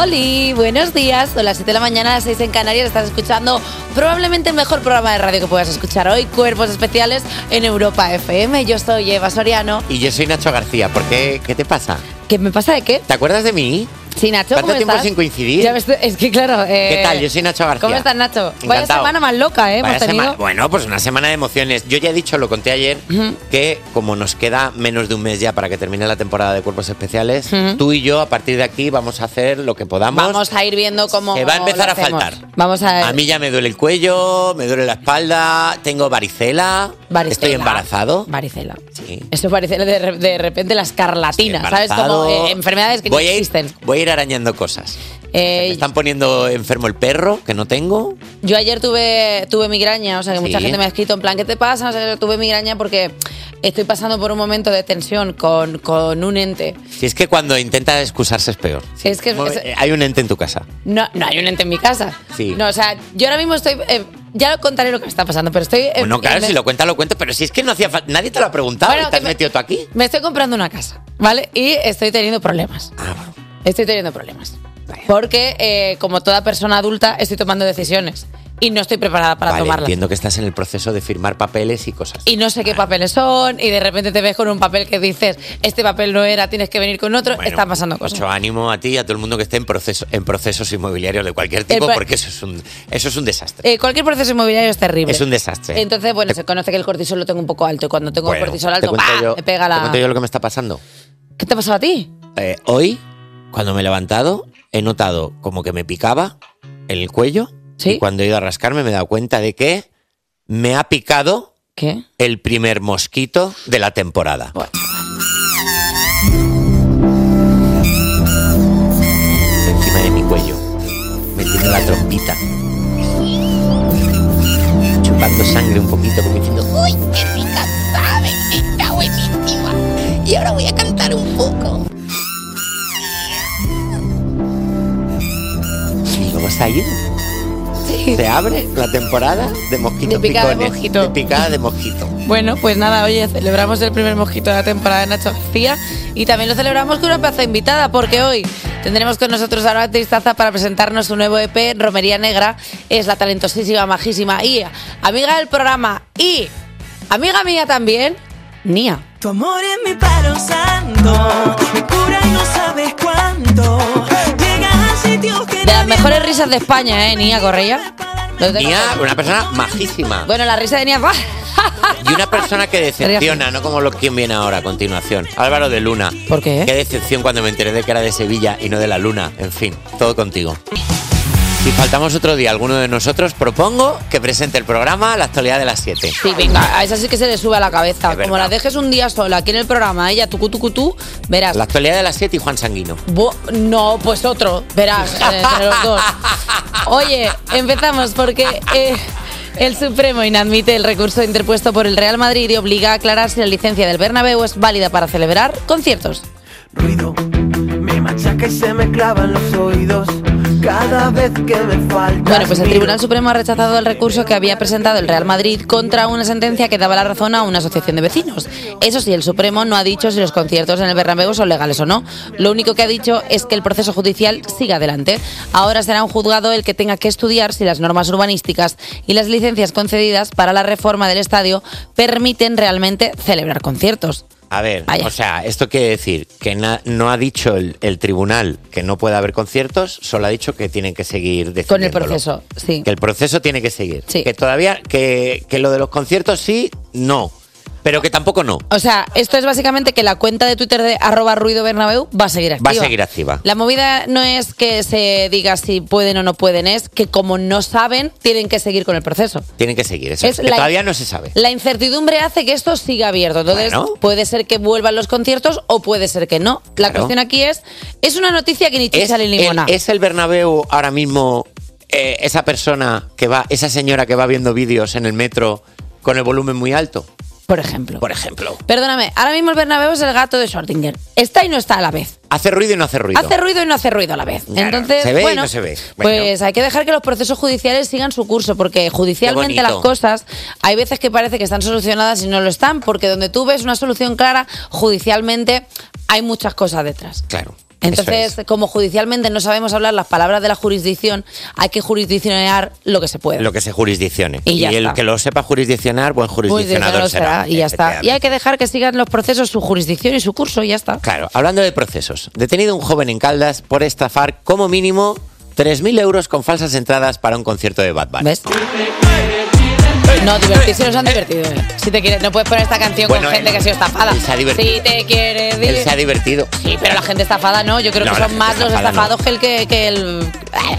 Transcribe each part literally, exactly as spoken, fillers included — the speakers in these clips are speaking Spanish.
Oli, buenos días. Son las siete de la mañana, a las seis en Canarias. Estás escuchando probablemente el mejor programa de radio que puedas escuchar hoy, Cuerpos Especiales en Europa F M. Yo soy Eva Soriano. Y yo soy Nacho García. ¿Por qué? ¿Qué te pasa? ¿Qué me pasa de qué? ¿Te acuerdas de mí? Sí, Nacho, ¿cómo ¿Cuánto tiempo estás? sin coincidir? Ya ves, es que claro... Eh, ¿Qué tal? Yo soy Nacho García. ¿Cómo estás, Nacho? Encantado. Vaya semana más loca, ¿eh? Vaya Hemos tenido. sema- Bueno, pues una semana de emociones. Yo ya he dicho, lo conté ayer, Uh-huh. que como nos queda menos de un mes ya para que termine la temporada de Cuerpos Especiales, Uh-huh. tú y yo a partir de aquí vamos a hacer lo que podamos. Vamos a ir viendo cómo Que va a empezar lo a hacemos. faltar. Vamos a... A mí ya me duele el cuello, me duele la espalda, tengo varicela, Varicela. estoy embarazado. Varicela. Sí. Eso parece de, re- de repente la escarlatina, Estoy ¿sabes? Como embarazado. eh, enfermedades que voy no a ir, existen. Voy a ir arañando cosas. Eh, Me están poniendo enfermo el perro, que no tengo. Yo ayer tuve tuve migraña, o sea que mucha Sí. gente me ha escrito en plan, ¿qué te pasa? O sea, yo tuve migraña porque estoy pasando por un momento de tensión con, con un ente. Si es que cuando intenta excusarse es peor. Sí, es que es- Eh, Hay un ente en tu casa. No, no hay un ente en mi casa. Sí. No, o sea, yo ahora mismo estoy... eh, ya lo contaré lo que me está pasando, pero estoy... eh, Bueno, claro, me- si lo cuenta, lo cuento, pero si es que no hacía falta. Nadie te lo ha preguntado Bueno, y te has que me- metido tú aquí. Me estoy comprando una casa, ¿vale? Y estoy teniendo problemas. Ah, bueno. Estoy teniendo problemas. Porque, eh, como toda persona adulta, estoy tomando decisiones. Y no estoy preparada para Vale, tomarlas. entiendo que estás en el proceso de firmar papeles y cosas. Y no sé qué papeles son, y de repente te ves con un papel que dices, este papel no era, tienes que venir con otro, Bueno, están pasando cosas. Mucho ánimo a ti y a todo el mundo que esté en, proceso, en procesos inmobiliarios de cualquier tipo, pro- porque eso es un, eso es un desastre. Eh, cualquier proceso inmobiliario es terrible. Es un desastre. Entonces, bueno, se conoce que el cortisol lo tengo un poco alto, y cuando tengo Bueno, el cortisol te alto, cuento ¡pah! yo- me pega Te la... cuento yo lo que me está pasando. ¿Qué te ha pasado a ti? Eh, hoy, cuando me he levantado, he notado como que me picaba en el cuello. ¿Sí? Y cuando he ido a rascarme me he dado cuenta de que me ha picado ¿Qué? el primer mosquito de la temporada. Bueno, Encima de mi cuello, metiendo la trompita, chupando sangre un poquito, como diciendo, ¡uy, qué rica sabe! ¡Está buenísima! Y ahora voy a cantar un poco. Y vamos a ir. sí. Se abre la temporada de mosquitos De picada de picones. mosquito. De picada de mosquito. Bueno, pues nada, oye, celebramos el primer mosquito de la temporada de Nacho García y también lo celebramos con una plaza invitada porque hoy tendremos con nosotros a Aroa Tristaza para presentarnos su nuevo E P, Romería Negra. Es la talentosísima, majísima y amiga del programa y amiga mía también, Nia. Tu amor es mi palo santo, me cura y no sabes cuánto. Llegas a sitios que De las nadie mejores más risas de España, ¿eh, Nia Correia? Lo tengo- Mía, una persona majísima. Bueno, la risa de Nia... Y una persona que decepciona, no como lo quien viene ahora a continuación. Álvaro de Luna. ¿Por qué? Qué decepción cuando me enteré de que era de Sevilla y no de la Luna. En fin, todo contigo. Si faltamos otro día alguno de nosotros, propongo que presente el programa a la actualidad de las siete. Sí, venga, a esa sí que se le sube a la cabeza. Es Como verdad. la dejes un día sola aquí en el programa, ella tucu tucu tú, verás. La actualidad de las siete y Juan Sanguino. Bo- no, pues otro, verás, eh, entre los dos. Oye, empezamos porque eh, el Supremo inadmite el recurso interpuesto por el Real Madrid y obliga a aclarar si la licencia del Bernabéu es válida para celebrar conciertos. ruido me machaca y se me clavan los oídos cada vez que me falta. Bueno, pues el Tribunal Supremo ha rechazado el recurso que había presentado el Real Madrid contra una sentencia que daba la razón a una asociación de vecinos. Eso sí, el Supremo no ha dicho si los conciertos en el Bernabéu son legales o no. Lo único que ha dicho es que el proceso judicial siga adelante. Ahora será un juzgado el que tenga que estudiar si las normas urbanísticas y las licencias concedidas para la reforma del estadio permiten realmente celebrar conciertos. A ver, Vaya. o sea, esto quiere decir que na- no ha dicho el, el tribunal que no puede haber conciertos, solo ha dicho que tienen que seguir defendiéndolo. Con el proceso, sí. Que el proceso tiene que seguir. Sí. Que todavía, que, que lo de los conciertos sí, no. Pero que tampoco no. O sea, esto es básicamente que la cuenta de Twitter de arroba ruido Bernabéu va a seguir activa. Va a seguir activa. La movida no es que se diga si pueden o no pueden, es que como no saben, tienen que seguir con el proceso. Tienen que seguir. Eso Es es, que la- todavía no se sabe. La incertidumbre hace que esto siga abierto. Entonces, Bueno. puede ser que vuelvan los conciertos o puede ser que no. La Claro. cuestión aquí es, es una noticia que ni ¿Es chicha ni el, limona. ¿Es el Bernabéu ahora mismo eh, esa persona que va, esa señora que va viendo vídeos en el metro con el volumen muy alto? Por ejemplo. Por ejemplo. Perdóname, ahora mismo el Bernabéu es el gato de Schrödinger. Está y no está a la vez. Hace ruido y no hace ruido. Hace ruido y no hace ruido a la vez. Claro, Entonces, se ve y bueno, no se ve. Bueno. Pues hay que dejar que los procesos judiciales sigan su curso, porque judicialmente Qué las bonito. cosas hay veces que parece que están solucionadas y no lo están, porque donde tú ves una solución clara, judicialmente hay muchas cosas detrás. Claro. Entonces, como judicialmente no sabemos hablar las palabras de la jurisdicción, hay que jurisdiccionar lo que se puede. Lo que se jurisdiccione. Y ya el está. que lo sepa jurisdiccionar, buen jurisdiccionador Jurisdiccionado será, y ya está. Y hay que dejar que sigan los procesos su jurisdicción y su curso y ya está. Claro, hablando de procesos. Detenido un joven en Caldas por estafar como mínimo tres mil euros con falsas entradas para un concierto de Bad Bunny. ¿Ves? No, divertirse no se han divertido. ¿eh? Si te quieres, no puedes poner esta canción Bueno, con gente él- que ha sido estafada. él se ha divertido. Si te quieres Él divertir. se ha divertido. Sí, pero la gente estafada no. Yo creo No, que la son gente más los estafada estafados no. que el que, que el.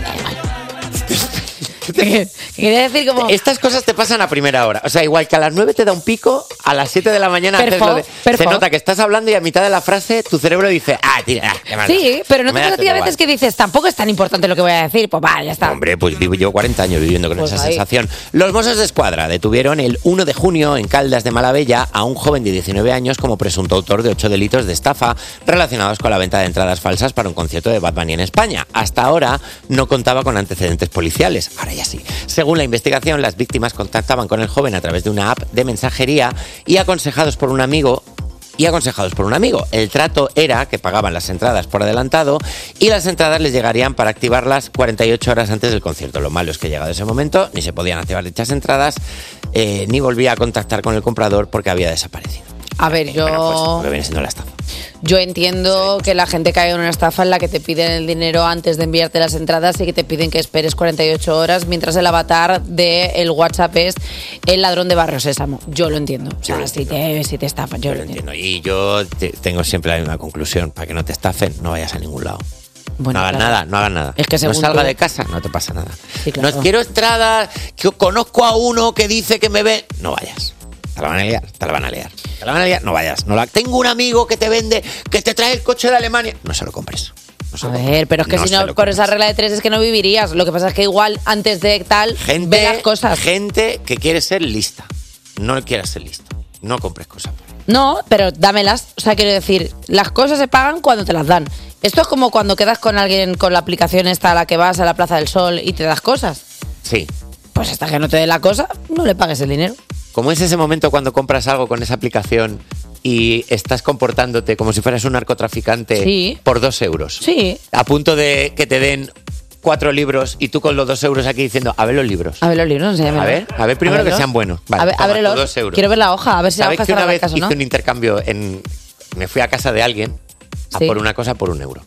¿Qué quería decir como? Estas cosas te pasan a primera hora. O sea, igual que a las nueve te da un pico, a las siete de la mañana haces Perfo, lo de... perfo. Se nota que estás hablando y a mitad de la frase tu cerebro dice, ah, tira, ah, qué mal. Sí, pero no Me te da pasa a ti a todo veces igual. que dices, tampoco es tan importante lo que voy a decir. Pues vale, ya está. Hombre, pues vivo, llevo cuarenta años viviendo con Pues esa ahí. sensación. Los Mossos de Escuadra detuvieron el uno de junio en Caldas de Malavella a un joven de diecinueve años como presunto autor de ocho delitos de estafa relacionados con la venta de entradas falsas para un concierto de Bad Bunny en España. Hasta ahora no contaba con antecedentes policiales. Ahora ya sí. Según la investigación, las víctimas contactaban con el joven a través de una app de mensajería y aconsejados por un amigo y aconsejados por un amigo. El trato era que pagaban las entradas por adelantado y las entradas les llegarían para activarlas cuarenta y ocho horas antes del concierto. Lo malo es que llegado ese momento ni se podían activar dichas entradas eh, ni volvía a contactar con el comprador porque había desaparecido. A ver, yo. Bueno, pues lo que viene siendo la estafa. Yo entiendo que la gente cae en una estafa en la que te piden el dinero antes de enviarte las entradas y que te piden que esperes cuarenta y ocho horas mientras el avatar del WhatsApp es el ladrón de Barrio Sésamo. Yo lo entiendo. O sea, si te, si te estafan, yo, Yo lo entiendo. Y yo te- tengo siempre la misma conclusión. Para que no te estafen, no vayas a ningún lado. Bueno, no hagas claro. nada, no hagas nada. Es que no según salga tú- de casa, no te pasa nada. Sí, claro. No quiero entradas, que conozco a uno que dice que me ve. No vayas. Te la van a liar, te la van a liar. Te la van a liar, no vayas. No la... Tengo un amigo que te vende, que te trae el coche de Alemania. No se lo compres. No se A lo ver, pero es que No si se no, lo con esa compres. regla de tres es que no vivirías. Lo que pasa es que igual antes de tal, Gente, ve las cosas. gente que quiere ser lista. No quieras ser lista. No compres cosas por ahí. No, pero dámelas. O sea, quiero decir, las cosas se pagan cuando te las dan. Esto es como cuando quedas con alguien con la aplicación esta a la que vas a la Plaza del Sol y te das cosas. Sí. Pues hasta que no te dé la cosa, no le pagues el dinero. ¿Cómo es ese momento cuando compras algo con esa aplicación y estás comportándote como si fueras un narcotraficante Sí. por dos euros? Sí. A punto de que te den cuatro libros y tú con los dos euros aquí diciendo, a ver los libros. A ver los libros, enséñamelo. A ver, a ver primero que verlos. sean buenos. Vale, a ver, toma, ábrelos. tus dos euros. Quiero ver la hoja, a ver si la ¿Sabes hoja que está una en vez caso, hice ¿no? un intercambio en... Me fui a casa de alguien a Sí. por una cosa por un euro.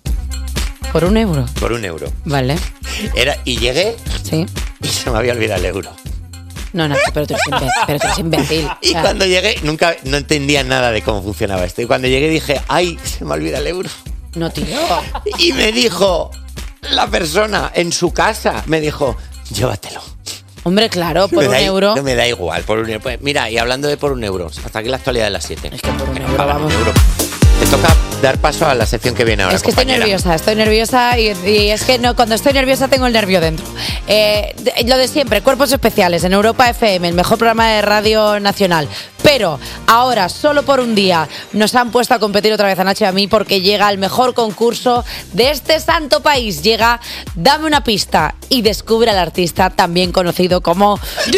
Por un euro. Por un euro. Vale. Era, y llegué Sí. y se me había olvidado el euro. No, no, pero tú eres imbécil. Pero tú eres imbécil. Y O sea, cuando llegué, nunca, no entendía nada de cómo funcionaba esto. Y cuando llegué dije, ay, se me olvida el euro. No, tío. Y me dijo, la persona en su casa, me dijo, llévatelo. Hombre, claro, por me un da, euro. No me da igual, por un euro. Pues mira, y hablando de por un euro, hasta aquí la actualidad de las siete. Es que por un Que nos euro, pagan vamos. un euro. Te toca dar paso a la sección que viene ahora, Es que estoy compañera. nerviosa, estoy nerviosa y, y es que no, cuando estoy nerviosa tengo el nervio dentro. Eh, de- lo de siempre, cuerpos especiales en Europa F M, el mejor programa de radio nacional. Pero ahora, solo por un día, nos han puesto a competir otra vez a Nacho y a mí porque llega el mejor concurso de este santo país. Llega Dame una pista y descubre al artista también conocido como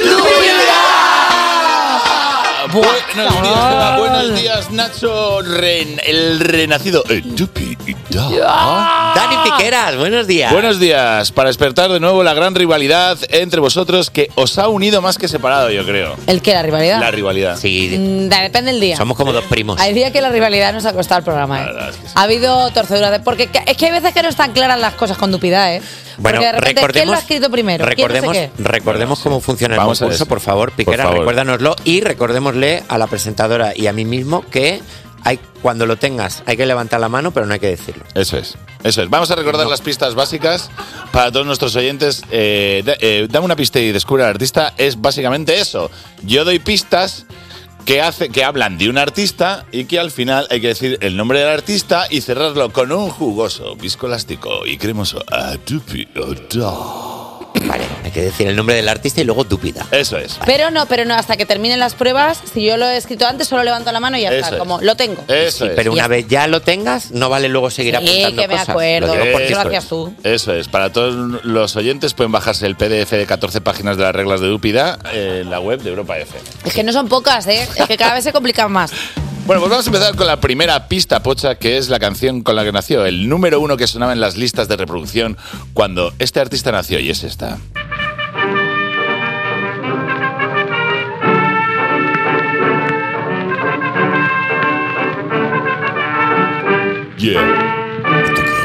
Buenos días, buenos días, Nacho, Ren- el renacido. Eh, Dupi y Da. Dani Piqueras, buenos días. Buenos días, para despertar de nuevo la gran rivalidad entre vosotros que os ha unido más que separado, yo creo. ¿El qué? ¿La rivalidad? La rivalidad. Sí, Mm, da- depende del día. somos como dos primos. Hay días que la rivalidad nos ha costado el programa, ¿eh? La verdad es que sí. Ha habido torceduras. de- Porque que- es que hay veces que no están claras las cosas con Dupidad, ¿eh? Bueno, porque de repente, recordemos, ¿quién lo ha escrito primero? ¿Quién no sé recordemos, qué? recordemos cómo funciona el Vamos a concurso, eso. por favor, Piquera, Por favor. recuérdanoslo y recordémosle a la presentadora y a mí mismo que hay, cuando lo tengas hay que levantar la mano, pero no hay que decirlo. Eso es, eso es. Vamos a recordar las pistas básicas para todos nuestros oyentes. Eh, da- eh, dame una pista y descubre al artista. Es básicamente eso. Yo doy pistas que, hace, que hablan de un artista y que al final hay que decir el nombre del artista y cerrarlo con un jugoso, viscoelástico y cremoso. Adupi Oda. Vale, hay que decir el nombre del artista y luego Dúpida. Eso es. Pero no, pero no, hasta que terminen las pruebas, si yo lo he escrito antes, solo levanto la mano y ya Eso está. es. Como lo tengo. Eso Sí, es. pero Ya una está. vez ya lo tengas, no vale luego seguir Sí, apuntando que me cosas. acuerdo. Lo digo Eh, porque Eso lo Eso hacías es. tú. Eso es. Para todos los oyentes pueden bajarse el P D F de catorce páginas de las reglas de Dúpida en la web de Europa F M. Es que no son pocas, ¿eh? Es que cada vez se complican más. Bueno, pues vamos a empezar con la primera pista, Pocha, que es la canción con la que nació, el número uno que sonaba en las listas de reproducción cuando este artista nació, y es esta. Yeah. ¿Esto qué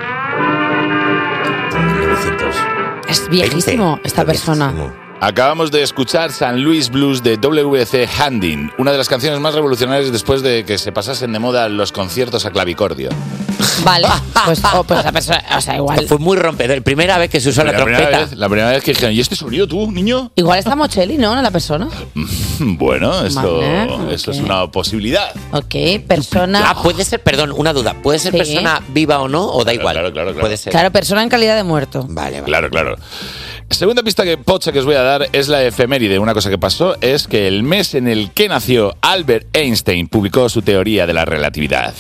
es? mil novecientos Es viejísimo veinte. esta persona. Viejísimo. Acabamos de escuchar San Luis Blues de W C Handing, una de las canciones más revolucionarias después de que se pasasen de moda los conciertos a clavicordio. Vale, pues, oh, pues la persona, o sea, igual, Fue muy rompedor. Primera vez que se usó la, primera trompeta. vez, la primera vez que dijeron, ¿y este sonido tú, niño? igual está Mocheli, ¿no? La persona. Bueno, eso, Vale, eso ok. es una posibilidad. Ok, persona. Ah, puede ser, perdón, una duda. ¿Puede ser Sí. persona viva o no? ¿O da Claro, igual? claro, claro, claro. Puede ser. Claro, persona en calidad de muerto. Vale, vale. Claro, claro. Segunda pista que Pocha que os voy a dar es la efeméride. Una cosa que pasó es que el mes en el que nació Albert Einstein publicó su teoría de la relatividad.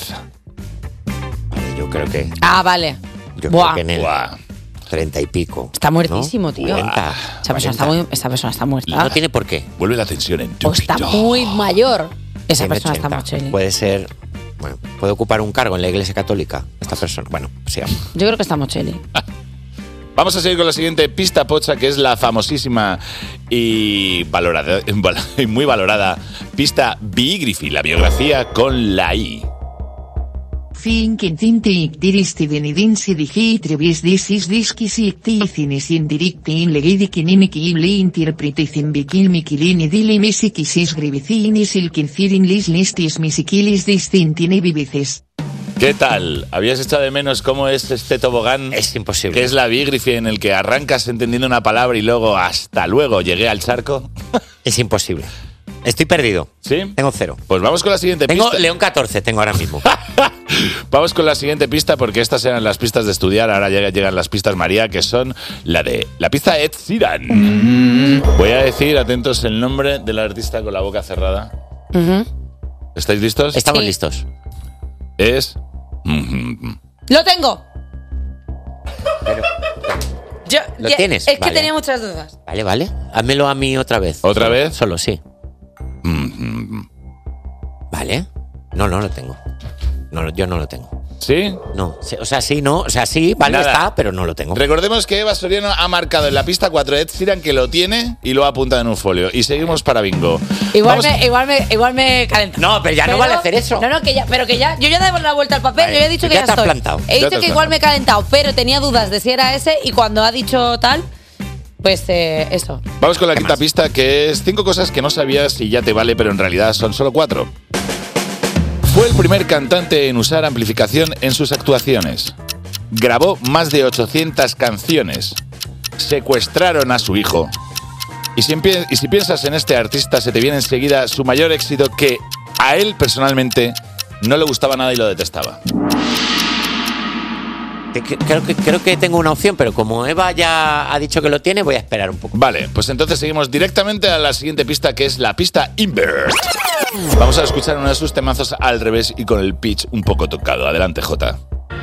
Vale, yo creo que. Ah, vale. Yo Buah. creo que en el Buah. treinta y pico. Está muertísimo, ¿no? tío. cuarenta, Esa persona, está cuarenta. muy, esa persona está muerta. Y no tiene por qué. Vuelve la tensión en tu O está vida. muy mayor. Esa Tiene persona está ochenta. Mocheli. Puede ser. Bueno, puede ocupar un cargo en la Iglesia Católica. Esta persona. Bueno, sí. Yo creo que está Mocheli. Vamos a seguir con la siguiente pista, Pocha, que es la famosísima y valorada, y muy valorada pista Biography, la biografía con la I. Finken tinte ikdiristi venidin sidigi trevis disis diskisi iktiicinis indiriktiin legidikinimiki ibli interpreticin bikil mikilini dili misikisis grivicinis ilkinfirin lis listis misikilis distintini bibices. ¿Qué tal? ¿Habías echado de menos cómo es este tobogán? Es imposible. Que es la Biography en el que arrancas entendiendo una palabra y luego hasta luego llegué al charco. Es imposible. Estoy perdido. ¿Sí? Tengo cero. Pues vamos con la siguiente Tengo pista. León catorce, tengo ahora mismo. Vamos con la siguiente pista porque estas eran las pistas de estudiar. Ahora llega- llegan las pistas María, que son la de la pista Ed Sheeran. Voy a decir, atentos, el nombre del artista con la boca cerrada. Ujú. ¿Estáis listos? Estamos Sí. listos. Es... ¡Lo tengo! Yo, ¿Lo ya- tienes? Es que Vale. tenía muchas dudas. Vale, vale. Házmelo a mí otra vez. ¿Otra Solo- vez? Solo, sí. Vale. No, no lo tengo. No, yo no lo tengo. ¿Sí? No. Sí, o sea, sí, no. O sea, sí, vale, Nada. está, pero no lo tengo. Recordemos que Eva Soriano ha marcado en la pista cuatro Ed Sheeran, que lo tiene y lo ha apuntado en un folio. Y seguimos para bingo. Igual Vamos- me, igual, me, igual me calenta. No, pero ya no vale hacer eso. No, no, que ya, pero que ya. Yo ya he dado la vuelta al papel, Vale, yo ya he dicho que ya ya, te has estoy. plantado. He Ya dicho te que has igual me he plantado. calentado, pero tenía dudas de si era ese y cuando ha dicho tal, pues eh, eso. Vamos con la quinta más? pista, que es cinco cosas que no sabías y ya te vale, pero en realidad son solo cuatro. Fue el primer cantante en usar amplificación en sus actuaciones. Grabó más de ochocientas canciones. Secuestraron a su hijo. Y si, empie- y si piensas en este artista, se te viene enseguida su mayor éxito, que a él personalmente no le gustaba nada y lo detestaba. Que- que- Creo que, creo que tengo una opción, pero como Eva ya ha dicho que lo tiene, voy a esperar un poco. Vale, pues entonces seguimos directamente a la siguiente pista, que es la pista Invert. Vamos a escuchar uno de sus temazos al revés y con el pitch un poco tocado. Adelante, Jota.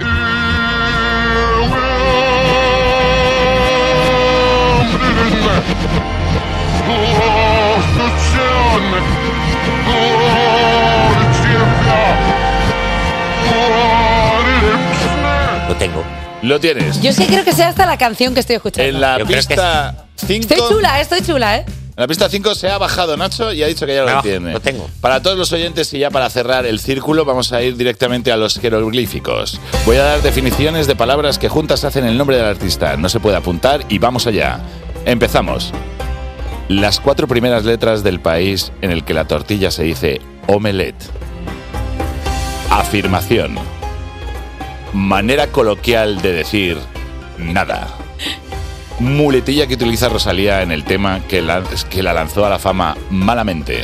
Lo tengo. Lo tienes. Yo sí creo que sea hasta la canción que estoy escuchando. En la Yo creo pista cinco. Estoy chula, eh, estoy chula, ¿eh? En la pista cinco se ha bajado Nacho y ha dicho que ya lo Me bajo, entiende. lo tengo. Para todos los oyentes y ya para cerrar el círculo, vamos a ir directamente a los jeroglíficos. Voy a dar definiciones de palabras que juntas hacen el nombre del artista. No se puede apuntar y vamos allá. Empezamos. Las cuatro primeras letras del país en el que la tortilla se dice omelette. Afirmación. Manera coloquial de decir nada. Muletilla que utiliza Rosalía en el tema que la, que la lanzó a la fama malamente.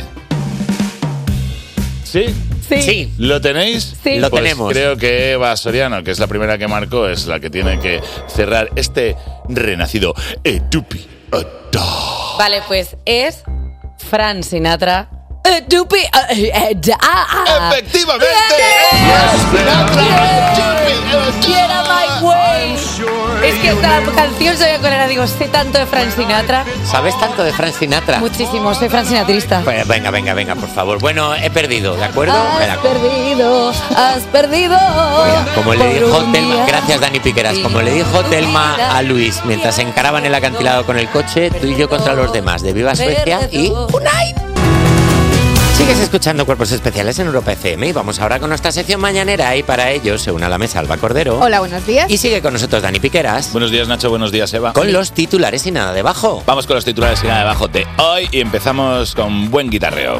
¿Sí? Sí. Sí. ¿Lo tenéis? Sí. Lo Pues tenemos. creo que Eva Soriano, que es la primera que marcó, es la que tiene que cerrar este renacido Etupi. Vale, pues es Fran Sinatra. Eh, Dupi, eh, eh, da- ah, ah. ¡Efectivamente! Yeah. ¡Es Sinatra! Get out my way. Es que la canción se me colera, digo, sé tanto de Frank Sinatra. ¿Sabes tanto de Frank Sinatra? Muchísimo, soy Frank Sinatrista. Pues venga, venga, venga, por favor. Bueno, he perdido, ¿de acuerdo? Me la- Has perdido, has perdido. Como le por dijo un Telma, día. gracias Dani Piqueras, como le dijo Telma a Luis mientras se encaraban el acantilado con el coche, tú y yo contra los demás, de Viva Suecia y Unai. Sigues escuchando Cuerpos Especiales en Europa F M y vamos ahora con nuestra sección mañanera y para ello se une a la mesa Alba Cordero. Hola, buenos días. Y sigue con nosotros Dani Piqueras. Buenos días, Nacho. Buenos días, Eva. Con los titulares y nada debajo. Vamos con los titulares y nada debajo de hoy y empezamos con buen guitarreo.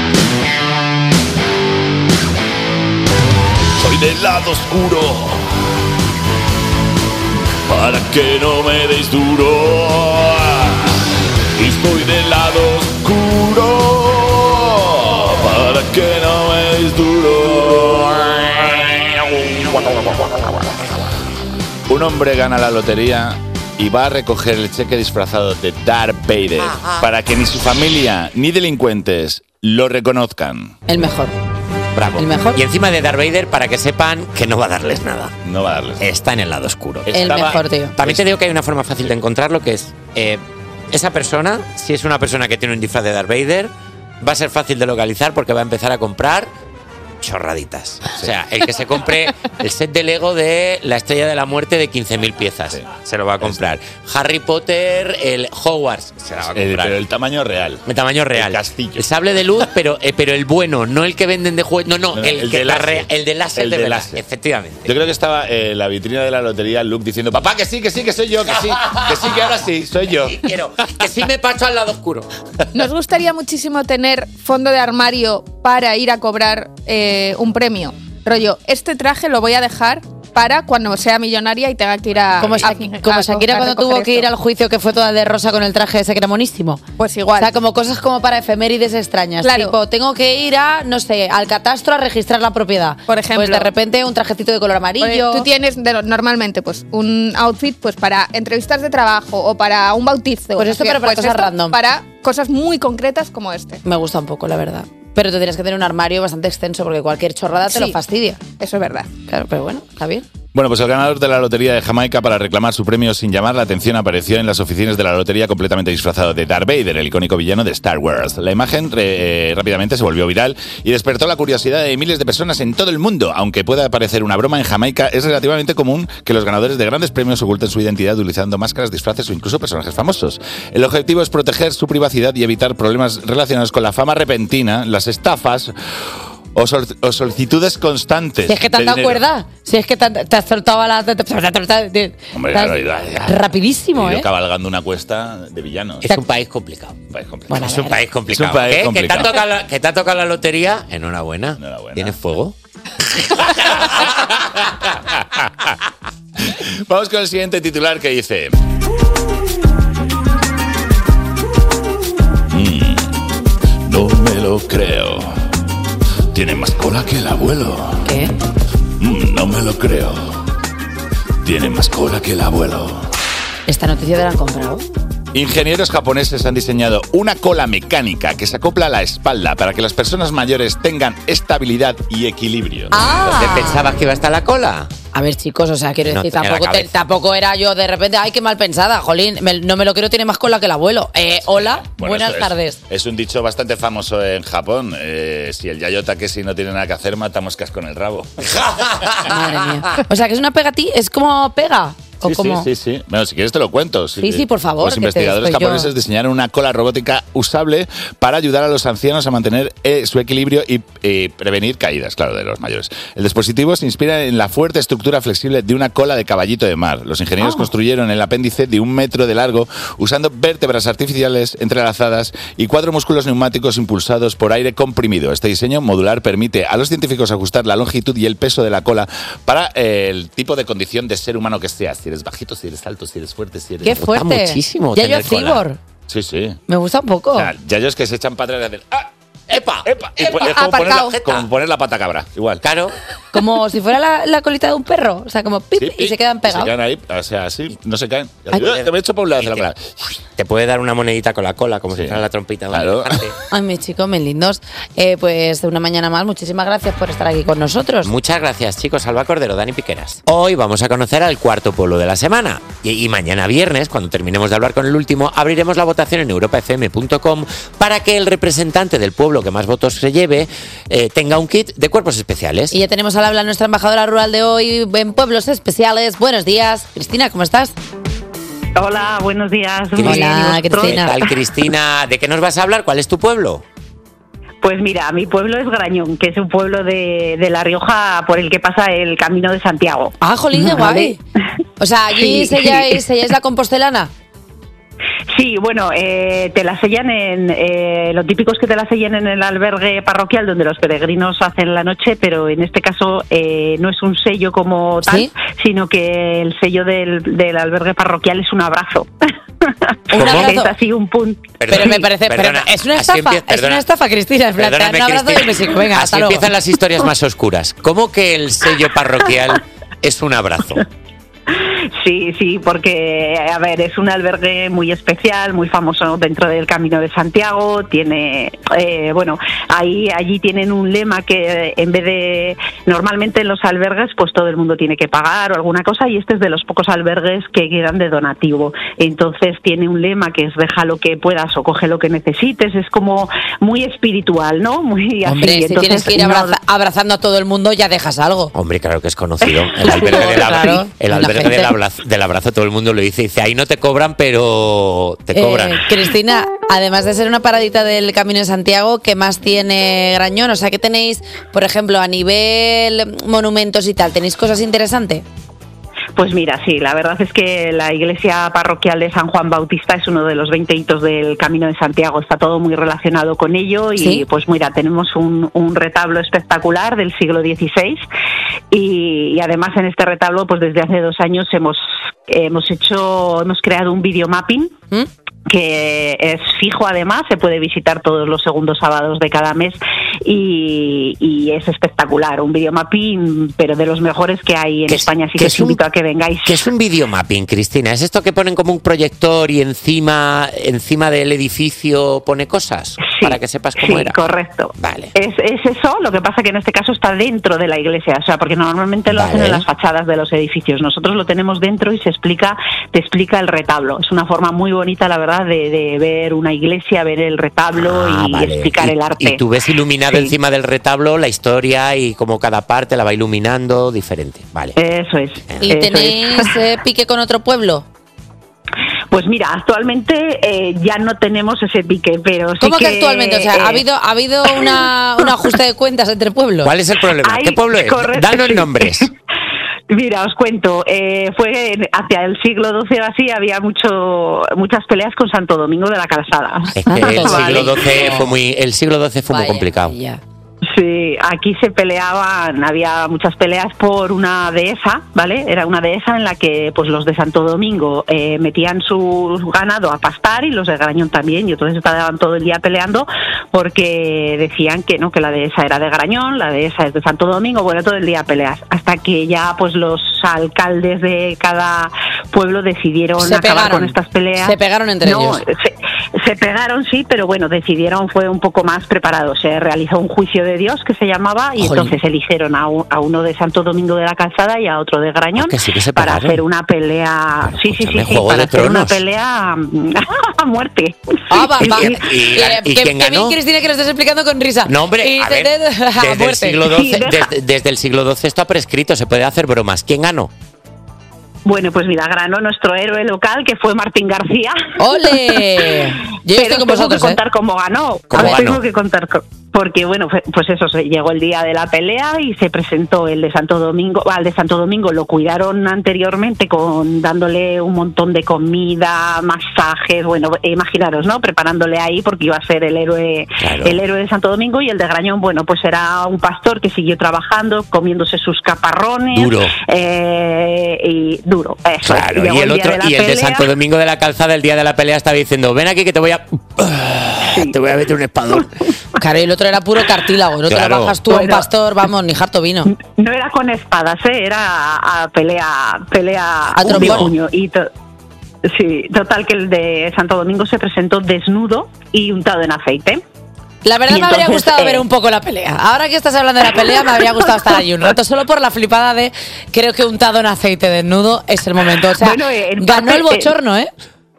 Soy del lado oscuro, para que no me deis duro. Y soy del lado oscuro, para que no me deis duro. Un hombre gana la lotería y va a recoger el cheque disfrazado de Darth Vader para que ni su familia ni delincuentes lo reconozcan. El mejor. Bravo. El mejor. Y encima de Darth Vader para que sepan que no va a darles nada. No va a darles. Está en el lado oscuro. El Estaba- mejor, tío. También te digo que hay una forma fácil de encontrarlo, que es eh, esa persona, si es una persona que tiene un disfraz de Darth Vader, va a ser fácil de localizar porque va a empezar a comprar chorraditas. O sea, el que se compre el set de Lego de la Estrella de la Muerte de quince mil piezas, Sí. se lo va a comprar. Harry Potter, el Hogwarts, se la va a El, comprar. pero el tamaño real. El tamaño real. El castillo. El sable de luz, pero, eh, pero el bueno, no el que venden de juego. No, no, No, el, el que de la láser. re- el de láser El de de verdad. láser. Efectivamente. Yo creo que estaba eh, la vitrina de la lotería Luke diciendo, papá, que sí, que sí, que soy yo, que sí, que sí, que ahora sí, soy yo. Sí, quiero. Que sí me paso al lado oscuro. Nos gustaría muchísimo tener fondo de armario para ir a cobrar eh, un premio. Rollo, este traje lo voy a dejar para cuando sea millonaria y tenga que ir a... Como, a- Shak- como a- Shakira a cuando recoger tuvo que ir esto. al juicio que fue toda de rosa con el traje ese que era monísimo. Pues igual. O sea, como cosas como para efemérides extrañas. Claro. Tipo, tengo que ir a, no sé, al catastro a registrar la propiedad. Por ejemplo. Pues de repente un trajecito de color Porque amarillo. tú tienes de- normalmente pues un outfit pues para entrevistas de trabajo o para un bautizo. Pues esto, Así que, pero para cosas esto random. Para cosas muy concretas como este. Me gusta un poco, la verdad. Pero tendrías que tener un armario bastante extenso porque cualquier chorrada te Sí. lo fastidia. Eso es verdad. Claro, pero bueno, está bien. Bueno, pues el ganador de la lotería de Jamaica para reclamar su premio sin llamar la atención apareció en las oficinas de la lotería completamente disfrazado de Darth Vader, el icónico villano de Star Wars. La imagen eh, rápidamente se volvió viral y despertó la curiosidad de miles de personas en todo el mundo. Aunque pueda parecer una broma, en Jamaica es relativamente común que los ganadores de grandes premios oculten su identidad utilizando máscaras, disfraces o incluso personajes famosos. El objetivo es proteger su privacidad y evitar problemas relacionados con la fama repentina, las estafas o, sol- o solicitudes constantes. Si es que te has de dado dinero. cuerda, si es que te, te has soltado a la... te- te- te- te- te- Hombre, te has- claro, ya, ya. rapidísimo, He ido ¿eh? cabalgando una cuesta de villanos. Es un país complicado. Un país complicado. Bueno, a Es un ver. país complicado. Es un país ¿Eh? complicado. Que, te ha tocado la, que te ha tocado la lotería. Enhorabuena. Enhorabuena. ¿Tienes fuego? Vamos con el siguiente titular que dice... Mm, no me lo creo. Tiene más cola que el abuelo. ¿Qué? Mm, no me lo creo. Tiene más cola que el abuelo. ¿Esta noticia te la han comprado? Ingenieros japoneses han diseñado una cola mecánica que se acopla a la espalda para que las personas mayores tengan estabilidad y equilibrio. Ah. ¿Dónde pensabas que iba a estar la cola? A ver, chicos, o sea, quiero No decir, tenía la tampoco, te- cabeza. tampoco era yo de repente, ay, qué mal pensada, jolín, me- no me lo quiero, tiene más cola que el abuelo. Eh, hola, Bueno, buenas eso es- tardes. Es un dicho bastante famoso en Japón. Eh, si el Yayo Takeshi no tiene nada que hacer, mata moscas con el rabo. Madre mía. O sea, que es una pega a ti, es como pega. ¿O Sí, cómo? sí, sí, sí. Bueno, si quieres te lo cuento. Sí, sí, por favor, Los que te investigadores estoy yo. japoneses diseñaron una cola robótica usable para ayudar a los ancianos a mantener eh, su equilibrio y eh, prevenir caídas, claro, de los mayores. El dispositivo se inspira en la fuerte estructura flexible de una cola de caballito de mar. Los ingenieros Ah. construyeron el apéndice de un metro de largo usando vértebras artificiales entrelazadas y cuatro músculos neumáticos impulsados por aire comprimido. Este diseño modular permite a los científicos ajustar la longitud y el peso de la cola para eh, el tipo de condición de ser humano que seas. Si eres bajito, si eres alto, si eres fuerte, si eres... Qué gusta fuerte. muchísimo Ya yo tener cola. Cibor. Sí, sí. Me gusta un poco. O sea, yayos que se echan para atrás y hacen ¡ah! ¡Epa! ¡Epa! Y ¡Epa! es como poner, Aparcado. la, como poner la pata cabra, igual. Claro. como si fuera la, la colita de un perro, o sea, como pip, Sí, y se quedan Se pegados. quedan ahí, o sea, así, no se caen. Ay, Yo te me he hecho por un lado hacia la cola. Te puede dar una monedita con la cola, como Sí. si fuera la trompita de un Claro. elefante. Ay, mis chicos, mis lindos. Eh, pues una mañana más, muchísimas gracias por estar aquí con nosotros. Muchas gracias, chicos. Alba Cordero, Dani Piqueras. Hoy vamos a conocer al cuarto pueblo de la semana. Y, y mañana viernes, cuando terminemos de hablar con el último, abriremos la votación en europa f m punto com para que el representante del pueblo que más votos se lleve eh, tenga un kit de cuerpos especiales. Y ya tenemos al habla nuestra embajadora rural de hoy en Pueblos Especiales. Buenos días. Cristina, ¿cómo estás? Hola, buenos días. Hola, Muy bien, ¿y vosotros? ¿Qué Cristina. tal, Cristina? ¿De qué nos vas a hablar? ¿Cuál es tu pueblo? Pues mira, mi pueblo es Grañón, que es un pueblo de, de La Rioja por el que pasa el Camino de Santiago. Ah, jolín, qué guay. O sea, allí Sí, selláis, sí. selláis la compostelana. Sí, bueno, eh, te la sellan en... Eh, lo típico es que te la sellan en el albergue parroquial donde los peregrinos hacen la noche, pero en este caso eh, no es un sello como tal, ¿Sí? sino que el sello del, del albergue parroquial es un abrazo. ¿Un abrazo? Es así un punto. Pero me parece, pero perdona, es una así estafa, empie- es perdona. una estafa, Cristina. En plan, te dan Perdóname, un abrazo y Cristina. me sigo, venga, Así hasta luego. empiezan las historias más oscuras. ¿Cómo que el sello parroquial es un abrazo? Sí, sí, porque, a ver, es un albergue muy especial, muy famoso dentro del Camino de Santiago. Tiene, eh, bueno, ahí allí tienen un lema que en vez de, normalmente en los albergues, pues todo el mundo tiene que pagar o alguna cosa, y este es de los pocos albergues que quedan de donativo. Entonces tiene un lema que es deja lo que puedas o coge lo que necesites. Es como muy espiritual, ¿no? Muy así. Hombre, si Entonces, tienes que ir no- abraza- abrazando a todo el mundo, ya dejas algo. Hombre, claro que es conocido. El albergue del abrazo, Claro, el la albergue gente. del abrazo, del abrazo todo el mundo lo dice. Dice, ahí no te cobran, pero te cobran. Eh, Cristina, además de ser una paradita del Camino de Santiago, ¿qué más tiene Grañón? O sea, ¿qué tenéis, por ejemplo, a nivel monumentos y tal? ¿Tenéis cosas interesantes? Pues mira, sí, la verdad es que la iglesia parroquial de San Juan Bautista es uno de los veinte hitos del Camino de Santiago, está todo muy relacionado con ello y ¿Sí? pues mira, tenemos un, un retablo espectacular del siglo dieciséis y, y además en este retablo pues desde hace dos años hemos, hemos hecho, hemos creado un videomapping ¿Mm? que es fijo además, se puede visitar todos los segundos sábados de cada mes y, y es espectacular, un videomapping pero de los mejores que hay en ¿Qué es- España, así qué que es os un- invito a que vengáis. ¿Qué es un videomapping, Cristina? ¿Es esto que ponen como un proyector y encima, encima del edificio pone cosas? Sí, para que sepas cómo sí, era. correcto. Vale. Es, es eso, lo que pasa que en este caso está dentro de la iglesia, o sea, porque normalmente lo hacen Vale. en las fachadas de los edificios. Nosotros lo tenemos dentro y se explica, te explica el retablo. Es una forma muy bonita, la verdad, de, de ver una iglesia, ver el retablo Ah, y vale. explicar Y- el arte. Y tú ves iluminado Sí. encima del retablo la historia y como cada parte la va iluminando diferente. Vale. Eso es. ¿Y eso tenéis es. eh, pique con otro pueblo? Pues mira, actualmente eh, ya no tenemos ese pique, pero sí ¿Cómo que, que actualmente? O sea, eh, ¿ha habido, ha habido una, un ajuste de cuentas entre pueblos? ¿Cuál es el problema? Ay, ¿Qué pueblo es? correcto, Danos sí. nombres. Mira, os cuento, eh, fue en- hacia el siglo doce o así, había mucho muchas peleas con Santo Domingo de la Calzada. Es que el Vale. siglo doce fue muy, el siglo doce fue muy Vaya, complicado. ya. Sí, aquí se peleaban, había muchas peleas por una dehesa, ¿vale? Era una dehesa en la que pues los de Santo Domingo eh, metían su ganado a pastar y los de Grañón también, y entonces estaban todo el día peleando porque decían que no, que la dehesa era de Grañón, la dehesa es de Santo Domingo, bueno, todo el día peleas, hasta que ya pues los alcaldes de cada pueblo decidieron Se acabar pegaron. con estas peleas. Se pegaron entre No, ellos. Se, se pegaron, sí, pero bueno, decidieron, fue un poco más preparado. Se realizó un juicio de Dios que se llamaba y Jolín. entonces eligieron a, un- a uno de Santo Domingo de la Calzada y a otro de Grañón Ah, que sí que se para pegaron. hacer una pelea. Sí, sí, sí, escúchame, sí, Juego para de hacer una Tronos. pelea mm, a muerte. Ah, va, ¿Y- va. y- y- Eh, y que- quién que ganó? bien, Cristina, que lo estás explicando con risa. No, hombre, Y a te- ver, te- a desde el muerte. siglo Sí, doce, deja- desde, desde el siglo doce esto ha prescrito, se puede hacer bromas. ¿Quién ganó? Bueno, pues mira, ganó nuestro héroe local, que fue Martín García. ¡Ole! Yo Pero estoy con tengo vosotros, que ¿eh? contar cómo ganó. ¿Cómo Os ganó? Tengo que contar co- porque bueno, fue- pues eso, se llegó el día de la pelea y se presentó el de Santo Domingo. Al de Santo Domingo lo cuidaron anteriormente con dándole un montón de comida, masajes, bueno, imaginaros, ¿no? Preparándole ahí porque iba a ser el héroe, Claro. el héroe de Santo Domingo, y el de Grañón, bueno, pues era un pastor que siguió trabajando, comiéndose sus caparrones. Duro. Eh, y duro. Eso es. Claro, Llegó y el día otro, de la y el de pelea. Santo Domingo de la Calzada el día de la pelea estaba diciendo, ven aquí que te voy a... Sí, sí. te voy a meter un espadón. Claro, y el otro era puro cartílago. No te Claro. lo bajas tú a un Bueno. pastor, vamos, ni harto vino. No era con espadas, ¿eh? Era a, a pelea, pelea A un trombón. puño. Y to- sí, total que el de Santo Domingo se presentó desnudo y untado en aceite. La verdad Y me habría entonces, gustado eh, ver un poco la pelea. Ahora que estás hablando de la pelea, me habría gustado estar allí un rato. Solo por la flipada de creo que untado en aceite desnudo es el momento. O sea, Bueno, eh, en ganó parte, el bochorno, ¿eh?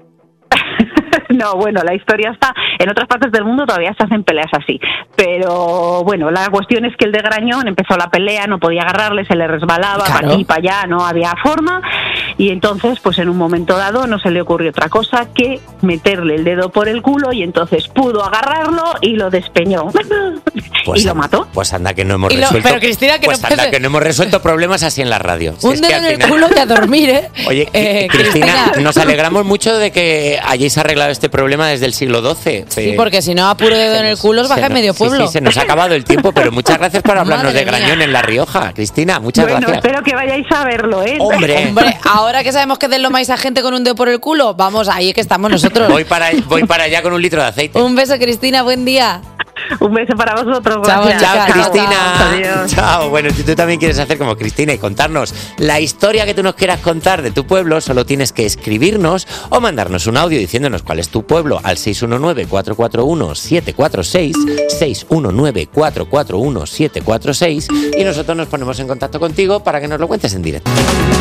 No, bueno, la historia está. En otras partes del mundo todavía se hacen peleas así. Pero bueno, la cuestión es que el de Grañón empezó la pelea, no podía agarrarle, se le resbalaba, Claro. para aquí para allá, no había forma. Y entonces, pues en un momento dado, no se le ocurrió otra cosa que meterle el dedo por el culo y entonces pudo agarrarlo y lo despeñó. Pues y lo anda- mató. Pues anda que no hemos Y lo- resuelto. pero, Cristina, que pues no anda puede- que no hemos resuelto problemas así en la radio. Si Un es que dedo al en el final- culo y a dormir, ¿eh? Oye, Eh, Cristina, nos alegramos mucho de que hayáis arreglado este problema desde el siglo doce. Sí, porque si no, a puro dedo en el culo os Se baja nos- medio sí, pueblo. Sí, se nos ha acabado el tiempo, pero muchas gracias por hablarnos Madre de Grañón mía. en La Rioja. Cristina, muchas Bueno, gracias. espero que vayáis a verlo, ¿eh? Hombre, Hombre, ahora que sabemos que deslomáis a gente con un dedo por el culo, vamos, ahí es que estamos nosotros. voy para, voy para allá con un litro de aceite. Un beso, Cristina, buen día. Un beso para vosotros. Chao, gracias. Chao, Chao, Cristina. Adiós. Chao. Bueno, si tú también quieres hacer como Cristina y contarnos la historia que tú nos quieras contar de tu pueblo, solo tienes que escribirnos o mandarnos un audio diciéndonos cuál es tu pueblo al seis uno nueve, cuatro cuatro uno, siete cuatro seis, seis uno nueve, cuatro cuatro uno, siete cuatro seis y nosotros nos ponemos en contacto contigo para que nos lo cuentes en directo.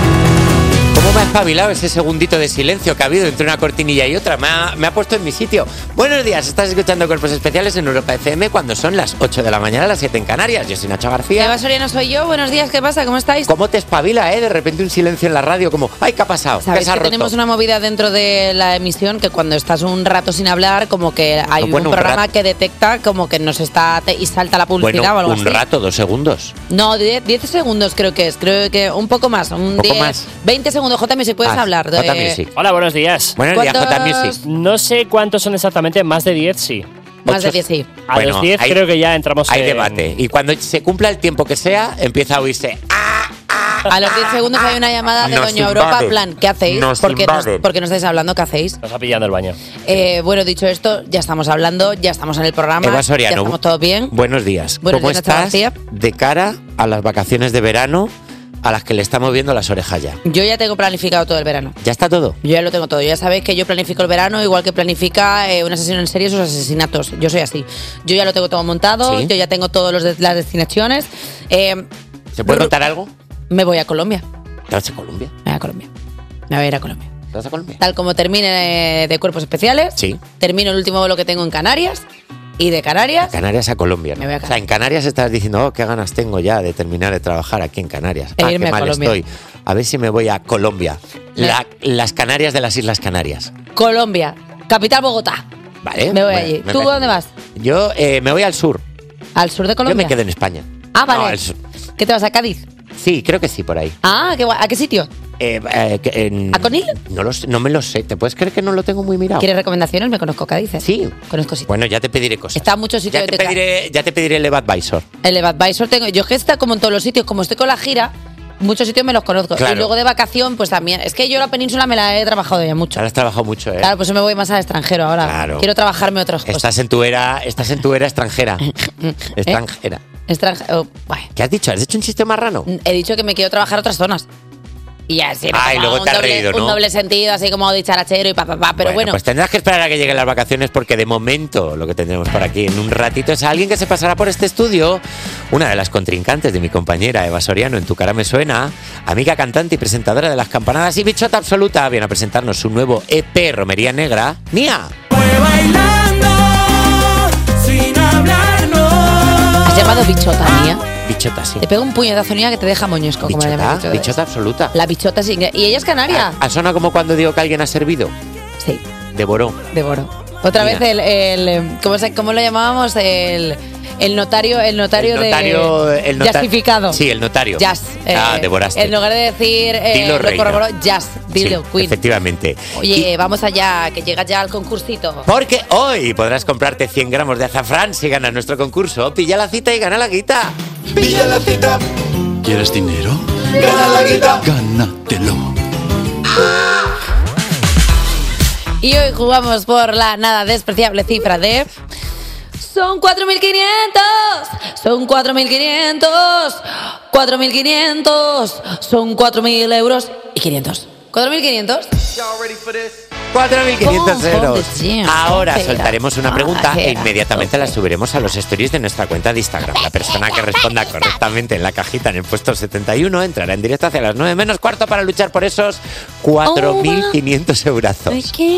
¿Cómo me ha espabilado ese segundito de silencio que ha habido entre una cortinilla y otra? Me ha, me ha puesto en mi sitio. Buenos días, estás escuchando Cuerpos Especiales en Europa F M cuando son las ocho de la mañana, las siete en Canarias. Yo soy Nacho García. Eva Soriano soy yo. Buenos días, ¿qué pasa? ¿Cómo estáis? ¿Cómo te espabila, eh? De repente un silencio en la radio como, ay, ¿qué ha pasado? ¿Qué Sabéis se ha que roto? tenemos una movida dentro de la emisión que cuando estás un rato sin hablar, como que hay No, bueno, un un programa rato. que detecta como que nos está te- y salta la publicidad Bueno, o algo un así. rato, dos segundos. No, diez segundos creo que es. Creo que un poco más. Un ¿Poco diez, más? veinte segundos. J M, si puedes Ah, hablar. de- J Music. Hola, buenos días. Buenos días, J ¿Cuántos? Music. No sé cuántos son exactamente, más de diez sí. Más de Ocho- diez, sí. A Bueno, los diez hay- creo que ya entramos Hay en... debate. Y cuando se cumpla el tiempo que sea, empieza a oírse. ¡Ah! A los diez segundos hay una llamada de Nos Doña Europa, invaden. plan, ¿qué hacéis? Nos porque, nos, invaden. porque no estáis hablando, ¿qué hacéis? Nos está pillando el baño. Eh, bueno, dicho esto, ya estamos hablando, ya estamos en el programa, Eva ya Soriano. estamos todos bien. Buenos días. Buenos ¿Cómo días, Nacho estás García. de cara a las vacaciones de verano a las que le estamos viendo las orejas ya? Yo ya tengo planificado todo el verano. ¿Ya está todo? Yo ya lo tengo todo. Ya sabéis que yo planifico el verano igual que planifica eh, un asesino en serie sus asesinatos. Yo soy así. Yo ya lo tengo todo montado, ¿Sí? yo ya tengo todas las destinaciones. Eh, ¿Se puede Ru- contar algo? me voy a Colombia. ¿Te vas a Colombia? Me voy a Colombia. Me voy a ir a Colombia. ¿Te vas a Colombia? Tal como termine eh, de Cuerpos Especiales, Sí. termino el último vuelo que tengo en Canarias. Y de Canarias, Canarias a Colombia. ¿no? Me voy a O sea, en Canarias estás diciendo, oh, qué ganas tengo ya de terminar de trabajar aquí en Canarias. E ah, irme qué a mal Colombia. estoy. A ver si me voy a Colombia. Me- La- las Canarias de las Islas Canarias. Colombia, capital Bogotá. Vale. Me voy bueno, allí. me ¿Tú parece- dónde vas? Yo eh, me voy al sur. Al sur de Yo Colombia. me quedo en España. Ah, No, vale. al sur. ¿Qué te vas a Cádiz? Sí, creo que sí, por ahí. Ah, qué guay. ¿A qué sitio? Eh, eh, que en- ¿A Conil? No, lo sé, no me lo sé. ¿Te puedes creer que no lo tengo muy mirado? ¿Quieres recomendaciones? Me conozco Cádiz. ¿eh? Sí. Conozco sitios. Bueno, ya te pediré cosas. Está en muchos sitios Ya te de Ca- pediré, ya te pediré el EvAdvisor. El EvAdvisor tengo. Yo es que está como en todos los sitios. Como estoy con la gira, muchos sitios me los conozco. Claro. Y luego de vacación, pues también. Es que yo la península me la he trabajado ya mucho. Ahora has trabajado mucho, ¿eh? Claro, pues yo me voy más al extranjero ahora. Claro. Quiero trabajarme otras cosas. Estás en tu era, estás en tu era extranjera. extranjera. Extranjero. Bueno, ¿Qué has dicho? ¿Has hecho un chiste marrano? he dicho que me quiero trabajar otras zonas. Y ya, sí, Ah, y como luego un te has doble, reído, un ¿no? doble sentido, así como dicharachero y pa, pa, pa. Pero bueno, Pues tendrás que esperar a que lleguen las vacaciones porque de momento lo que tendremos por aquí en un ratito es a alguien que se pasará por este estudio, una de las contrincantes de mi compañera Eva Soriano en Tu Cara Me Suena, amiga cantante y presentadora de Las Campanadas y bichota absoluta, viene a presentarnos su nuevo E P Romería Negra, Nia. Fue bailando sin hablarnos. has llamado bichota mía. Bichota, sí. Te pego un puñetazo mía que te deja moñosco, como la llamas Bichota, bichota absoluta. La bichota sí. Y ella es canaria. ¿Ha sonado como cuando digo que alguien ha servido? Sí, Devoró. devoro. Otra Mira. vez el, el, em, ¿cómo, se- cómo lo llamábamos? El, el notario, el notario, El notario, de el nota- Jazzificado. Sí, el notario. Jazz. Ah, eh, devoraste. En lugar de decir eh, Dilo, lo reina. corroboró, jazz. Dilo, Sí, queen. efectivamente. Oye, vamos allá, que llega ya al concursito. Porque hoy podrás comprarte cien gramos de azafrán si ganas nuestro concurso. Pilla la cita y gana la guita. Pilla la cita. ¿Quieres dinero? Gana la guita. Gánatelo. Y hoy jugamos por la nada despreciable cifra de Son cuatro mil quinientos, son cuatro mil quinientos, cuatro mil quinientos, son cuatro mil euros y quinientos. ¿cuatro mil quinientos? cuatro mil quinientos euros. Ahora Espera. soltaremos una pregunta Ah, e espera. inmediatamente la subiremos a los stories de nuestra cuenta de Instagram. La persona que responda correctamente en la cajita en el puesto setenta y uno entrará en directo hacia las nueve menos cuarto para luchar por esos cuatro mil quinientos eurazos.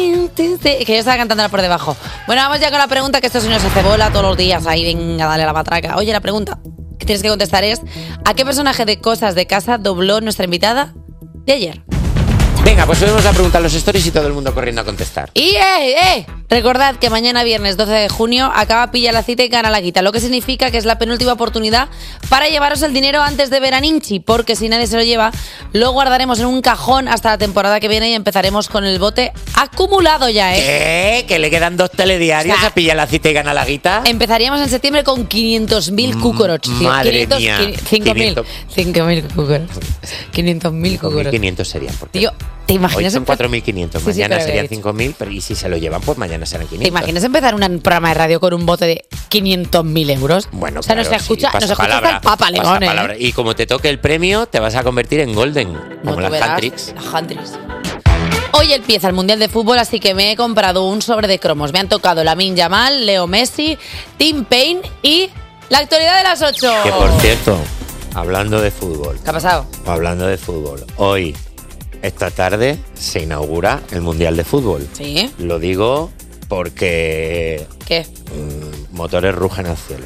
Que yo estaba cantándola por debajo. Bueno, vamos ya con la pregunta, que esto señor se hace bola todos los días. Ahí, venga, dale a la matraca. Oye, la pregunta que tienes que contestar es: ¿a qué personaje de Cosas de Casa dobló nuestra invitada de ayer? Venga, pues subimos la pregunta a los stories y todo el mundo corriendo a contestar. Y eh, eh, recordad que mañana viernes doce de junio acaba Pilla la Cita y Gana la Guita, lo que significa que es la penúltima oportunidad para llevaros el dinero antes de ver a Ninchi, porque si nadie se lo lleva, lo guardaremos en un cajón hasta la temporada que viene y empezaremos con el bote acumulado ya, ¿eh? ¿Qué? ¿Que le quedan dos telediarios O sea, a Pilla la Cita y Gana la Guita? Empezaríamos en septiembre con quinientos mil cucorots. tío. madre quinientos, mía. cinco mil. quinientos. cinco mil cucorots. quinientos mil cucorots. quinientos serían. Porque Tío, ¿te imaginas? hoy son empe- cuatro mil quinientos, Sí, sí, mañana pero serían he dicho. cinco mil, pero y si se lo llevan, pues mañana serán ¿Te quinientos. imaginas empezar un programa de radio con un bote de quinientos mil euros? Bueno, o sea, claro, nos escucha, sí, pasa nos escucha palabra, hasta el Papa pasa León, ¿eh? palabra. Y como te toque el premio, te vas a convertir en Golden, como tú las verás, Hantrix. Las Hantrix. Hoy empieza el Mundial de Fútbol, así que me he comprado un sobre de cromos. Me han tocado Lamine Yamal, Leo Messi, Tim Payne y la actualidad de las ocho. Que por cierto, hablando de fútbol, ¿Qué ha pasado? hablando de fútbol, hoy, esta tarde, se inaugura el Mundial de Fútbol. Sí. Lo digo porque ¿Qué? mm, motores rugen al cielo.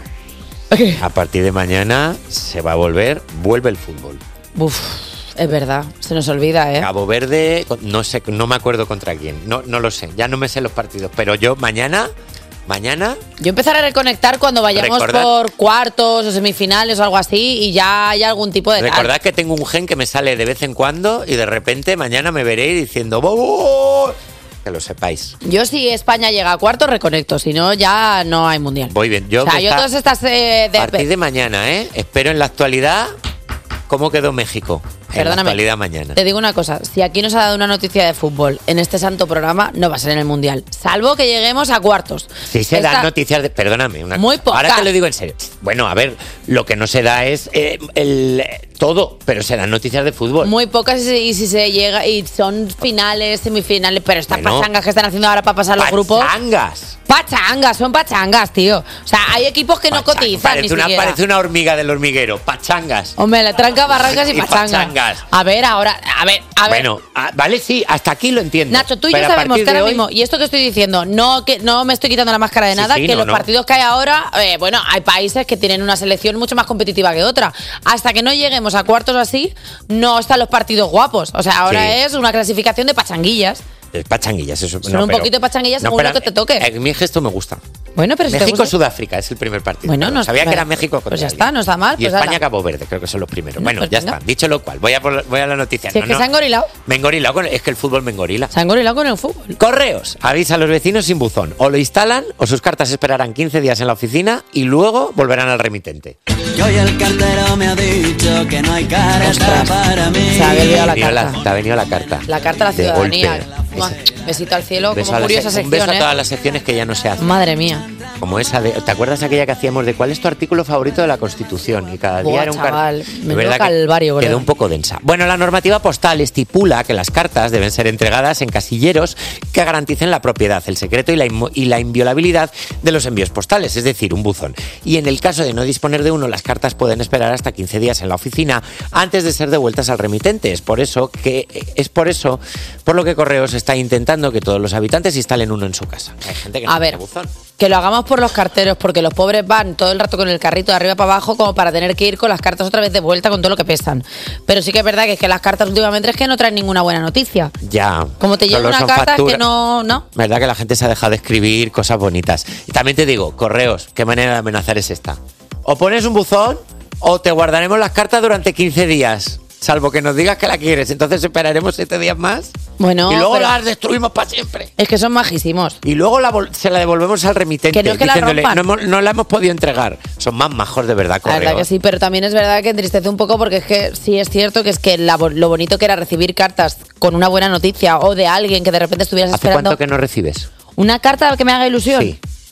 A partir de mañana se va a volver, vuelve el fútbol. Uf, es verdad, se nos olvida, ¿eh? Cabo Verde, no sé, no me acuerdo contra quién, no, no lo sé, ya no me sé los partidos, pero yo mañana, mañana, Yo empezaré a reconectar cuando vayamos Recordad- por cuartos o semifinales o algo así y ya haya algún tipo de tal. recordad que tengo un gen que me sale de vez en cuando y de repente mañana me veréis diciendo ¡Bobo! Que lo sepáis. Yo si España llega a cuartos reconecto, si no ya no hay mundial. Voy bien. Yo o sea, me yo está- todas estas eh, A de, partir de mañana, ¿eh? Espero en la actualidad cómo quedó México. En la Perdóname. actualidad mañana. Te digo una cosa, si aquí nos ha dado una noticia de fútbol en este santo programa, no va a ser en el mundial, salvo que lleguemos a cuartos. Sí se Esta- dan noticias de... Perdóname. Una, Muy pocas. Ahora te lo digo en serio. Bueno, a ver, lo que no se da es eh, el, todo, pero se dan noticias de fútbol. Muy pocas y si, y si se llega y son finales, semifinales, pero estas Bueno. pachangas que están haciendo ahora para pasar los grupos. ¡Pachangas! Pachangas, son pachangas, tío. O sea, hay equipos que no Pachang- cotizan ni Parece una, siquiera. parece una hormiga del hormiguero. Pachangas. Hombre, la tranca, barrancas y, Y pachangas. pachangas. A ver, ahora, a ver, a ver. Bueno, ah, vale, sí, hasta aquí lo entiendo. Nacho, tú y Pero yo a sabemos partir que de ahora hoy- mismo, y esto que estoy diciendo, no que no me estoy quitando la máscara de Sí, nada, sí, que no, los no. partidos que hay ahora, eh, bueno, hay países que tienen una selección mucho más competitiva que otra. Hasta que no lleguemos a cuartos o así, no están los partidos guapos. O sea, ahora Sí. es una clasificación de pachanguillas. Es pachanguillas, eso. Son un poquito de pachanguillas según lo que te toque. A mí esto me gusta. Bueno, pero si te gusta- México-Sudáfrica es el primer partido. Bueno, Claro, no- sabía que era bueno, México contra pues ya alguien. está, no está mal, Y pues ala. España-Cabo Verde, creo que son los primeros. No, bueno, pues ya venga. está. Dicho lo cual, voy a, por- voy a la noticia. Si es No, que no. se han gorilado. Me he engorilado con- es que el fútbol me engorila. Se han gorilado con el fútbol. Correos. Avisa a los vecinos sin buzón. O lo instalan o sus cartas esperarán quince días en la oficina y luego volverán al remitente. Y hoy el cartero me ha dicho que no hay carta Ostras, para mí. se había olvidado la Te ha venido carta. te ha venido la carta. La carta a la De ciudadanía. golpe. Buah, besito al cielo, Beso como a la murió se- esa un beso sección, a todas ¿eh? las secciones que ya no se hacen. Madre mía. Como esa de, ¿te acuerdas aquella que hacíamos de cuál es tu artículo favorito de la Constitución? Y cada día Buah, era un car- chaval, De menudo verdad que calvario, boludo. quedó un poco densa. Bueno, la normativa postal estipula que las cartas deben ser entregadas en casilleros que garanticen la propiedad, el secreto y la, inmo- y la inviolabilidad de los envíos postales, es decir, un buzón. Y en el caso de no disponer de uno, las cartas pueden esperar hasta quince días en la oficina antes de ser devueltas al remitente. Es por eso que es por eso por lo que Correos está intentando que todos los habitantes instalen uno en su casa. Hay gente que no A ver, tiene buzón. que lo hagamos por los carteros, porque los pobres van todo el rato con el carrito de arriba para abajo como para tener que ir con las cartas otra vez de vuelta con todo lo que pesan. Pero sí que es verdad que es que las cartas últimamente es que no traen ninguna buena noticia. Ya. Como te llega Solo una son carta factura- que no, no. Verdad que la gente se ha dejado de escribir cosas bonitas. Y también te digo, Correos, ¿qué manera de amenazar es esta? O pones un buzón o te guardaremos las cartas durante quince días. Salvo que nos digas que la quieres. Entonces esperaremos siete días más. Bueno, y luego pero- las destruimos para siempre. Es que son majísimos. Y luego la vol- se la devolvemos al remitente. Que no es que la diciéndole, rompan. no, hemos- no la hemos podido entregar. Son más majos de verdad, La Correos. verdad que sí, pero también es verdad que entristece un poco porque es que sí es cierto que es que la bo- lo bonito que era recibir cartas con una buena noticia o de alguien que de repente estuvieras ¿Hace esperando cuánto que no recibes? una carta que me haga ilusión. Sí.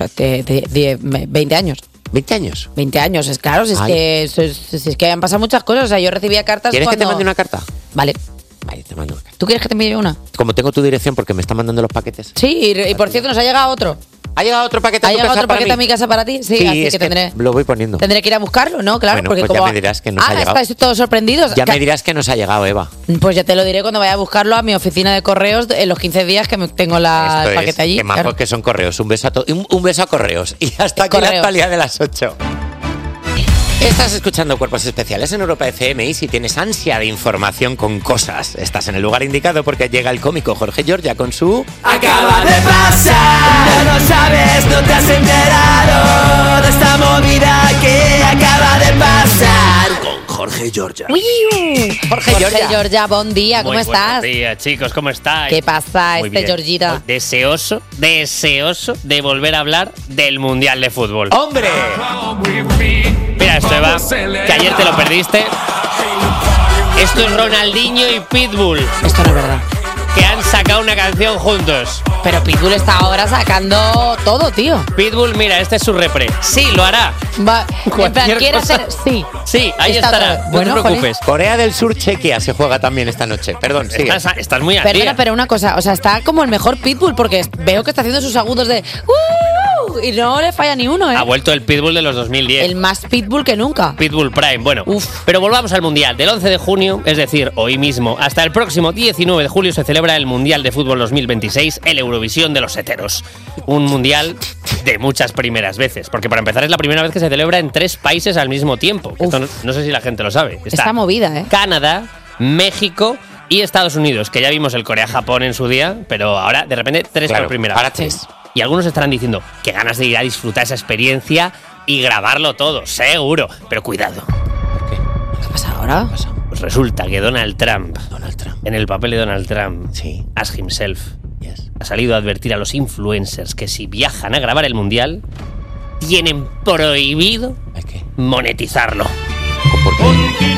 de, de- de veinte años. ¿veinte años? veinte años, es claro, si es, Ay. que, si es, si es que han pasado muchas cosas. O sea, yo recibía cartas ¿Quieres cuando... que te mande una carta? Vale. Vale, te mando una carta. ¿Tú quieres que te envíe una? Como tengo tu dirección porque me están mandando los paquetes. Sí, y, y por cierto, nos ha llegado otro. ¿Ha llegado otro paquete a ¿Ha tu llegado casa otro para paquete a mí? mi casa para ti? Sí, Sí, así es que que tendré, lo voy poniendo. tendré que ir a buscarlo, ¿no? Claro, Bueno, porque pues ya como... me dirás que nos ah, ha llegado. estáis todos sorprendidos. Ya Que- me dirás que nos ha llegado, Eva. Pues ya te lo diré cuando vaya a buscarlo a mi oficina de correos en los quince días que me- tengo la, Esto el paquete es, allí. qué majos Claro. que son correos. Un beso a, to- un, un beso a correos. Y hasta aquí la Correos. actualidad de las ocho. Estás escuchando Cuerpos Especiales en Europa F M y si tienes ansia de información con cosas, estás en el lugar indicado porque llega el cómico Jorge Giorgia con su... Acaba de pasar, no lo sabes, no te has enterado de esta movida que acaba de pasar con Jorge Giorgia. Jorge Jorge Giorgia. Giorgia, buen día, ¿cómo Muy estás? Buenos días, chicos, ¿cómo estáis? ¿Qué pasa, Muy este bien. Georgita? Deseoso, deseoso de volver a hablar del Mundial de Fútbol. ¡Hombre! Mira esto, Eva, que ayer te lo perdiste. Esto es Ronaldinho y Pitbull, Esto no es verdad. que han sacado una canción juntos. Pero Pitbull está ahora sacando todo, tío. Pitbull, mira, este es su repre. Sí, lo hará. Va, en plan, Cualquier quiere cosa. hacer... Sí. Sí, ahí Está estará. otra vez. No Bueno, te joder. preocupes. Corea del Sur, Chequia se juega también esta noche. Perdón, sigue. Estás, estás muy al Perdona, día. pero una cosa, o sea, está como el mejor Pitbull porque veo que está haciendo sus agudos de... "Uh", y no le falla ni uno, ¿eh? Ha vuelto el Pitbull de los dos mil diez. El más Pitbull que nunca. Pitbull Prime, bueno. Uf. Pero volvamos al Mundial. Del once de junio, es decir, hoy mismo, hasta el próximo diecinueve de julio se celebra el Mundial de Fútbol dos mil veintiséis, el Eurovisión de los heteros. Un mundial de muchas primeras veces. Porque para empezar es la primera vez que se celebra en tres países al mismo tiempo. Esto no, no sé si la gente lo sabe. Está movida, ¿eh? Canadá, México y Estados Unidos, que ya vimos el Corea-Japón en su día, pero ahora de repente tres Claro, por primera ahora vez. tres. Y algunos estarán diciendo que ganas de ir a disfrutar esa experiencia y grabarlo todo, seguro. Pero cuidado, ¿Qué pasa ahora? pues resulta que Donald Trump, Donald Trump. en el papel de Donald Trump, Sí. as himself, Yes. ha salido a advertir a los influencers que si viajan a grabar el mundial, tienen prohibido ¿Es qué? monetizarlo. ¿Por qué?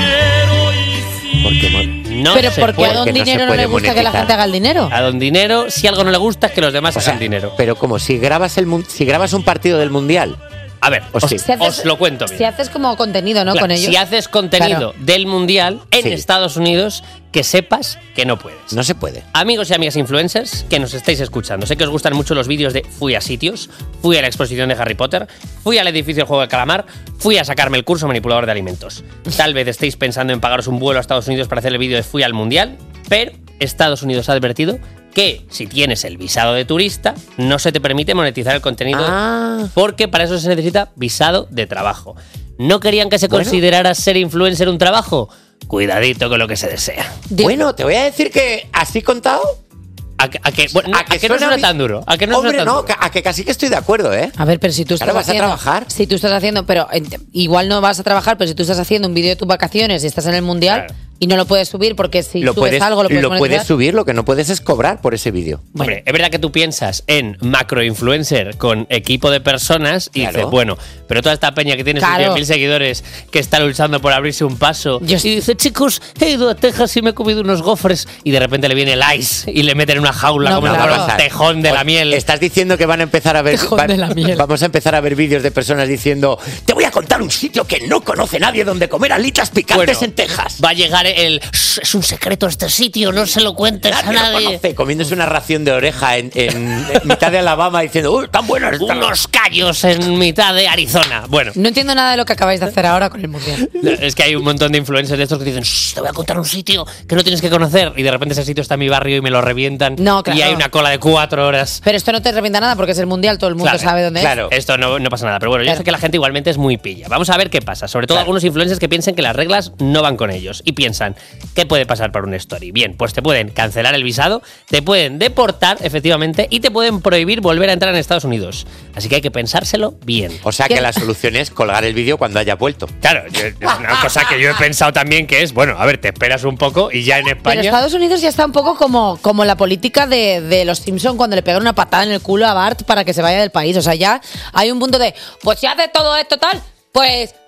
Porque mon- No Pero se ¿por qué puede. a Don que no se Dinero no, puede le gusta que la monetizar. gente haga el dinero? A Don Dinero, si algo no le gusta, es que los demás O sea, hagan dinero. pero como si grabas el mun- si grabas un partido del mundial. A ver, O os, sí. Si haces- os lo cuento bien. Si haces como contenido, ¿no? Claro, Con ellos. si haces contenido Claro. del mundial en Sí. Estados Unidos, que sepas que no puedes. No se puede. Amigos y amigas influencers que nos estáis escuchando, sé que os gustan mucho los vídeos de fui a sitios, fui a la exposición de Harry Potter, fui al edificio del juego de calamar, fui a sacarme el curso manipulador de alimentos. Tal vez estéis pensando en pagaros un vuelo a Estados Unidos para hacer el vídeo de fui al mundial, pero Estados Unidos ha advertido que si tienes el visado de turista, no se te permite monetizar el contenido Ah. porque para eso se necesita visado de trabajo. ¿No querían que se Bueno. considerara ser influencer un trabajo? Cuidadito con lo que se desea. Di- Bueno, te voy a decir que así contado. ¿A que, a que- bueno, no, a que no suena vi- tan duro? ¿A que no Hombre, suena tan no, duro? que- a que casi que estoy de acuerdo, ¿eh? A ver, pero si tú estás Claro, vas a haciendo, trabajar. Si tú estás haciendo, pero ent- igual no vas a trabajar, pero si tú estás haciendo un vídeo de tus vacaciones y estás en el mundial Claro. y no lo puedes subir porque si lo subes puedes, algo lo puedes lo monetizar. puedes subir, lo que no puedes es cobrar por ese vídeo. Hombre, es verdad que tú piensas en macro-influencer con equipo de personas y Claro. dices, bueno, pero toda esta peña que tiene sus Claro. diez mil seguidores que está luchando por abrirse un paso Yo- y dice, chicos, he ido a Texas y me he comido unos gofres y de repente le viene el ice y le meten en una jaula No, como claro. si fuera va a un pasar. tejón de la O- miel. Estás diciendo que van a empezar a ver. Tejón va- de la miel. Vamos a empezar a ver vídeos de personas diciendo: Te voy a contar un sitio que no conoce nadie donde comer alitas picantes Bueno, en Texas. Va a llegar el... Es un secreto este sitio, no se lo cuentes Nadie a lo nadie. conoce, comiéndose una ración de oreja en, en- en mitad de Alabama diciendo: ¡Uy, tan buenas están! Unos callos en mitad de Arizona. Bueno, No entiendo nada de lo que acabáis de hacer ahora con el mundial. es que hay un montón de influencers de estos que dicen, "Shh, te voy a contar un sitio que no tienes que conocer. Y de repente ese sitio está en mi barrio y me lo revientan. No, claro. Y hay una cola de cuatro horas. Pero esto no te revienta nada porque es el mundial, todo el mundo Claro, sabe dónde claro. Esto no, no pasa nada. Pero bueno, yo Claro. sé que la gente igualmente es muy pilla. Vamos a ver qué pasa. Sobre todo Claro. algunos influencers que piensen que las reglas no van con ellos. Y piensan, ¿qué puede pasar por una story? Bien, pues te pueden cancelar el visado, te pueden deportar, efectivamente, y te pueden prohibir volver a entrar en Estados Unidos. Así que hay que pensárselo bien. O sea ¿Qué? que la solución es colgar el vídeo cuando haya vuelto. Claro, yo- es una cosa que yo he pensado también que es, bueno, a ver, te esperas un poco y ya en Pero España... Estados Unidos ya está un poco como, como la política de, de los Simpson cuando le pegan una patada en el culo a Bart para que se vaya del país. O sea, ya hay un punto de, pues si hace todo esto tal, pues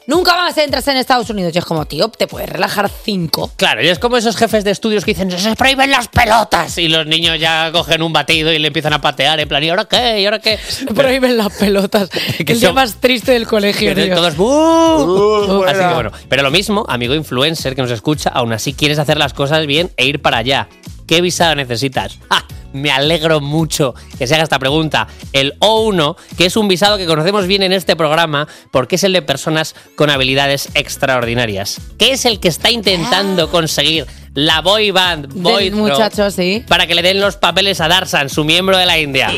nunca más entras en Estados Unidos. Y es como, tío, te puedes relajar cinco. Claro, y es como esos jefes de estudios que dicen, se prohíben las pelotas. Y los niños ya cogen un batido y le empiezan a patear en plan, ¿y ahora qué? ¿Y ahora qué? Se prohíben las pelotas. Que El día son- más triste del colegio, Que tío. todos ¡buh! Uh, Así bueno. que bueno. Pero lo mismo, amigo influencer que nos escucha, aún así quieres hacer las cosas bien e ir para allá. ¿Qué visado necesitas? ¡Ah! Me alegro mucho que se haga esta pregunta. El O uno, que es un visado que conocemos bien en este programa porque es el de personas con habilidades extraordinarias. Que es el que está intentando conseguir la boy band, boy Del muchacho, sí. para que le den los papeles a Darsan, su miembro de la India.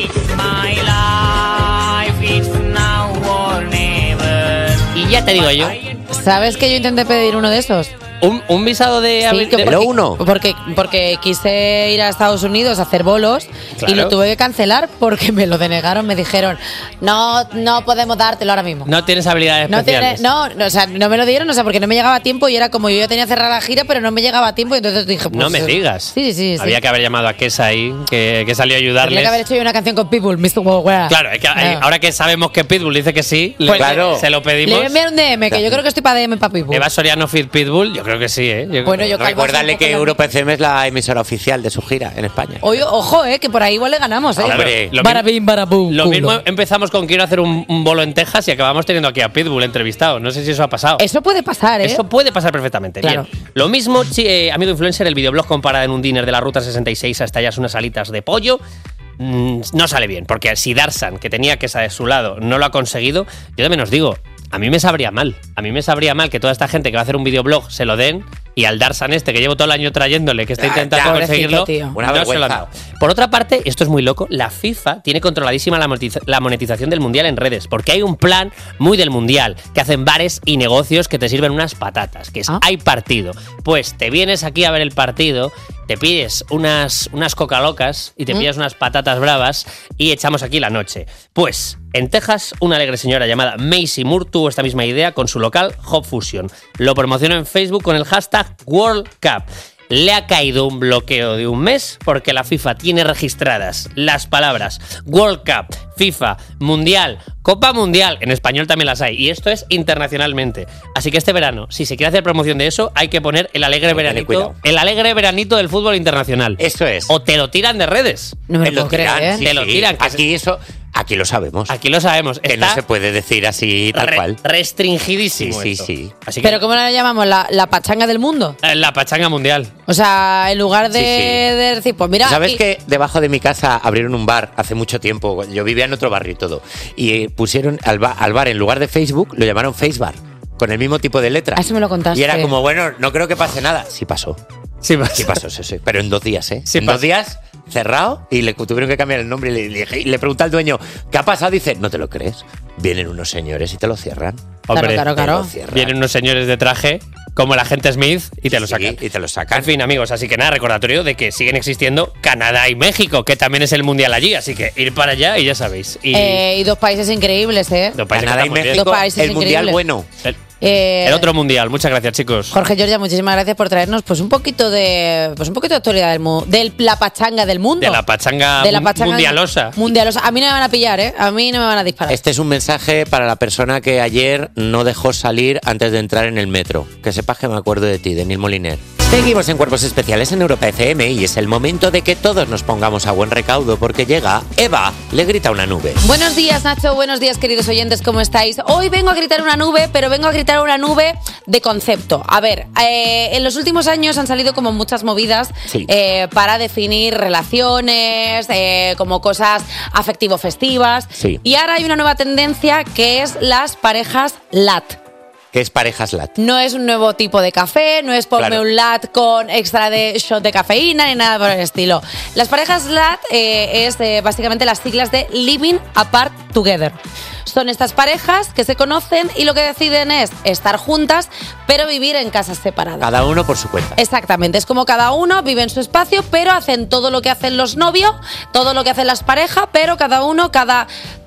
Y ya te digo yo, ¿Sabes que yo intenté pedir uno de esos? un, un visado de... Sí, que de- porque, uno? Porque, porque quise ir a Estados Unidos a hacer bolos Claro. y lo tuve que cancelar porque me lo denegaron. Me dijeron, no, no podemos dártelo ahora mismo. No tienes habilidades No, tiene, especiales. no, no, o sea, no me lo dieron, o sea, porque no me llegaba a tiempo y era como yo ya tenía cerrada la gira, pero no me llegaba a tiempo y entonces dije, pues... No me eh, digas. Sí, sí, sí. Había sí. que haber llamado a Kesa ahí, que, que salió a Tenía ayudarles. que haber hecho yo una canción con Pitbull, mister Worldwide. Claro, es que hay- No. ahora que sabemos que Pitbull dice que sí, le- Pues claro. se lo Le pedimos. voy a enviar un D M, que yo creo que estoy para D M para Pitbull. Eva Soriano Fit Pitbull, yo creo que sí, ¿eh? Yo- Bueno, yo calvo Recuérdale un poco que la- Europa F M es la emisora oficial de su gira en España. Oye, ojo, eh, que por ahí igual le ganamos, eh. Hombre, lo Bara bim, bara bum, Lo culo. mismo empezamos con quiero hacer un, un bolo en Texas y acabamos teniendo aquí a Pitbull entrevistado. No sé si eso ha pasado. Eso puede pasar, eh. Eso puede pasar perfectamente. Claro. Bien. Lo mismo, chi- eh, amigo influencer, el videoblog compara en un dinner de la Ruta sesenta y seis a estallarse unas alitas de pollo. Mm, no sale bien, porque si Darsan, que tenía Kesa de su lado, no lo ha conseguido, yo también os digo, a mí me sabría mal. A mí me sabría mal que toda esta gente que va a hacer un videoblog se lo den y al Darsan este, que llevo todo el año trayéndole, que está Ah, intentando ya, conseguirlo, pobrecito, tío. Una no se lo han vergüenza. dado. Por otra parte, esto es muy loco, la FIFA tiene controladísima la monetiza- la monetización del Mundial en redes, porque hay un plan muy del Mundial, que hacen bares y negocios que te sirven unas patatas, que es, Ah. hay partido. Pues te vienes aquí a ver el partido, te pides unas, unas coca locas y te ¿Mm? pillas unas patatas bravas y echamos aquí la noche. Pues, en Texas, una alegre señora llamada Macy Moore tuvo esta misma idea con su local Hop Fusion. Lo promocionó en Facebook con el hashtag World Cup. Le ha caído un bloqueo de un mes porque la FIFA tiene registradas las palabras World Cup, FIFA, Mundial, Copa Mundial. En español también las hay. Y esto es internacionalmente. Así que este verano, si se quiere hacer promoción de eso, hay que poner el alegre Hay que tener veranito. cuidado. El alegre veranito del fútbol internacional. Eso es. O te lo tiran de redes. No me Te lo lo puedo tiran, creer, sí, eh. Te lo sí. tiran, que Aquí eso, aquí lo sabemos. Aquí lo sabemos. que Está no se puede decir así tal re- cual. restringidísimo. Sí, sí, esto. sí. Así que Pero ¿cómo la llamamos? ¿La, la pachanga del mundo? eh, la pachanga mundial. O sea, en lugar de, Sí, sí. de decir, pues mira... ¿Sabes aquí- que debajo de mi casa abrieron un bar hace mucho tiempo? Yo vivía en otro barrio y todo. Y eh, pusieron al, ba- al bar, en lugar de Facebook, lo llamaron Facebar. Con el mismo tipo de letra. Ah, eso me lo contaste. Y era como, bueno, no creo que pase nada. Sí pasó. Sí, pasa. Sí pasó, sí, sí. Pero en dos días, ¿eh? Sí en pasa. dos días, cerrado, y le tuvieron que cambiar el nombre. Y le, le, le pregunta al dueño, ¿qué ha pasado? Dice, no te lo crees. Vienen unos señores y te lo cierran. Hombre, claro, Te claro. lo cierran. vienen unos señores de traje como el agente Smith y te lo Sí, sacan. y te lo sacan. En fin, amigos, así que nada, recordatorio de que siguen existiendo Canadá y México, que también es el mundial allí, así que ir para allá y ya sabéis. Y Eh, y dos países increíbles, ¿eh? los países Canadá que y estamos bien. México, Dos países el mundial increíbles. bueno. El, Eh, el otro mundial. Muchas gracias, chicos. Jorge Giorgia, muchísimas gracias por traernos pues un poquito de pues un poquito de actualidad del mu- de la pachanga del mundo. De la pachanga, De la mun- pachanga mundialosa. Mundialosa. A mí no me van a pillar, ¿eh? A mí no me van a disparar. Este es un mensaje para la persona que ayer no dejó salir antes de entrar en el metro. Que sepas que me acuerdo de ti, de Neil Moliner. Seguimos en Cuerpos Especiales en Europa F M y es el momento de que todos nos pongamos a buen recaudo porque llega Eva, le grita a una nube. Buenos días, Nacho. Buenos días, queridos oyentes. ¿Cómo estáis? Hoy vengo a gritar una nube, pero vengo a gritar una nube de concepto. A ver, eh, en los últimos años han salido como muchas movidas Sí. eh, para definir relaciones, eh, como cosas afectivo-festivas. Sí. Y ahora hay una nueva tendencia que es las parejas L A T. Que es parejas lat. No es un nuevo tipo de café, no es ponme Claro. un lat con extra de shot de cafeína ni nada por el estilo. Las parejas lat eh, es eh, básicamente las siglas de Living Apart Together. Son estas parejas que se conocen y lo que deciden es estar juntas, pero vivir en casas separadas. Cada uno por su cuenta. Exactamente, es como cada uno vive en su espacio, pero hacen todo lo que hacen los novios, todo lo que hacen las parejas, pero cada uno, cada,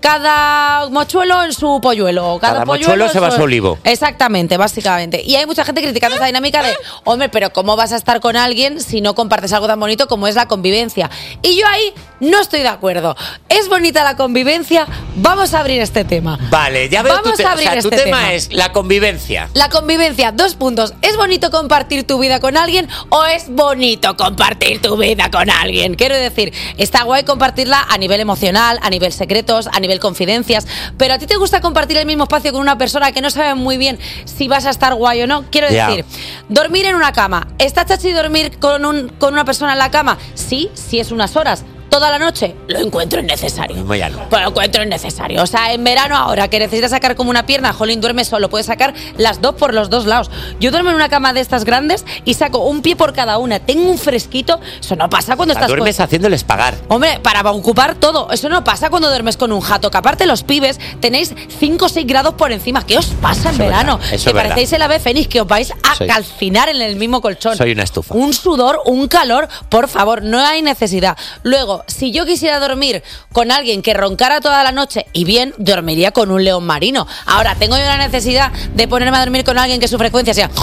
cada mochuelo en su polluelo. Cada, Cada polluelo mochuelo en se va a su olivo. Exactamente, básicamente. Y hay mucha gente criticando esa dinámica de, hombre, pero ¿cómo vas a estar con alguien si no compartes algo tan bonito como es la convivencia? Y yo ahí no estoy de acuerdo. ¿Es bonita la convivencia? Vamos a abrir este tema. Vale, ya veo Vamos tu, te- a abrir o sea, tu este tema, tema. es la convivencia. La convivencia, dos puntos. ¿Es bonito compartir tu vida con alguien o es bonito compartir tu vida con alguien? Quiero decir, está guay compartirla a nivel emocional, a nivel secretos, a nivel confidencias, pero ¿a ti te gusta compartir el mismo espacio con una persona que no sabe muy bien si vas a estar guay o no? Quiero Ya. decir, dormir en una cama. ¿Está chachi dormir con, un, con una persona en la cama? Sí, sí es unas horas. Toda la noche lo encuentro innecesario. Muy alto. Pues lo encuentro innecesario. O sea, en verano ahora que necesitas sacar como una pierna, jolín, duerme solo, puedes sacar las dos por los dos lados. Yo duermo en una cama de estas grandes y saco un pie por cada una. Tengo un fresquito. Eso no pasa cuando O sea, estás duermes con... haciéndoles pagar. Hombre, para ocupar todo. Eso no pasa cuando duermes con un jato. Que aparte los pibes tenéis cinco o seis grados por encima. ¿Qué os pasa en Eso es verano? verdad, eso que es verdad. parecéis el ave fénix, que os vais a Soy- calcinar en el mismo colchón. Soy una estufa. Un sudor, un calor, por favor, no hay necesidad. Luego, si yo quisiera dormir con alguien que roncara toda la noche, y bien, dormiría con un león marino. Ahora, tengo yo la necesidad de ponerme a dormir con alguien que su frecuencia sea...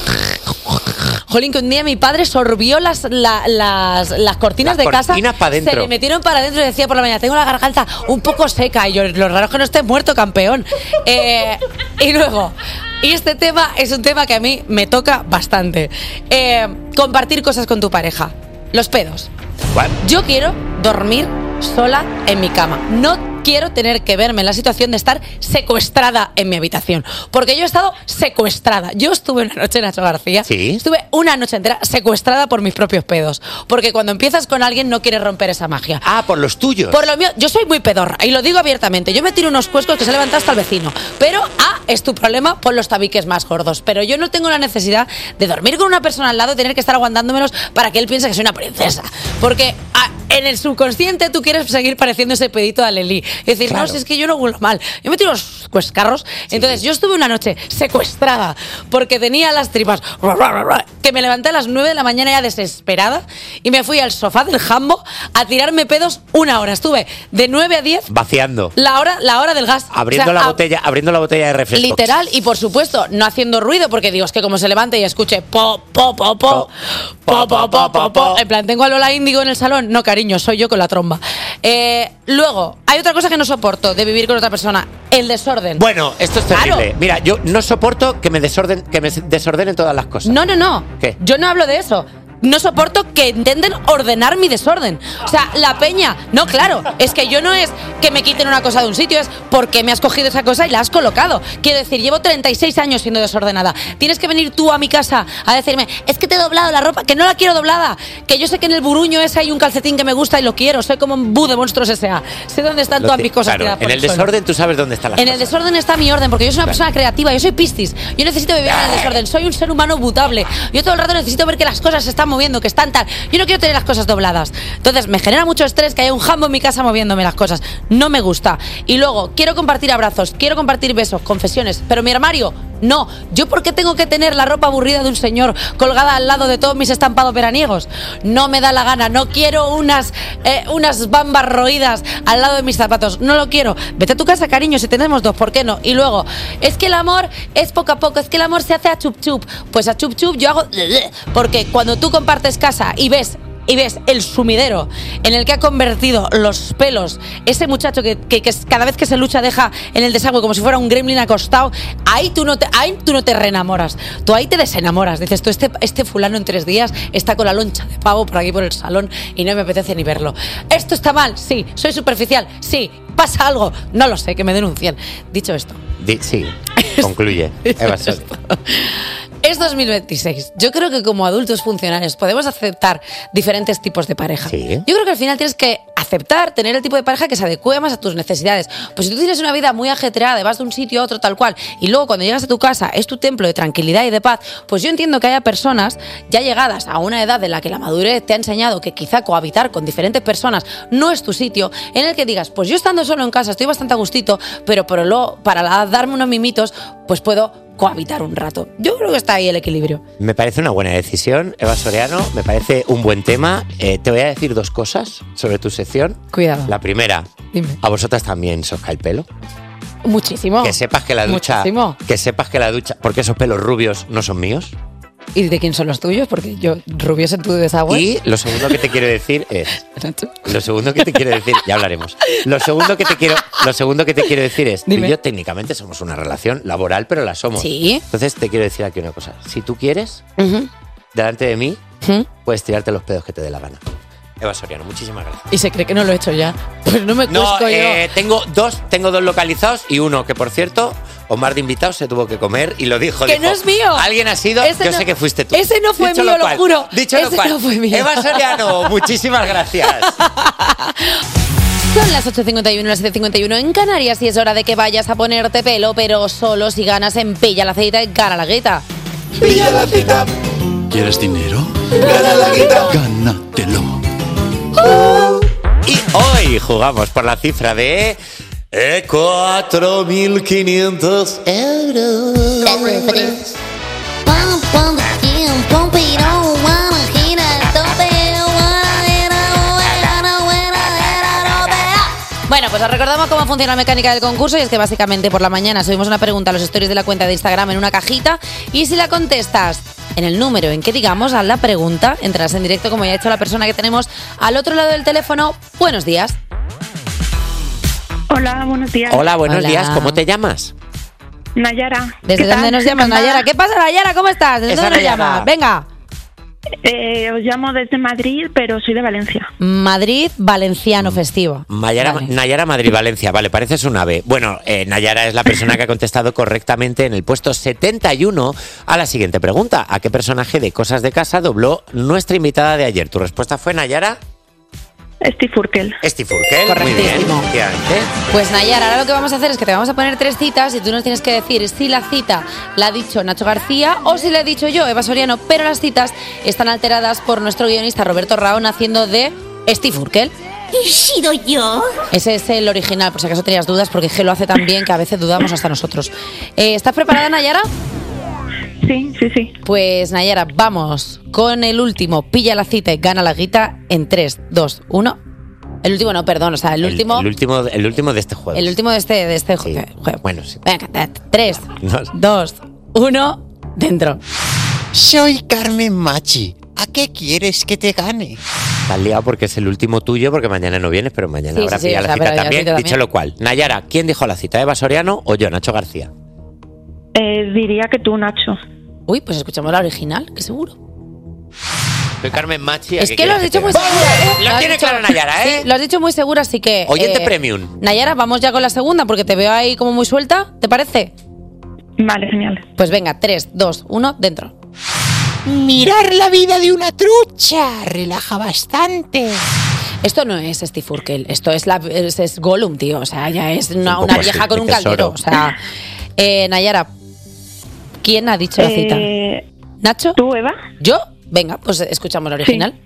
Jolín, que un día mi padre sorbió las, la- las, las cortinas Las de casa. cortinas pa' dentro. Se le metieron para adentro y decía por la mañana, tengo la garganta un poco seca. Y yo, lo raro es que no esté muerto, campeón. Eh, y luego, y este tema es un tema que a mí me toca bastante. Eh, compartir cosas con tu pareja. Los pedos. What? Yo quiero dormir sola en mi cama. No quiero tener que verme en la situación de estar secuestrada en mi habitación. Porque yo he estado secuestrada. Yo estuve una noche, Nacho García. Sí. Estuve una noche entera secuestrada por mis propios pedos. Porque cuando empiezas con alguien no quieres romper esa magia. Ah, por los tuyos. Por lo mío, yo soy muy pedorra y lo digo abiertamente. Yo me tiro unos cuescos que se levanta hasta el vecino. Pero, ah, es tu problema por los tabiques más gordos. Pero yo no tengo la necesidad de dormir con una persona al lado y tener que estar aguantándomelos para que él piense que soy una princesa. Porque ah, en el subconsciente tú quieres seguir pareciendo ese pedito de Alelí. Es decir, Claro. no, si es que yo no huelo mal. Yo me tiro unos cuescarros. Entonces, yo estuve una noche secuestrada porque tenía las tripas que me levanté a las nueve de la mañana ya desesperada y me fui al sofá del jambo a tirarme pedos una hora. Estuve de nueve a diez, Vaciando. la hora, la hora del gas. Abriendo O sea, la a- botella, abriendo la botella de refresco. Literal, y por supuesto, no haciendo ruido, porque digo, es que como se levante y escuche po, po, po, po, po, po, po, po, po. En plan, ¿tengo a Lola Índigo en el salón? No, cariño, soy yo con la tromba. Eh, luego, hay otra cosa que no soporto de vivir con otra persona: el desorden. Bueno, esto es Claro. terrible. Mira, yo no soporto que me desorden, que me desordenen todas las cosas. No, no, no. ¿Qué? Yo no hablo de eso. No soporto que intenten ordenar mi desorden. O sea, la peña. No, claro. Es que yo no es que me quiten una cosa de un sitio, es porque me has cogido esa cosa y la has colocado. Quiero decir, llevo treinta y seis años siendo desordenada. Tienes que venir tú a mi casa a decirme, es que te he doblado la ropa, que no la quiero doblada. Que yo sé que en el buruño ese hay un calcetín que me gusta y lo quiero. Soy como un bu de monstruos S A. Sé dónde están Lo todas ti- mis cosas. claro, tiradas por en el suelo. desorden tú sabes dónde están las En el cosas. desorden está mi orden, porque yo soy una Claro. persona creativa, yo soy Piscis. Yo necesito vivir en el desorden, soy un ser humano mutable. Yo todo el rato necesito ver que las cosas se están moviendo, que están tal. Yo no quiero tener las cosas dobladas. Entonces me genera mucho estrés que haya un jambo en mi casa moviéndome las cosas. No me gusta. Y luego, quiero compartir abrazos, quiero compartir besos, confesiones, pero mi armario, no. ¿Yo por qué tengo que tener la ropa aburrida de un señor colgada al lado de todos mis estampados veraniegos? No me da la gana, no quiero unas, eh, unas bambas roídas al lado de mis zapatos, no lo quiero. Vete a tu casa, cariño, si tenemos dos, ¿por qué no? Y luego, es que el amor es poco a poco, es que el amor se hace a chup chup. Pues a chup chup yo hago... Porque cuando tú compartes casa y ves... Y ves el sumidero en el que ha convertido los pelos ese muchacho que, que, que cada vez que se lucha deja en el desagüe como si fuera un gremlin acostado. Ahí tú no te, ahí tú no te reenamoras. Tú ahí te desenamoras. Dices tú, este, este fulano en tres días está con la loncha de pavo por aquí por el salón y no me apetece ni verlo. ¿Esto está mal? Sí. ¿Soy superficial? Sí. ¿Pasa algo? No lo sé, que me denuncien. Dicho esto, Di- sí, concluye. Eva Sol. es dos mil veintiséis. Yo creo que como adultos funcionales podemos aceptar diferentes tipos de pareja. Sí. Yo creo que al final tienes que aceptar tener el tipo de pareja que se adecue más a tus necesidades. Pues si tú tienes una vida muy ajetreada, vas de un sitio a otro tal cual, y luego cuando llegas a tu casa es tu templo de tranquilidad y de paz, pues yo entiendo que haya personas ya llegadas a una edad en la que la madurez te ha enseñado que quizá cohabitar con diferentes personas no es tu sitio, en el que digas, pues yo estando solo en casa estoy bastante a gustito, pero por lo, para la- darme unos mimitos, pues puedo cohabitar un rato. Yo creo que está ahí el equilibrio. Me parece una buena decisión, Eva Soriano. Me parece un buen tema. Eh, te voy a decir dos cosas sobre tu sección. Cuidado. La primera, Dime. a vosotras también se os cae el pelo. Muchísimo. Que sepas que la ducha, Muchísimo. que sepas que la ducha, porque esos pelos rubios no son míos. ¿Y de quién son los tuyos? Porque yo, rubios en tu desagüe. Y lo segundo que te quiero decir es... Lo segundo que te quiero decir... Ya hablaremos. Lo segundo que te quiero, lo segundo que te quiero decir es... Dime. Tú y yo técnicamente somos una relación laboral, pero la somos. Sí. Entonces te quiero decir aquí una cosa. Si tú quieres, Uh-huh. delante de mí, Uh-huh. puedes tirarte los pedos que te dé la gana. Eva Soriano, muchísimas gracias. Y se cree que no lo he hecho ya. Pues no me No, cuesco eh, yo. tengo dos, tengo dos localizados y uno que, por cierto, Omar de invitado se tuvo que comer y lo dijo. ¡Que dijo, no es mío! Alguien ha sido, Ese yo no- sé que fuiste tú. ese no fue Dicho mío, lo cual, juro. Dicho lo Ese cual. no fue mío. Eva Soriano, muchísimas gracias. Son las ocho cincuenta y uno, las siete cincuenta y uno en Canarias y es hora de que vayas a ponerte pelo, pero solo si ganas en Pilla la Cita y Gana la Guita. Pilla la cita. ¿Quieres dinero? Gana la guita. Gánatelo. Y hoy jugamos por la cifra de eh, cuatro mil quinientos euros. Bueno, pues os recordamos cómo funciona la mecánica del concurso y es que básicamente por la mañana subimos una pregunta a los stories de la cuenta de Instagram en una cajita y si la contestas en el número en que digamos a la pregunta, entrarás en directo como ya ha hecho la persona que tenemos al otro lado del teléfono. Buenos días. Hola, buenos días. Hola, buenos Hola. días. ¿Cómo te llamas? Nayara. ¿Desde ¿Qué dónde tal? nos llamas, Encantada. Nayara? ¿Qué pasa, Nayara? ¿Cómo estás? ¿Desde Esa dónde nos Nayara. llamas? Venga. Eh, os llamo desde Madrid, pero soy de Valencia. Madrid, Valenciano Festivo. Nayara, Vale. Nayara Madrid, Valencia. Vale, pareces un ave. Bueno, eh, Nayara es la persona que ha contestado correctamente en el puesto setenta y uno a la siguiente pregunta. ¿A qué personaje de Cosas de Casa dobló nuestra invitada de ayer? ¿Tu respuesta fue, Nayara? Steve Urkel. Steve Urkel. Muy bien, Correctísimo. efectivamente. Pues Nayara, ahora lo que vamos a hacer es que te vamos a poner tres citas y tú nos tienes que decir si la cita la ha dicho Nacho García o si la he dicho yo, Eva Soriano, pero las citas están alteradas por nuestro guionista Roberto Raón haciendo de Steve Urkel. ¿He sido yo? Ese es el original, por si acaso tenías dudas, porque G lo hace tan bien que a veces dudamos hasta nosotros. Eh, ¿Estás preparada, Nayara? Sí, sí, sí. Pues Nayara, vamos con el último. Pilla la cita y gana la guita en tres, dos, uno. El último no, perdón, o sea, el último... El, último, el último de este juego. El último de este, de este Sí. jue- juego. Bueno, sí. Venga, tres, No. dos, uno, dentro. Soy Carmen Machi. ¿A qué quieres que te gane? Estás liado porque es el último tuyo, porque mañana no vienes, pero mañana Sí, habrá sí, sí, pillado o la sea, cita pero ya también. cita también. Dicho lo cual, Nayara, ¿quién dijo la cita? ¿Eva Soriano o yo, Nacho García? Eh, diría que tú, Nacho. Uy, pues escuchamos la original, que seguro. Soy Carmen Machi. ¿a Es qué que lo has quieres dicho muy te segura. gane? ¿eh? Lo has tiene dicho- claro Nayara, ¿eh? Sí, lo has dicho muy segura, así que... Oyente eh, premium. Nayara, vamos ya con la segunda, porque te veo ahí como muy suelta, ¿te parece? Vale, genial. Pues venga, tres, dos, uno, dentro. Mirar la vida de una trucha relaja bastante. Esto no es Steve Urkel, esto es, la, es, es Gollum, tío. O sea, ya es una, Un una poco vieja así, con mi un caldero. tesoro. O sea, eh, Nayara, ¿quién ha dicho la cita? Eh, ¿Nacho? ¿Tú, Eva? ¿Yo? Venga, pues escuchamos la original.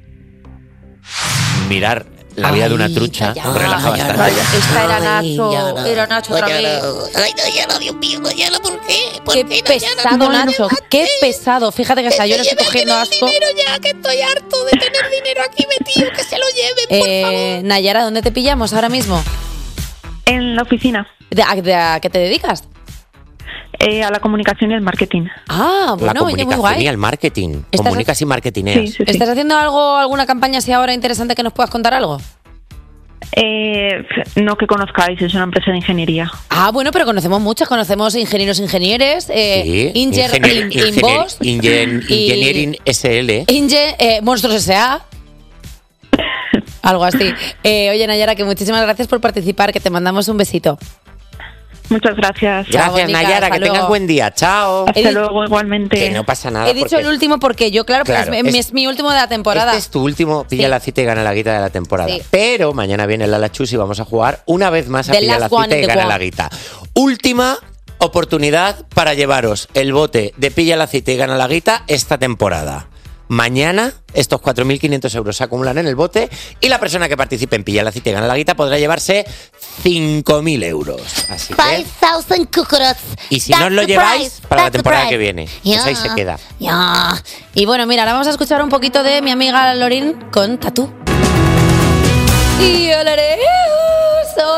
Mirar la vida de una Ay, trucha ya, relaja ya, bastante. ya. Esta era Ay, Nacho, Nayara. era Nacho otra vez. Ay, Nayara, Dios mío, Nayara, ¿por qué? ¿Por Qué qué, Nayara? pesado, Bueno, Nacho, qué pesado. Fíjate que hasta yo le estoy cogiendo asco. ya, que estoy harto de tener dinero aquí metido, que se lo lleven, por Eh, Nayara, ¿dónde te pillamos ahora mismo? En la oficina. ¿De, a, de a qué te dedicas? Eh, a la comunicación y el marketing. Ah, La bueno, oye, muy comunicación guay. y el marketing. Estás- Comunicas y marketineas. Sí, sí, sí. ¿Estás haciendo algo, alguna campaña así ahora interesante que nos puedas contar algo? Eh, no que conozcáis, es una empresa de ingeniería. Ah, bueno, pero conocemos muchas, conocemos ingenieros, ingenieres, eh, Sí, Inger, ingenier- In- ingenier- Inbox, ingen- y- Engineering S L. Inge, eh, Monstruos S A. Algo así. Eh, oye, Nayara, que muchísimas gracias por participar, que te mandamos un besito. Muchas gracias. Chao, Gracias, Mónica, Nayara, hasta que tengas luego. buen día. Chao. Hasta He di- luego, igualmente. Que no pasa nada. He dicho porque el último porque yo, claro, pues Claro, es, es- es mi último de la temporada. Este es tu último Pilla Sí. la cita y gana la guita de la temporada. Sí. Pero mañana viene la Lachus y vamos a jugar una vez más a The Pilla la last one cita in y the gana one. la guita. Última oportunidad para llevaros el bote de Pilla la cita y gana la guita esta temporada. Mañana estos cuatro mil quinientos euros se acumulan en el bote y la persona que participe en Pilla la cita y gana la guita podrá llevarse cinco mil euros. Así que... five thousand cucurots. Y si no os lo lleváis, para la temporada que viene. Pues ahí se queda. Ya. Y bueno, mira, ahora vamos a escuchar un poquito de mi amiga Lorín con Tatú. Y oleré, son las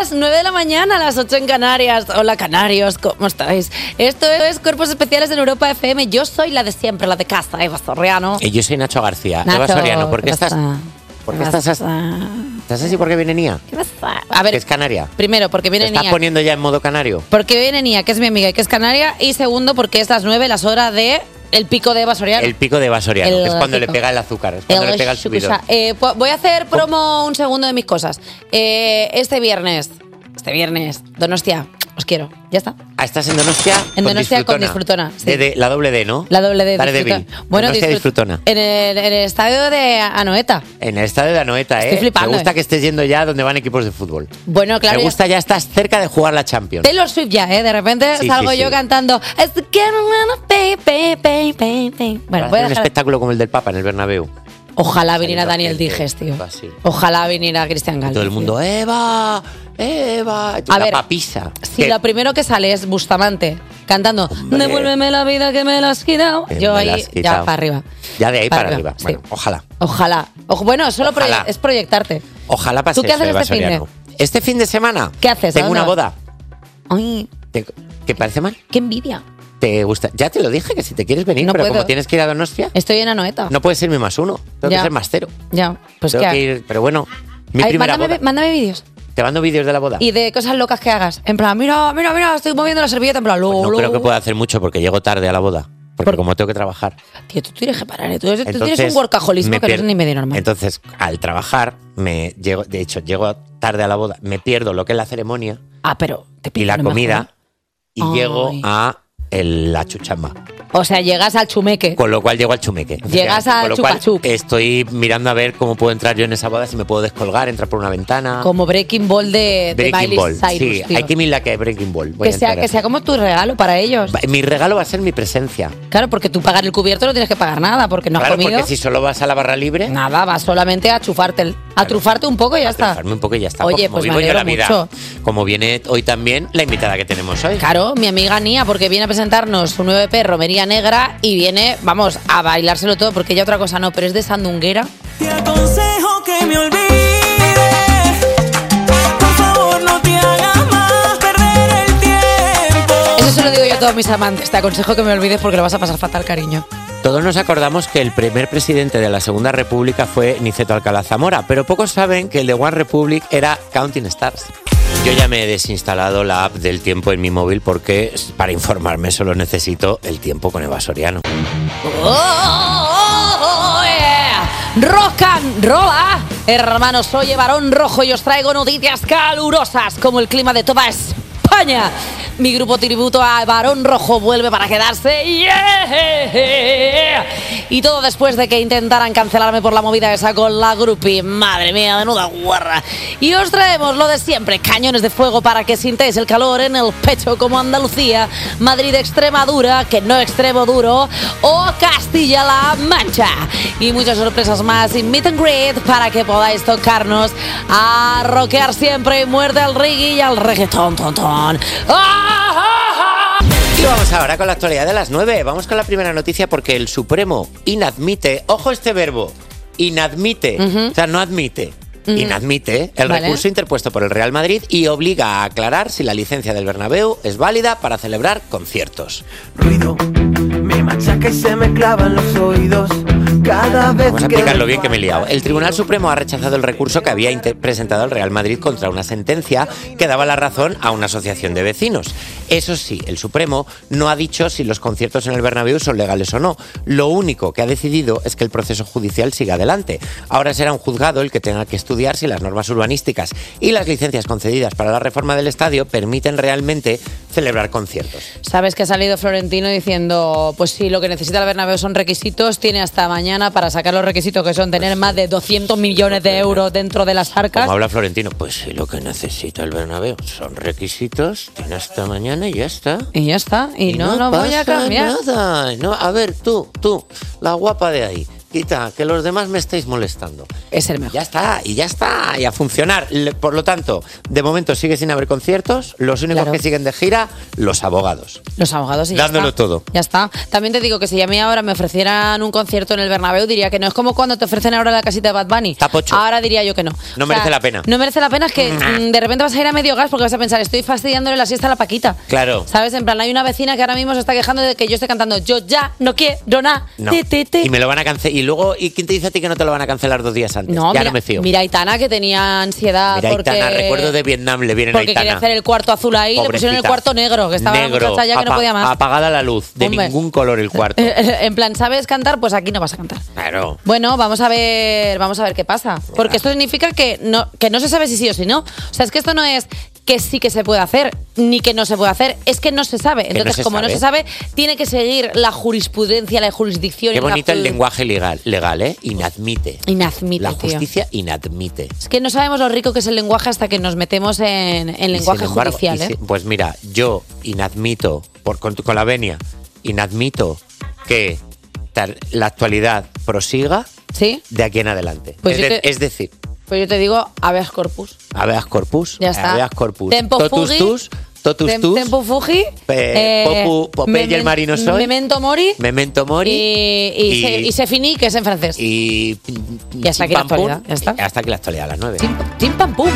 las nueve de la mañana, a las ocho en Canarias. Hola, canarios, ¿cómo estáis? Esto es Cuerpos Especiales en Europa F M. Yo soy la de siempre, la de casa, Eva Soriano. Y yo soy Nacho García. Nacho, Eva Soriano, ¿por qué, ¿qué estás, pasa? ¿por qué ¿Qué estás, pasa? as- estás así porque viene Nia? ¿Qué pasa? A ver, Que es canaria. primero, porque viene ¿Te estás Nia. poniendo ya en modo canario? Porque viene Nia, que es mi amiga y que es canaria. Y segundo, porque es las nueve, las horas de el pico de Eva Soriano. El pico de Eva Soriano, El que es cuando pico. le pega el azúcar, es cuando le pega el subidón. Eh, pues voy a hacer promo un segundo de mis cosas. Eh, este viernes, este viernes, Donostia, os quiero. Ya está. Ah, ¿estás en Donostia? En Donostia con Disfrutona, sí. De- de- la doble D, ¿no? La doble de Dale de Disfrutona. Bill. Bueno, Donostia disfrut- Disfrutona. En el, en el estadio de Anoeta. En el estadio de Anoeta, ¿eh? Estoy flipando, Me gusta eh. que estés yendo ya donde van equipos de fútbol. Bueno, claro. Me ya- gusta, ya estás cerca de jugar la Champions. Taylor Swift ya, ¿eh? De repente Sí, salgo sí, yo sí. cantando. "It's the getting on a pay, pay, pay, pay, pay". Bueno, Para voy a hacer un dejar- espectáculo como el del Papa en el Bernabéu. Ojalá viniera Saliendo Daniel gente, Dijes, tío. así. Ojalá viniera Cristian Galvez. Todo el mundo, Eva, Eva. A ver, papisa. Si lo primero que sale es Bustamante cantando "Devuélveme la vida que me la has quitado", Que yo me la ahí has ya quitado. para arriba. Ya de ahí para, Para arriba. arriba, Bueno, ojalá. Ojalá. Ojo, bueno, solo Ojalá. proye- es proyectarte. Ojalá pase ¿Tú qué eso, haces Eva este finde? Soriano. Este fin de semana. ¿Qué haces? ¿A Tengo dónde una vas? boda. Ay, Te- ¿Qué parece mal? qué envidia. ¿Te gusta? Ya te lo dije que si te quieres venir, No pero puedo. como tienes que ir a Donostia, Estoy en Anoeta. no puedes irme más uno. Tengo Ya. que ser más cero. Ya, pues Tengo qué que hago? ir, pero bueno, mi Ay, primera mándame, boda. mándame vídeos. Te mando vídeos de la boda. Y de cosas locas que hagas. En plan, mira, mira, mira, estoy moviendo la servilleta. En plan, lo, Pues no lo. creo que pueda hacer mucho porque llego tarde a la boda. Porque como tengo que trabajar. Tío, tú tienes que parar. ¿eh? Tú, tú tienes Entonces, un workaholismo me que no es pier- ni medio normal. Entonces, al trabajar, me llego, de hecho, llego tarde a la boda, me pierdo lo que es la ceremonia Ah, pero te y la pillan comida mejor. y Ay. llego a el- la chuchamba. O sea, llegas al chumeque. Con lo cual llego al chumeque. Llegas al Con lo cual chupachup. estoy mirando a ver cómo puedo entrar yo en esa boda, si me puedo descolgar, entrar por una ventana. Como Breaking Ball de, de Breaking Miley Ball. Cyrus, Sí, tío. hay que mirar que Breaking Ball. Voy Que a sea, entrar que sea como tu regalo para ellos. Va- Mi regalo va a ser mi presencia. Claro, porque tú pagar el cubierto no tienes que pagar nada, porque no has Claro, comido. porque si solo vas a la barra libre, Nada, vas solamente a chufarte, el- a trufarte un poco y ya está. dejarme un poco y ya está. Oye, como pues me vivo yo alegro la vida. mucho. Como viene hoy también la invitada que tenemos hoy. Claro, mi amiga Nia, porque viene a presentarnos su nuevo E P, Romería Negra, y viene, vamos, a bailárselo todo, porque ella otra cosa no, pero es de sandunguera. Te aconsejo que me olvides. Por favor, no te hagas más perder el tiempo. Eso se lo digo yo a todos mis amantes. Te aconsejo que me olvides porque lo vas a pasar fatal, cariño. Todos nos acordamos que el primer presidente de la Segunda República fue Niceto Alcalá Zamora, pero pocos saben que el de One Republic era Counting Stars. Yo ya me he desinstalado la app del tiempo en mi móvil porque para informarme solo necesito el tiempo con Eva Soriano. Oh, oh, oh, yeah. Rock and roll, ah. Hermanos, soy Barón Rojo y os traigo noticias calurosas como el clima de toda España. Mi grupo tributo a Barón Rojo vuelve para quedarse. Yeah. Y todo después de que intentaran cancelarme por la movida esa con la grupi. Madre mía, menuda guarra. Y os traemos lo de siempre, cañones de fuego para que sintáis el calor en el pecho como Andalucía, Madrid, Extremadura, que no extremo duro, o Castilla-La Mancha. Y muchas sorpresas más y meet and greet para que podáis tocarnos a rockear siempre. Muerde al reggae y al reggaetón, ton, ton. ¡Ah! Y vamos ahora con la actualidad de las nueve. Vamos con la primera noticia porque el Supremo inadmite, ojo este verbo, inadmite, Ujú. o sea, no admite, Ujú. inadmite el Vale. recurso interpuesto por el Real Madrid y obliga a aclarar si la licencia del Bernabéu es válida para celebrar conciertos. Ruido me machaca y se me clavan los oídos. Cada vez Vamos a que explicarlo bien que me he liado. El Tribunal Supremo ha rechazado el recurso que había inter- presentado el Real Madrid contra una sentencia que daba la razón a una asociación de vecinos. Eso sí, el Supremo no ha dicho si los conciertos en el Bernabéu son legales o no. Lo único que ha decidido es que el proceso judicial siga adelante. Ahora será un juzgado el que tenga que estudiar si las normas urbanísticas y las licencias concedidas para la reforma del estadio permiten realmente celebrar conciertos. Sabes que ha salido Florentino diciendo, pues sí, lo que necesita el Bernabéu son requisitos, tiene hasta mañana para sacar los requisitos que son tener más de doscientos millones de euros dentro de las arcas. Como habla Florentino, pues sí, lo que necesita el Bernabéu son requisitos, tiene hasta mañana y ya está. Y ya está, y, no lo voy a pasa cambiar. Nada. No, a ver, tú, tú, la guapa de ahí. quita, que los demás me estáis molestando. Es el mejor. Ya está, y ya está, y a funcionar. Le- Por lo tanto, de momento sigue sin haber conciertos, los únicos Claro. que siguen de gira, los abogados. Los abogados y ya Dándolo está. todo. Ya está. También te digo que si a mí ahora me ofrecieran un concierto en el Bernabéu, diría que no. Es como cuando te ofrecen ahora la casita de Bad Bunny. Tapocho. Ahora diría yo que no. No O merece sea, la pena. No merece la pena, es que mm, de repente vas a ir a medio gas porque vas a pensar, estoy fastidiándole la siesta a la Paquita. Claro. ¿Sabes? En plan, hay una vecina que ahora mismo se está quejando de que yo estoy cantando yo ya no quiero nada. No. Ti, ti, ti. Y me lo van a cancelar. Y luego, ¿y quién te dice a ti que no te lo van a cancelar dos días antes? No, ya mira, no me fío. mira a Aitana que tenía ansiedad Mira, porque... Aitana, recuerdo de Vietnam, le vienen a Porque Aitana. quería hacer el cuarto azul ahí, le pusieron el Pobrecita. cuarto negro, que estaba la Negro, muchacha ya que no apa- podía más. apagada la luz, de Hombre. ningún color el cuarto. En plan, ¿sabes cantar? Pues aquí no vas a cantar. Claro. Bueno, vamos a ver, vamos a ver qué pasa. Porque esto significa que no, que no se sabe si sí o si no. O sea, es que esto no es que sí que se puede hacer, ni que no se puede hacer, es que no se sabe. no Entonces, se como sabe. no se sabe, tiene que seguir la jurisprudencia, la jurisdicción. Qué y la bonito el ju- lenguaje legal, legal, ¿eh? Inadmite. Inadmite, La tío. justicia inadmite. Es que no sabemos lo rico que es el lenguaje hasta que nos metemos en, en Y lenguaje sin embargo, judicial, y ¿eh? si- Pues mira, yo inadmito, por, con, con la venia, inadmito que tal- la actualidad prosiga ¿Sí? de aquí en adelante. Pues es, yo de- te- es decir, Pues yo te digo, habeas corpus. habeas corpus, Ya está. habeas corpus, Tempo totus fugi. tus, totus Tem- tus, Tempo fugi. pe- popu- Popeye el memen- marino soy, Memento mori. memento mori, Y, y, y- se, y se finí, que es en francés. y, Y hasta aquí la actualidad, ya está. Hasta aquí la actualidad a las nueve. Tim pam pum.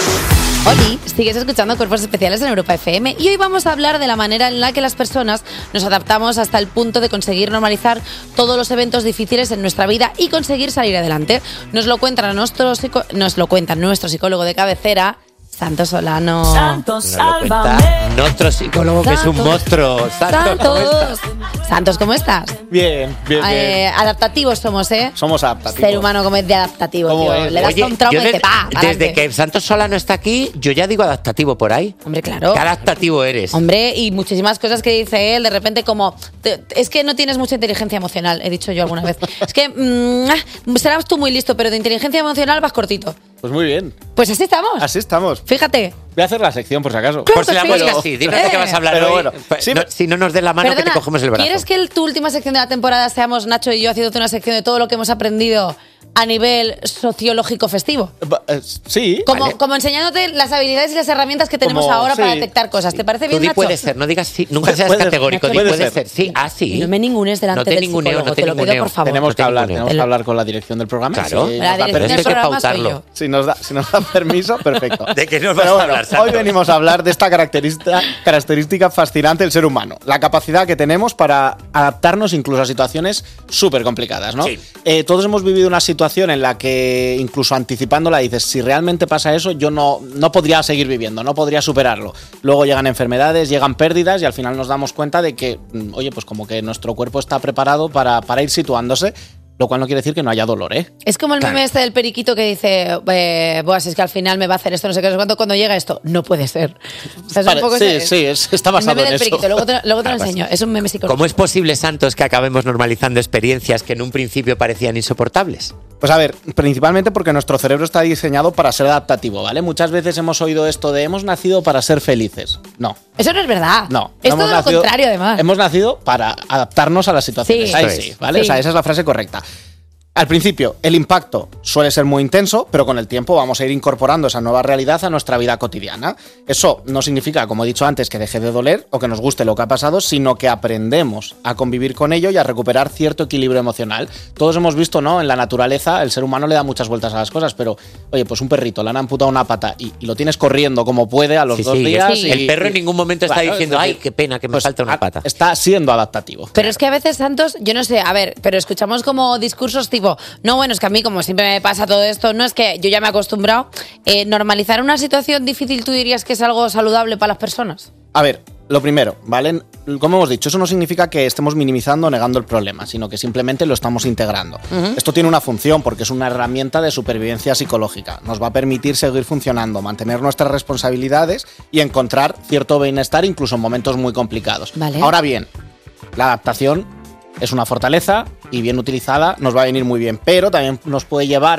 Oli, sigues escuchando Cuerpos Especiales en Europa F M y hoy vamos a hablar de la manera en la que las personas nos adaptamos hasta el punto de conseguir normalizar todos los eventos difíciles en nuestra vida y conseguir salir adelante. Nos lo cuentan nuestro psico- nos lo cuenta nuestro psicólogo de cabecera, Santos Solano. Nos lo cuenta nuestro psicólogo, que es un Santos. monstruo. Santos, ¿cómo estás? Santos. Santos, ¿cómo estás? Bien, bien, bien. Eh, adaptativos somos, ¿eh? Somos adaptativos. Ser humano como es de adaptativo, ¿Cómo tío. es? Le das Oye, con trauma yo y de- te pa, desde pa'lante. que Santos Solano está aquí, yo ya digo adaptativo por ahí. Hombre, claro. ¿Qué adaptativo eres? Hombre, y muchísimas cosas que dice él, de repente como, te- es que no tienes mucha inteligencia emocional, he dicho yo alguna vez. Es que mm, ah, serás tú muy listo, pero de inteligencia emocional vas cortito. Pues muy bien. Pues así estamos. Así estamos. Fíjate. Voy a hacer la sección por si acaso. Claro Por si que la sí. mosca sí, dinos de qué vas a hablar Pero hoy. bueno, Pues, sí, no- si no nos des la mano, que Perdona, te cogemos el brazo. ¿quieres que el- tu última sección de la temporada seamos Nacho y yo haciéndote una sección de todo lo que hemos aprendido a nivel sociológico festivo? Ba- eh, Sí. Como, Vale. como enseñándote las habilidades y las herramientas que tenemos Como- ahora para sí. detectar cosas. ¿Te parece Tú bien, di Nacho? puede ser, no digas sí, nunca seas Puede- categórico, Nacho, di puede puede ser. ser. Sí, ah, sí. No me ningunes delante No te del ninguneo, psicólogo, no te te lo pido ninguneo. por favor. Tenemos No que te hablar, ninguneo. tenemos que hablar con la dirección del programa. Claro. Si La nos da dirección pero del esto hay que programa soy pautarlo. yo. Si nos da, si nos da permiso, perfecto. ¿De qué nos vas Pero a bueno, hablar, Santos? hoy venimos a hablar de esta característica, característica fascinante del ser humano. La capacidad que tenemos para adaptarnos incluso a situaciones súper complicadas, ¿no? Sí. Eh, todos hemos vivido una situación en la que, incluso anticipándola, dices, si realmente pasa eso, yo no, no podría seguir viviendo, no podría superarlo. Luego llegan enfermedades, llegan pérdidas y al final nos damos cuenta de que, mm, oye, pues como que nuestro cuerpo está preparado para, para ir situándose. Lo cual no quiere decir que no haya dolor, ¿eh? Es como el Claro. meme este del periquito que dice, eh, pues es que al final me va a hacer esto, no sé qué, no sé cuánto, cuando llega esto, no puede ser. O sea, es Vale, un poco sí, ese- sí, es- está el basado meme en del eso. periquito, luego te, luego te lo Claro, enseño, es un meme psicológico. ¿Cómo es posible, Santos, que acabemos normalizando experiencias que en un principio parecían insoportables? Pues a ver, principalmente porque nuestro cerebro está diseñado para ser adaptativo, ¿vale? Muchas veces hemos oído esto de hemos nacido para ser felices. No, Eso no es verdad. no. Es no todo hemos lo nacido- contrario, además. Hemos nacido para adaptarnos a las situaciones. Sí. Ahí Eso sí, es. ¿vale? Sí. O sea, esa es la frase correcta. Al principio, el impacto suele ser muy intenso, pero con el tiempo vamos a ir incorporando esa nueva realidad a nuestra vida cotidiana. Eso no significa, como he dicho antes, que deje de doler o que nos guste lo que ha pasado, sino que aprendemos a convivir con ello y a recuperar cierto equilibrio emocional. Todos hemos visto, ¿no? En la naturaleza, el ser humano le da muchas vueltas a las cosas, pero, oye, pues un perrito le han amputado una pata y, y lo tienes corriendo como puede a los Sí, dos sí, días. sí. y- El perro en y- ningún momento está Claro, diciendo, es ay, decir, qué pena, que me pues, falta una a- pata. Está siendo adaptativo. Pero es que a veces, Santos, yo no sé, a ver, pero escuchamos como discursos tipo, no, bueno, es que a mí como siempre me pasa todo esto, no es que yo ya me he acostumbrado, eh, normalizar una situación difícil, ¿tú dirías que es algo saludable para las personas? A ver, lo primero, ¿vale? Como hemos dicho, eso no significa que estemos minimizando o negando el problema, sino que simplemente lo estamos integrando. Ujú. Esto tiene una función porque es una herramienta de supervivencia psicológica. Nos va a permitir seguir funcionando, mantener nuestras responsabilidades y encontrar cierto bienestar incluso en momentos muy complicados. Vale. Ahora bien, la adaptación es una fortaleza y bien utilizada nos va a venir muy bien, pero también nos puede llevar a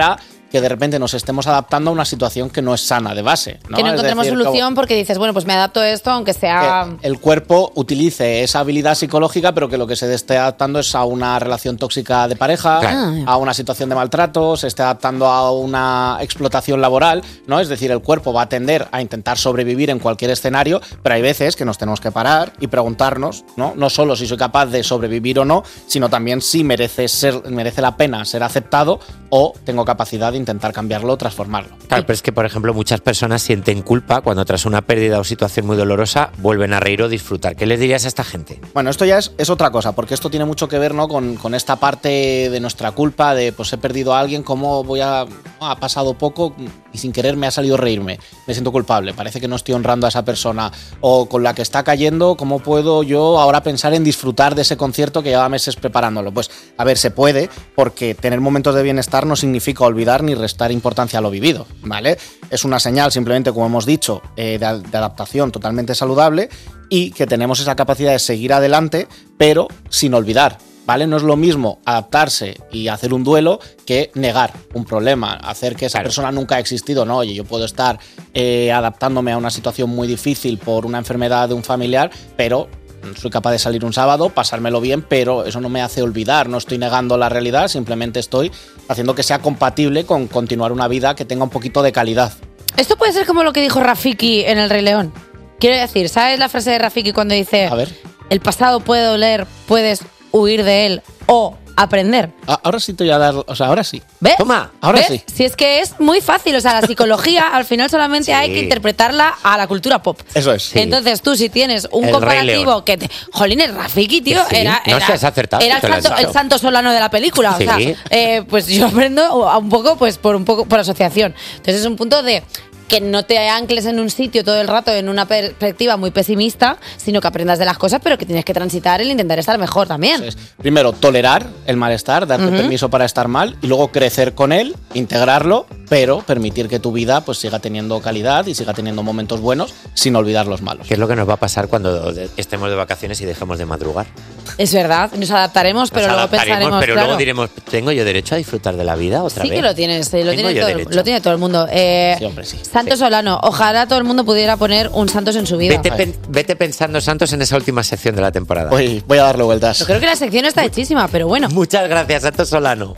que de repente nos estemos adaptando a una situación que no es sana de base, ¿no? Que no Es encontremos decir, solución como porque dices, bueno, pues me adapto a esto aunque sea... que el cuerpo utilice esa habilidad psicológica, pero que lo que se esté adaptando es a una relación tóxica de pareja, Claro. a una situación de maltrato, se esté adaptando a una explotación laboral, ¿no? Es decir, el cuerpo va a tender a intentar sobrevivir en cualquier escenario, pero hay veces que nos tenemos que parar y preguntarnos, ¿no? No solo si soy capaz de sobrevivir o no, sino también si merece ser, merece la pena ser aceptado o tengo capacidad de intentar cambiarlo o transformarlo. Claro, pero es que, por ejemplo, muchas personas sienten culpa cuando tras una pérdida o situación muy dolorosa vuelven a reír o disfrutar. ¿Qué les dirías a esta gente? Bueno, esto ya es, es otra cosa, porque esto tiene mucho que ver, ¿no? con, con esta parte de nuestra culpa, de pues he perdido a alguien, cómo voy a... ha pasado poco y sin querer me ha salido reírme. Me siento culpable, parece que no estoy honrando a esa persona. O con la que está cayendo, ¿cómo puedo yo ahora pensar en disfrutar de ese concierto que lleva meses preparándolo? Pues, a ver, se puede, porque tener momentos de bienestar no significa olvidar ni restar importancia a lo vivido, ¿vale? Es una señal, simplemente, como hemos dicho, eh, de, de adaptación totalmente saludable y que tenemos esa capacidad de seguir adelante, pero sin olvidar, ¿vale? No es lo mismo adaptarse y hacer un duelo que negar un problema, hacer que esa Claro. persona nunca ha existido, ¿no? Oye, yo puedo estar eh, adaptándome a una situación muy difícil por una enfermedad de un familiar, pero soy capaz de salir un sábado, pasármelo bien, pero eso no me hace olvidar, no estoy negando la realidad, simplemente estoy haciendo que sea compatible con continuar una vida que tenga un poquito de calidad. Esto puede ser como lo que dijo Rafiki en El Rey León. Quiero decir, ¿sabes la frase de Rafiki cuando dice A ver. el pasado puede doler, puedes huir de él o aprender? A- Ahora sí te voy a dar, o sea, ahora sí. ¿Ves? Toma, ahora ¿Ves? sí. Si es que es muy fácil, o sea, la psicología al final solamente Sí. hay que interpretarla a la cultura pop. Eso es. Entonces tú si tienes un El Rey comparativo León. que te... Jolín, el Rafiki, tío, Sí. era, No era, seas acertado, era el, te lo has santo, dicho. el santo solano de la película. Sí. O sea, eh, pues yo aprendo a un poco pues por un poco por asociación. Entonces es un punto de que no te ancles en un sitio todo el rato en una perspectiva muy pesimista, sino que aprendas de las cosas, pero que tienes que transitar el intentar estar mejor también. Es, primero, tolerar el malestar, darte Ujú. permiso para estar mal y luego crecer con él, integrarlo, pero permitir que tu vida pues siga teniendo calidad y siga teniendo momentos buenos sin olvidar los malos. ¿Qué es lo que nos va a pasar cuando de- estemos de vacaciones y dejemos de madrugar? Es verdad, nos adaptaremos, pero Nos luego adaptaremos, pensaremos, pero claro. luego diremos, ¿tengo yo derecho a disfrutar de la vida otra Sí vez? que lo tienes, sí, lo Tengo tiene, yo todo, el- derecho. lo tiene todo el mundo. Eh, Sí, hombre, sí. Santos Solano, ojalá todo el mundo pudiera poner un Santos en su vida. Vete, pen- vete pensando, Santos, en esa última sección de la temporada. Voy, voy a darle vueltas. Yo creo que la sección está hechísima, pero bueno. Muchas gracias, Santos Solano.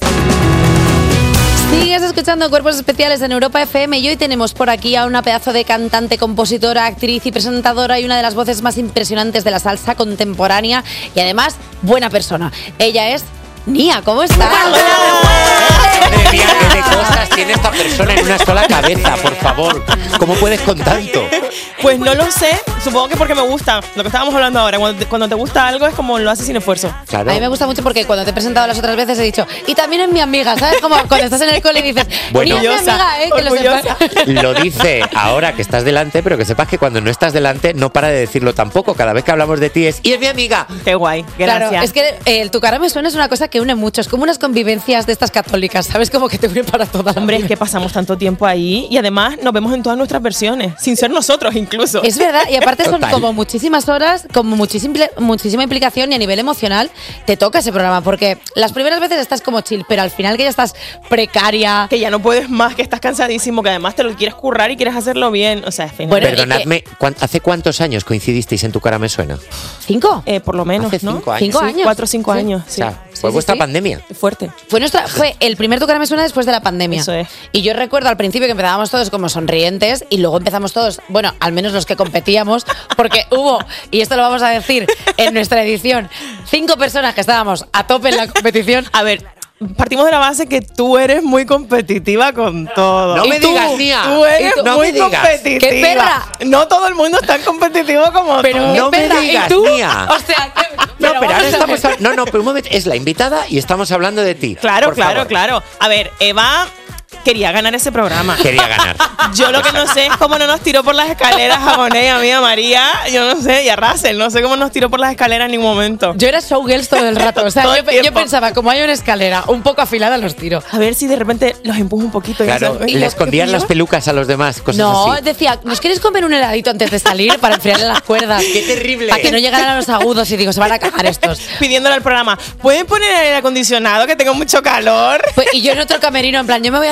Sigues escuchando Cuerpos Especiales en Europa F M y hoy tenemos por aquí a una pedazo de cantante, compositora, actriz y presentadora y una de las voces más impresionantes de la salsa contemporánea y además buena persona. Ella es Nia, ¿cómo estás? Madre mía, qué de cosas tiene esta persona en una sola cabeza, por favor. ¿Cómo puedes con tanto? Pues no lo sé, supongo que porque me gusta. Lo que estábamos hablando ahora, cuando te, cuando te gusta algo es como lo haces sin esfuerzo. Claro. A mí me gusta mucho porque cuando te he presentado las otras veces he dicho, y también es mi amiga, ¿sabes? Como cuando estás en el cole y dices, Bueno. Nia es mi amiga, ¿eh? Que lo Orgullosa. sepas. Lo dice ahora que estás delante, pero que sepas que cuando no estás delante no para de decirlo tampoco. Cada vez que hablamos de ti es, ¡y es mi amiga! Qué guay, gracias. Claro, es que eh, el tu cara me suena es una cosa que une mucho, es como unas convivencias de estas católicas, ¿sabes? Como que te une para toda la Hombre, es vida. que pasamos tanto tiempo ahí y además nos vemos en todas nuestras versiones, sin ser nosotros incluso. Es verdad, y aparte son Total. como muchísimas horas, como muchísima, muchísima implicación y a nivel emocional te toca ese programa, porque las primeras veces estás como chill, pero al final que ya estás precaria. Que ya no puedes más, que estás cansadísimo, que además te lo quieres currar y quieres hacerlo bien. O sea, es Bueno, Perdonadme, ¿cuán- ¿hace cuántos años coincidisteis en Tu cara me suena? ¿Cinco? Eh, por lo menos, Hace ¿no? cinco años. ¿Cinco Sí, años? Cuatro o cinco Sí. años. O Sí. sea, fue sí, vuestra sí. pandemia. Fuerte. Fue, nuestra, fue el primer Tu cara me suena después de la pandemia. Eso es. Y yo recuerdo al principio que empezábamos todos como sonrientes y luego empezamos todos, bueno, al menos los que competíamos, porque hubo, y esto lo vamos a decir en nuestra edición, cinco personas que estábamos a tope en la competición. A ver, partimos de la base que tú eres muy competitiva con todo. No Y me tú, digas, Nia. Tú eres Y tú- no muy me digas. competitiva. ¡Qué perra! No todo el mundo es tan competitivo como Pero tú. No qué me perra, digas, ¿y tú? Nia. O sea, que- No, pero vamos ahora a estamos... ver. a- No, no, pero un momento, es la invitada y estamos hablando de ti. Claro, Por claro, favor. claro. A ver, Eva quería ganar ese programa. Quería ganar. Yo lo que no sé es cómo no nos tiró por las escaleras a Bonet y a mí, a María, yo no sé, y a Russell, no sé cómo nos tiró por las escaleras en ningún momento. Yo era showgirls todo el rato. O sea, Todo yo, el pe- yo tiempo. pensaba, como hay una escalera un poco afilada, los tiro. A ver si de repente los empujo un poquito. ya Claro, sabes. le escondían ¿Qué las pillo? pelucas a los demás, cosas No, así. decía, ¿nos quieres comer un heladito antes de salir para enfriarle las cuerdas? ¡Qué terrible! Para que no llegaran a los agudos y digo, se van a cagar estos. Pidiéndole al programa, ¿pueden poner el aire acondicionado que tengo mucho calor? Pues, y yo en otro camerino, en plan, yo me voy al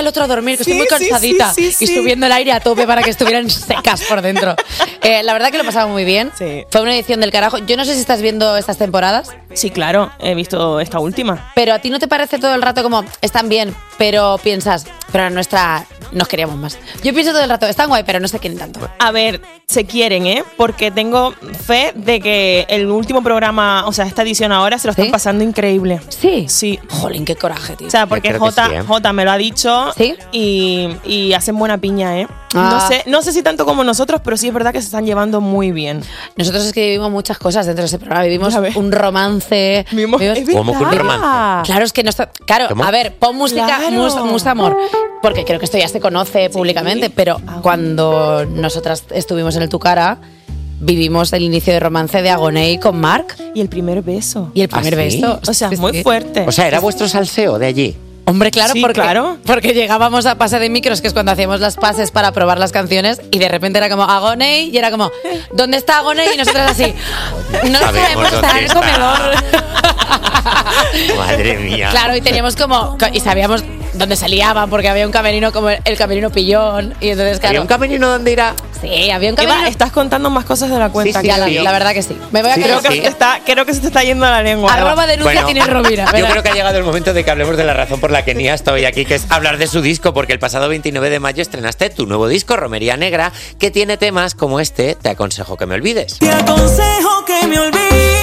otro a dormir, que Sí, estoy muy sí, cansadita. sí, sí, y sí. subiendo el aire a tope para que estuvieran secas por dentro. Eh, la verdad que lo pasaba muy bien. Sí. Fue una edición del carajo. Yo no sé si estás viendo estas temporadas. Sí, claro, he visto esta última. Pero a ti no te parece todo el rato como, están bien, pero piensas, pero a nuestra nos queríamos más. Yo pienso todo el rato, están guay, pero no se quieren tanto. A ver, se quieren, ¿eh? Porque tengo fe de que el último programa, o sea, esta edición ahora, se lo están ¿Sí? pasando increíble. Sí. Sí. Jolín, qué coraje, tío. O sea, porque Yo creo que Jota, sí, ¿eh? Jota me lo ha dicho ¿Sí? y, y hacen buena piña, ¿eh? Ah. No sé, no sé si tanto como nosotros, pero sí es verdad que se están llevando muy bien. Nosotros es que vivimos muchas cosas dentro de ese programa. Vivimos Ya ves. un romance. Vivimos- vivimos- es ¿Cómo que un verdad. romance? Claro, es que no está. Claro, ¿Cómo? a ver, pon música, Claro. mus, mus amor. Porque creo que esto ya se conoce públicamente, pero cuando nosotras estuvimos en el Tu Cara, vivimos el inicio de romance de Agoney con Marc Y el primer beso. y el primer ¿Ah, sí? beso. O sea, Sí, muy sí. fuerte. O sea, era vuestro salseo de allí. Hombre, claro, Sí, porque, claro. porque llegábamos a pase de micros, que es cuando hacíamos las pases para probar las canciones, y de repente era como Agoney, y era como, ¿dónde está Agoney? Y nosotras así, no lo Sabemos sabemos, está dónde en el está. comedor. Madre mía. Claro, y teníamos como, y sabíamos dónde se liaban, porque había un camerino como el camerino pillón, y entonces, claro. ¿Había un camerino donde ir a...? Sí, había un Eva, camerino. estás contando más cosas de la cuenta. Sí, sí, Ya, que la, sí. la verdad que sí. Me voy a Sí, quedar creo, que sí. se te está, creo que se te está yendo la lengua. Eva. Arroba denuncia tiene Rovira. yo ¿verdad? creo que ha llegado el momento de que hablemos de la razón por la que Nia está hoy aquí, que es hablar de su disco, porque el pasado veintinueve de mayo estrenaste tu nuevo disco, Romería Negra, que tiene temas como este, Te aconsejo que me olvides. Te aconsejo que me olvides.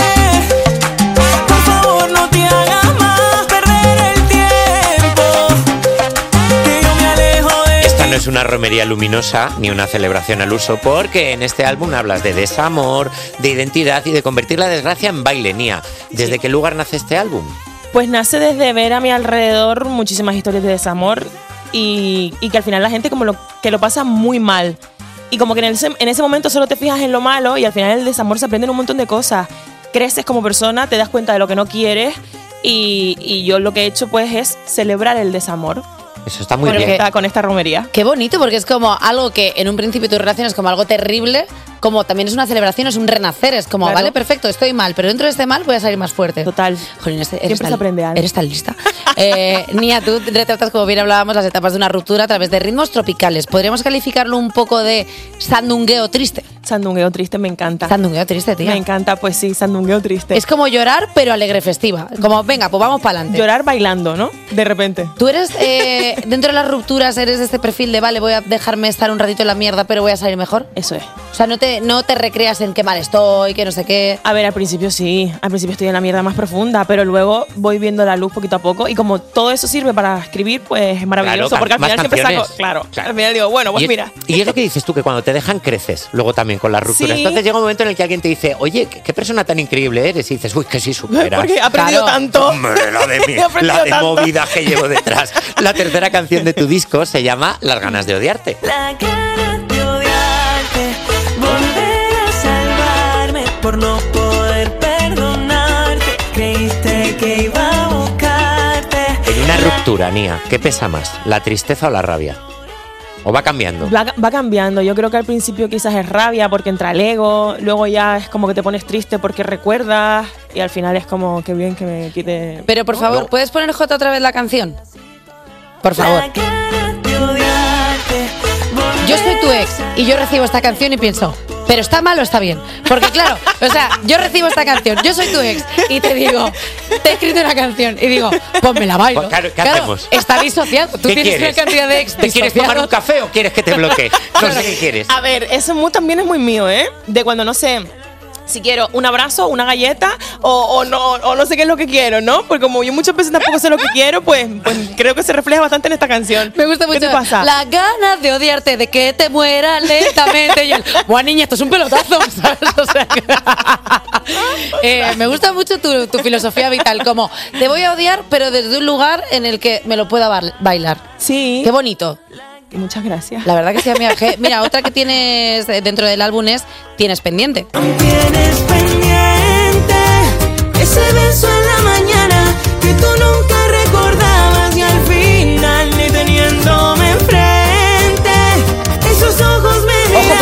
Por favor, no te hagas más perder el tiempo. Que yo me alejo de Esta no es una romería luminosa ni una celebración al uso, porque en este álbum hablas de desamor, de identidad y de convertir la desgracia en baile, Nia. ¿Desde qué lugar nace este álbum? Pues nace desde ver a mi alrededor muchísimas historias de desamor y, y que al final la gente como lo, que lo pasa muy mal. Y como que en ese, en ese momento solo te fijas en lo malo y al final el desamor se aprende en un montón de cosas. Creces como persona, te das cuenta de lo que no quieres y, y yo lo que he hecho pues es celebrar el desamor Eso está muy con, bien. esta, con esta romería. Qué bonito, porque es como algo que en un principio tú relacionas como algo terrible, como también es una celebración, es un renacer, es como, Claro. vale, perfecto, estoy mal, pero dentro de este mal voy a salir más fuerte. Total. Jolín, este- eres Siempre tan, se aprende algo. Eres tan lista. Eh, Nia, tú retratas, como bien hablábamos, las etapas de una ruptura a través de ritmos tropicales. ¿Podríamos calificarlo un poco de sandungueo triste? Sandungueo triste me encanta. Sandungueo triste, tía. Me encanta, pues sí, sandungueo triste. Es como llorar, pero alegre festiva. Como, venga, pues vamos para adelante. Llorar bailando, ¿no? De repente. ¿Tú eres, eh, dentro de las rupturas, eres de este perfil de, vale, voy a dejarme estar un ratito en la mierda, pero voy a salir mejor? Eso es. O sea, no te, no te recreas en qué mal estoy, que no sé qué. A ver, al principio sí, al principio estoy en la mierda más profunda, pero luego voy viendo la luz poquito a poco y como todo eso sirve para escribir, pues es maravilloso, Claro, porque al más final siempre saco, canciones. claro, Claro. al final digo, bueno, pues y, es, mira. y es lo que dices tú, que cuando te dejan creces, luego también con las rupturas. Sí. Entonces llega un momento en el que alguien te dice, oye, qué, qué persona tan increíble eres, y dices, uy, que sí superas. Porque he aprendido Claro. tanto. Hombre, la de, mi- He aprendido la de tanto. movida que llevo detrás. La tercera canción de tu disco se llama Las ganas de odiarte. la cara de odiarte. Volver a salvarme por no poder perdonarte. Creíste que iba a buscarte. En una ruptura, Nia, ¿qué pesa más, la tristeza o la rabia? ¿O va cambiando? Va, va cambiando. Yo creo que al principio quizás es rabia porque entra el ego, luego ya es como que te pones triste porque recuerdas y al final es como que bien que me quite. Pero por favor, No. ¿puedes poner J otra vez la canción? Por favor. La cara de odiarte. Yo soy tu ex y yo recibo esta canción y pienso, ¿pero está mal o está bien? Porque claro, o sea, yo recibo esta canción, yo soy tu ex y te digo, te he escrito una canción y digo, pues me la bailo. Pues claro, ¿qué hacemos? Está disociado. Tú ¿Qué tienes quieres? una cantidad de ex ¿Te quieres tomar un disociados. café o quieres que te bloquee? No sé qué quieres. A ver, eso mu- también es muy mío, ¿eh? De cuando no sé si quiero un abrazo, una galleta o, o no o no sé qué es lo que quiero, ¿no? Porque como yo muchas veces tampoco sé lo que quiero, pues, pues creo que se refleja bastante en esta canción. Me gusta mucho. ¿Qué te pasa? Las ganas de odiarte, de que te mueras lentamente. Y el, buah, niña, esto es un pelotazo, ¿sabes? O sea, que- Eh, me gusta mucho tu, tu filosofía vital, como te voy a odiar, pero desde un lugar en el que me lo pueda ba- bailar. Sí. Qué bonito. Muchas gracias. La verdad que sí, amiga. Que- Mira, otra que tienes eh, dentro del álbum es Tienes pendiente. Tienes pendiente ese beso en la mañana que tú nunca recordabas y al final ni teniéndome enfrente esos ojos me Ojo, porque esto es una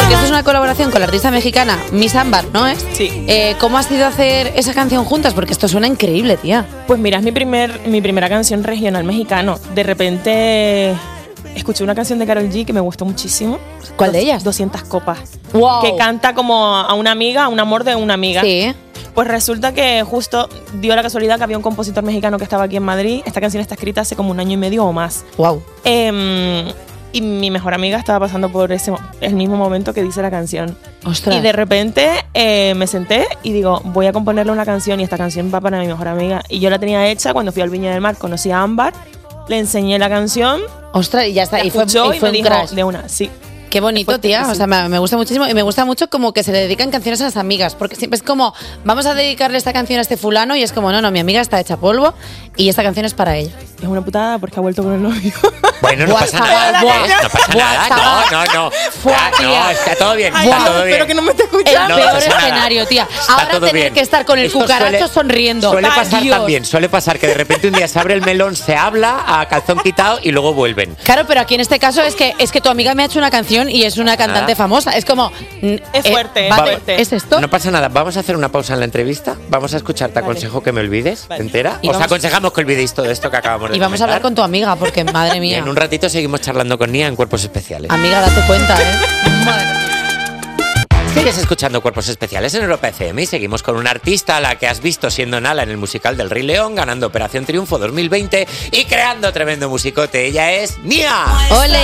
colaboración con la artista mexicana Miss Ámbar, ¿no es? Sí. Eh, ¿Cómo ha sido hacer esa canción juntas? Porque esto suena increíble, tía. Pues mira, es mi, primer, mi primera canción regional mexicano. De repente escuché una canción de Karol G que me gustó muchísimo. ¿Cuál de ellas? doscientas copas. Wow. Que canta como a una amiga, a un amor de una amiga. Sí. Pues resulta que justo dio la casualidad que había un compositor mexicano que estaba aquí en Madrid. Esta canción está escrita hace como un año y medio o más. Wow. Eh, y mi mejor amiga estaba pasando por ese el mismo momento que dice la canción. Ostras. Y de repente eh, me senté y digo, voy a componerle una canción y esta canción va para mi mejor amiga. Y yo la tenía hecha cuando fui al Viña del Mar, conocí a Ámbar, le enseñé la canción. Ostras, y ya está. La Y fue, escuchó y fue me un dijo crash. de una, sí. Qué bonito, tía. O sea, me, me gusta muchísimo. Y me gusta mucho como que se le dedican canciones a las amigas. Porque siempre es como, vamos a dedicarle esta canción a este fulano. Y es como, no, no, mi amiga está hecha polvo. Y esta canción es para ella. Es una putada porque ha vuelto con el novio. Bueno, no Buah, pasa chaval, nada. buah, ¿eh? No pasa buah, nada. chaval. No, no, no. Buah, Ah, no, tía. está todo bien. Ay, Está no, todo bien. espero que no me esté El escuchando. No peor pasa nada. escenario, tía. Está Ahora todo tener bien. que estar con el Esto cucaracho suele- sonriendo. Suele pasar Adiós. también, suele pasar que de repente un día se abre el melón, se habla a calzón quitado y luego vuelven. Claro, pero aquí en este caso es que es que tu amiga me ha hecho una canción y es una cantante Ah. famosa. Es como. mm, Es eh, fuerte, es vale, fuerte. ¿es esto? No pasa nada, vamos a hacer una pausa en la entrevista. Vamos a escuchar, te Vale. aconsejo que me olvides, Vale. entera. Y Os vamos- aconsejamos que olvidéis todo esto que acabamos de Y vamos a hablar comentar. con tu amiga, porque madre Y mía. en un ratito seguimos charlando con Nia en Cuerpos Especiales. Amiga, date cuenta, ¿eh? Madre mía. Sigues escuchando Cuerpos Especiales en Europa F M y seguimos con una artista a la que has visto siendo Nala en el musical del Rey León, ganando Operación Triunfo dos mil veinte y creando tremendo musicote. Ella es Nia. ¡Ole!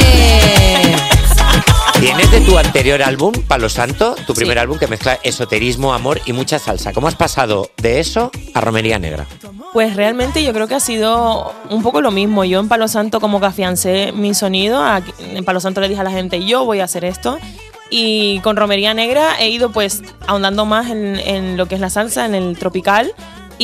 Vienes de tu anterior álbum, Palo Santo, tu primer álbum que mezcla esoterismo, amor y mucha salsa. ¿Cómo has pasado de eso a Romería Negra? Pues realmente yo creo que ha sido un poco lo mismo. Yo en Palo Santo como que afiancé mi sonido. Aquí- En Palo Santo le dije a la gente, yo voy a hacer esto. Y con Romería Negra he ido pues ahondando más en, en lo que es la salsa, en el tropical.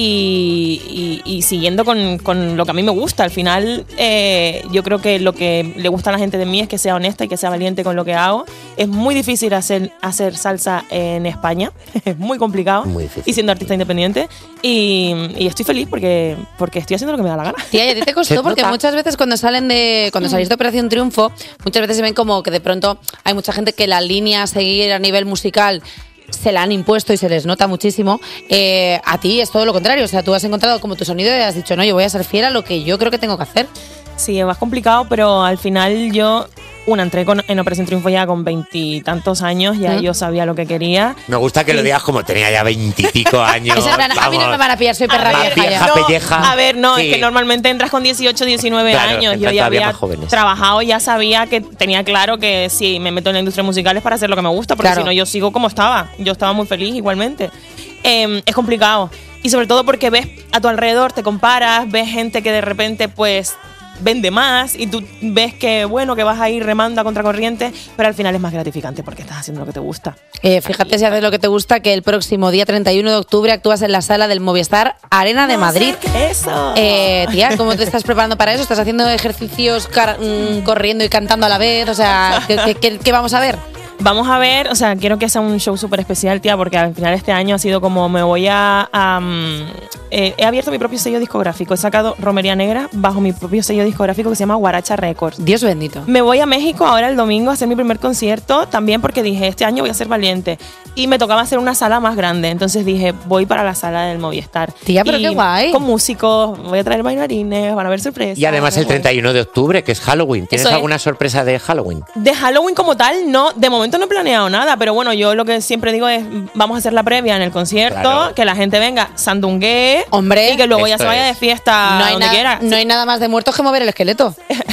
Y, y- y siguiendo con, con lo que a mí me gusta. Al final, eh, yo creo que lo que le gusta a la gente de mí es que sea honesta y que sea valiente con lo que hago. Es muy difícil hacer, hacer salsa en España. Es muy complicado. Muy difícil. Y siendo artista independiente. Y, y estoy feliz porque, porque estoy haciendo lo que me da la gana. Tía, y a ti te Se costó porque nota. muchas veces cuando salen de cuando salís de Operación Triunfo, muchas veces se ven como que de pronto hay mucha gente que la línea a seguir a nivel musical se la han impuesto y se les nota muchísimo. Eh, a ti es todo lo contrario, o sea, tú has encontrado como tu sonido y has dicho, no, yo voy a ser fiel a lo que yo creo que tengo que hacer. Sí, es más complicado, pero al final yo, una, entré con- en Operación Triunfo ya con veintitantos años, ya ¿Mm? yo sabía lo que quería. Me gusta que lo digas como tenía ya veintipico años. Es en plan, a mí no vamos. me van a pillar, soy perra A vieja ver, ya. vieja. pelleja. A ver, no, Sí. es que normalmente entras con dieciocho, diecinueve Claro, años. Yo entran ya todavía había más jóvenes. trabajado, ya sabía que tenía claro que si me meto en la industria musical es para hacer lo que me gusta, porque Claro. si no yo sigo como estaba. Yo estaba muy feliz igualmente. Eh, es complicado. Y sobre todo porque ves a tu alrededor, te comparas, ves gente que de repente pues vende más y tú ves que bueno, que vas a ir remando a contracorriente, pero al final es más gratificante porque estás haciendo lo que te gusta. Eh, fíjate si haces lo que te gusta, que el próximo día treinta y uno de octubre actúas en la sala del Movistar Arena de Madrid. Eso. Eh, tía, ¿cómo te estás preparando para eso? ¿Estás haciendo ejercicios car- mm, corriendo y cantando a la vez? O sea, ¿qué, qué- qué- qué vamos a ver? Vamos a ver, o sea, quiero que sea un show súper especial, tía, porque al final este año ha sido como me voy a... a, mm, eh, he abierto mi propio sello discográfico, he sacado Romería Negra bajo mi propio sello discográfico que se llama Guaracha Records. Dios bendito. Me voy a México ahora el domingo a hacer mi primer concierto, también porque dije, este año voy a ser valiente. Y me tocaba hacer una sala más grande, entonces dije, voy para la sala del Movistar. Tía, pero Y qué guay. Con músicos, voy a traer bailarines, van a haber sorpresas. Y además el treinta y uno de octubre, que es Halloween. ¿Tienes Eso es. alguna sorpresa de Halloween? De Halloween como tal, no, de momento no he planeado nada, pero bueno, yo lo que siempre digo es, vamos a hacer la previa en el concierto, Claro. que la gente venga, sandunguee, Hombre, y que luego ya esto se vaya es. de fiesta No hay, donde nada- quiera. no hay nada más de muertos que mover el esqueleto.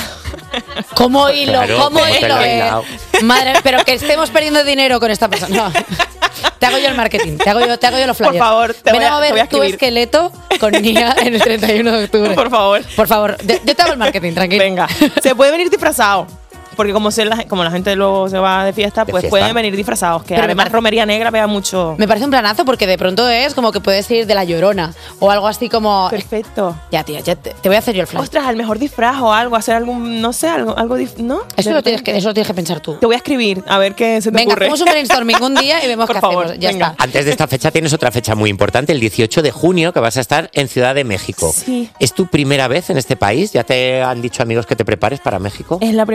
¿Cómo hilo? Claro, ¿Cómo como te hilo? lo he eh? hilado. Madre, pero que estemos perdiendo dinero con esta persona. No. Te hago yo el marketing, te hago yo, te hago yo los Por flyers. favor, te Ven voy a- a te voy a mover tu escribir. esqueleto con Nia en el treinta y uno de octubre. Por favor. Por favor, de- yo te hago el marketing, tranquilo. Venga, se puede venir disfrazado. Porque como, se la, como la gente luego se va de fiesta, De pues fiesta. pueden venir disfrazados. Que Pero me además parece- Romería Negra pega mucho. Me parece un planazo porque de pronto es como que puedes ir de la Llorona o algo así como... Perfecto. Ya, tía, ya te, te voy a hacer yo el flash. Ostras, al mejor disfraz o algo, hacer algún, no sé, algo, algo dif- ¿no? Eso De lo, tienes que, repente. eso lo tienes que pensar tú. Te voy a escribir, a ver qué se te Venga, ocurre. hacemos un brainstorming un día y vemos Por qué favor, hacemos. Ya venga. está. Antes de esta fecha tienes otra fecha muy importante, el dieciocho de junio, que vas a estar en Ciudad de México. Sí. ¿Es tu primera vez en este país? ¿Ya te han dicho amigos que te prepares para México? Es la primera vez que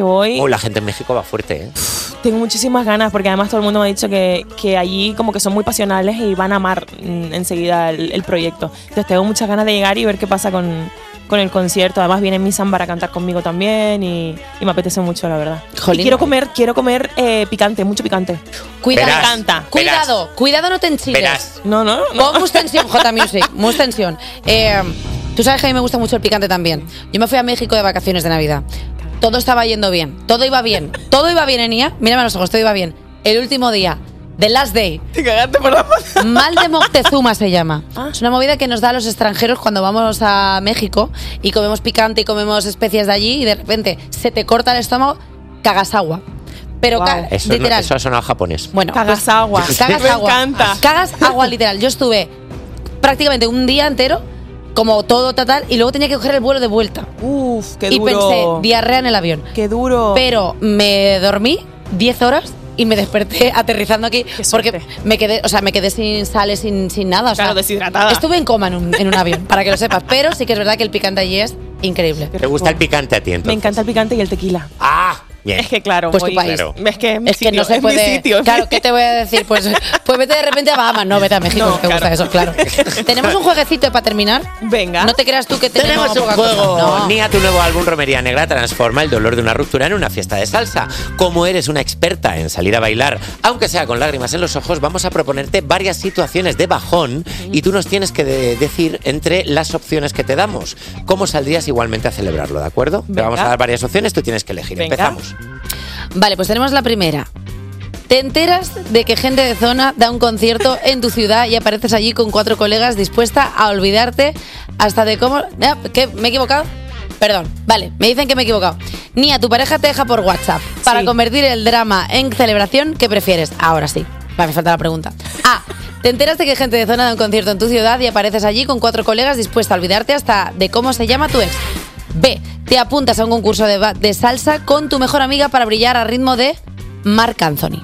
voy. Oh, la gente en México va fuerte, ¿eh? Tengo muchísimas ganas porque además todo el mundo me ha dicho que, que allí como que son muy pasionales y van a amar mm, enseguida el, el proyecto. Entonces tengo muchas ganas de llegar y ver qué pasa con, con el concierto. Además viene mi Sam para cantar conmigo también y, y me apetece mucho, la verdad. Jolín. Y quiero comer, quiero comer eh, picante, mucho picante. Cuidado, Me encanta. Cuidado, cuidado, no te enchiles. Verás. No, no, no. Pon Mustensión, J Music, Mustensión. Eh, tú sabes que a mí me gusta mucho el picante también. Yo me fui a México de vacaciones de Navidad. Todo estaba yendo bien, todo iba bien, todo iba bien en I A. Mírame a los ojos, todo iba bien. El último día, the last day. Te cagaste por la Mal de Moctezuma se llama. Es una movida que nos da a los extranjeros cuando vamos a México y comemos picante y comemos especias de allí y de repente se te corta el estómago, cagas agua. Pero Wow. ca- Eso, no, literal. eso ha sonado japonés. Bueno, Cagas pues, agua. Cagas Me agua. encanta. Cagas agua, literal. Yo estuve prácticamente un día entero, como todo total, y luego tenía que coger el vuelo de vuelta. Uf, qué y duro. pensé, diarrea en el avión. Qué duro. Pero me dormí diez horas y me desperté aterrizando aquí porque me quedé, o sea, me quedé sin sales, sin, sin nada. O sea, Claro, deshidratada. Estuve en coma en un, en un avión, para que lo sepas. Pero sí que es verdad que el picante allí es increíble. ¿Te gusta el picante a ti, entonces? Me encanta el picante y el tequila. ¡Ah! Bien. Es que claro, Pues tu voy- país. Claro. Es que, es mi Es que sitio, no se es puede. mi sitio. Claro, ¿qué te voy a decir? Pues, pues vete de repente a Bahamas, no, vete a México, No, si te gusta claro. eso, claro. Tenemos un jueguecito para terminar. Venga. No te creas tú que tenemos, Tenemos un poca juego. cosa. No. Nia, tu nuevo álbum Romería Negra transforma el dolor de una ruptura en una fiesta de salsa. Como eres una experta en salir a bailar, aunque sea con lágrimas en los ojos, vamos a proponerte varias situaciones de bajón y tú nos tienes que de- decir entre las opciones que te damos cómo saldrías igualmente a celebrarlo, ¿de acuerdo? Te Venga. vamos a dar varias opciones, tú tienes que elegir. Venga. Empezamos. Vale, pues tenemos la primera. Te enteras de que Gente de Zona da un concierto en tu ciudad y apareces allí con cuatro colegas dispuesta a olvidarte hasta de cómo... Ah, ¿qué? ¿Me he equivocado? Perdón, vale, me dicen que me he equivocado. Nia, tu pareja te deja por WhatsApp. Para convertir el drama en celebración, ¿qué prefieres? Ahora sí. Vale, me falta la pregunta. A. Te enteras de que Gente de Zona da un concierto en tu ciudad y apareces allí con cuatro colegas dispuesta a olvidarte hasta de cómo se llama tu ex. B. Te apuntas a un concurso de, ba- de salsa con tu mejor amiga para brillar a ritmo de Marc Anthony.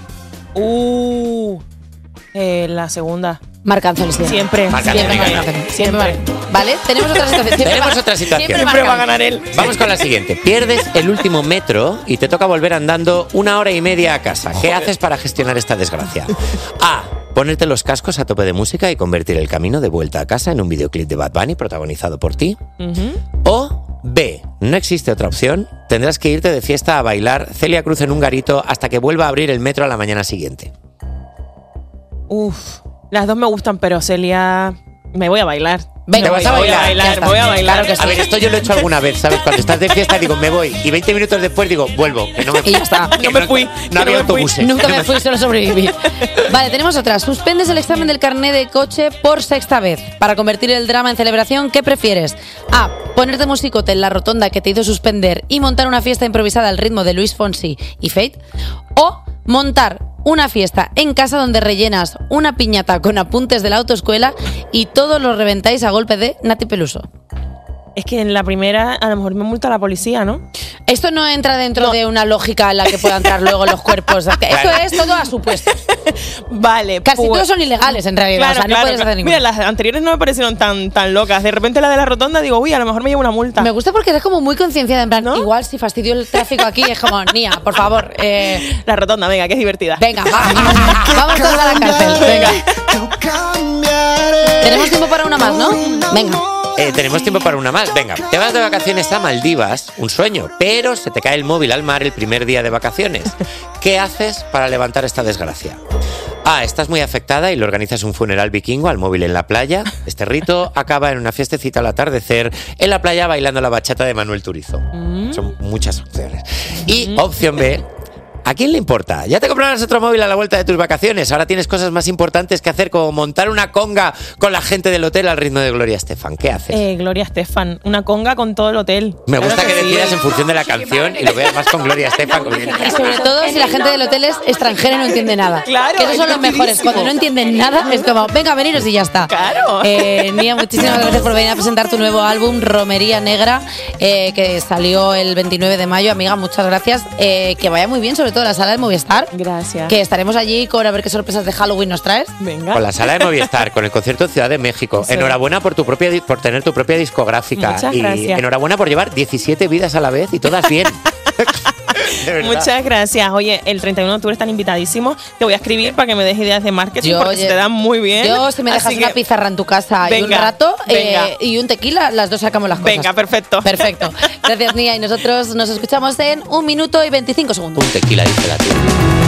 Uh, eh, la segunda. Marc Anthony siempre. Siempre. Marc Siempre Anthony Marc gana. Anthony. Siempre Marc. Vale, tenemos otra situación. Siempre Tenemos Marc- otra situación. Siempre, Siempre Marc va a Anthony. ganar él. Vamos con la siguiente. Pierdes el último metro y te toca volver andando una hora y media a casa. ¿Qué haces para gestionar esta desgracia? A. Ponerte los cascos a tope de música y convertir el camino de vuelta a casa en un videoclip de Bad Bunny protagonizado por ti. Ujú. O B. No existe otra opción. Tendrás que irte de fiesta a bailar Celia Cruz en un garito hasta que vuelva a abrir el metro a la mañana siguiente. Uf, las dos me gustan, pero Celia, me voy a bailar. Venga, Me vas voy, a voy bailar, a ya bailar, está. voy a bailar. Claro que sí. A ver, esto yo lo he hecho alguna vez, ¿sabes? Cuando estás de fiesta digo, me voy. Y veinte minutos después digo, vuelvo. Que no me Y ya está. que No me fui, No, que había no me fui. autobuses. Nunca No me fui, solo sobreviví. Vale, tenemos otra. Suspendes el examen del carné de coche por sexta vez. Para convertir el drama en celebración, ¿qué prefieres? A. Ponerte musicote en la rotonda que te hizo suspender y montar una fiesta improvisada al ritmo de Luis Fonsi y Fate. O montar una fiesta en casa donde rellenas una piñata con apuntes de la autoescuela y todos los reventáis a golpe de Nati Peluso. Es que en la primera a lo mejor me multa la policía, ¿no? Esto no entra dentro de una lógica en la que puedan entrar luego los cuerpos. Esto Claro. es todo a supuestos. Vale, Casi pues- todos son ilegales en realidad. Claro, o sea, no claro, puedes claro. hacer ninguna. Mira, las anteriores no me parecieron tan, tan locas. De repente la de la rotonda digo, uy, a lo mejor me llevo una multa. Me gusta porque eres como muy concienciada, en plan, igual si fastidio el tráfico aquí es como, Nia, por favor. eh, La rotonda, venga, que es divertida. venga, va, vamos todos a la cárcel. Venga. Tenemos tiempo para una más, ¿no? Venga. Eh, tenemos tiempo para una más. Venga, te vas de vacaciones a Maldivas, un sueño, pero se te cae el móvil al mar el primer día de vacaciones. ¿Qué haces para levantar esta desgracia? A. Estás muy afectada y le organizas un funeral vikingo al móvil en la playa. Este rito acaba en una fiestecita al atardecer en la playa bailando la bachata de Manuel Turizo. Son muchas opciones. Y opción B. ¿A quién le importa? Ya te comprarás otro móvil a la vuelta de tus vacaciones. Ahora tienes cosas más importantes que hacer, como montar una conga con la gente del hotel al ritmo de Gloria Estefan. ¿Qué haces? Eh, Gloria Estefan, una conga con todo el hotel. Me Claro gusta que sí. decidas en función de la canción y lo veas más con Gloria Estefan. Y sobre todo si la gente del hotel es extranjera y no entiende nada. Claro, que esos son es los mejores. divertidísimo. Cuando no entienden nada, es como, venga, veniros y ya está. Claro. Eh, Nia, muchísimas gracias por venir a presentar tu nuevo álbum, Romería Negra, eh, que salió el veintinueve de mayo. Amiga, muchas gracias. Eh, que vaya muy bien, sobre todo sobre todo la sala de Movistar. Gracias. Que estaremos allí con a ver qué sorpresas de Halloween nos traes. Venga. Con la sala de Movistar, con el concierto en Ciudad de México. Eso. Enhorabuena por tu propia di- por tener tu propia discográfica. Muchas y gracias. enhorabuena por llevar diecisiete vidas a la vez y todas bien. De verdad. Muchas gracias. Oye, el treinta y uno de octubre están invitadísimos. Te voy a escribir para que me des ideas de marketing Yo, porque oye, se te dan muy bien. Yo, si me dejas Así una que- pizarra en tu casa y un Venga, rato venga. eh, y un tequila, las dos sacamos las cosas. Venga, perfecto. Perfecto. Gracias, Nia. Y nosotros nos escuchamos en un minuto y veinticinco segundos. Un tequila, dice la tía.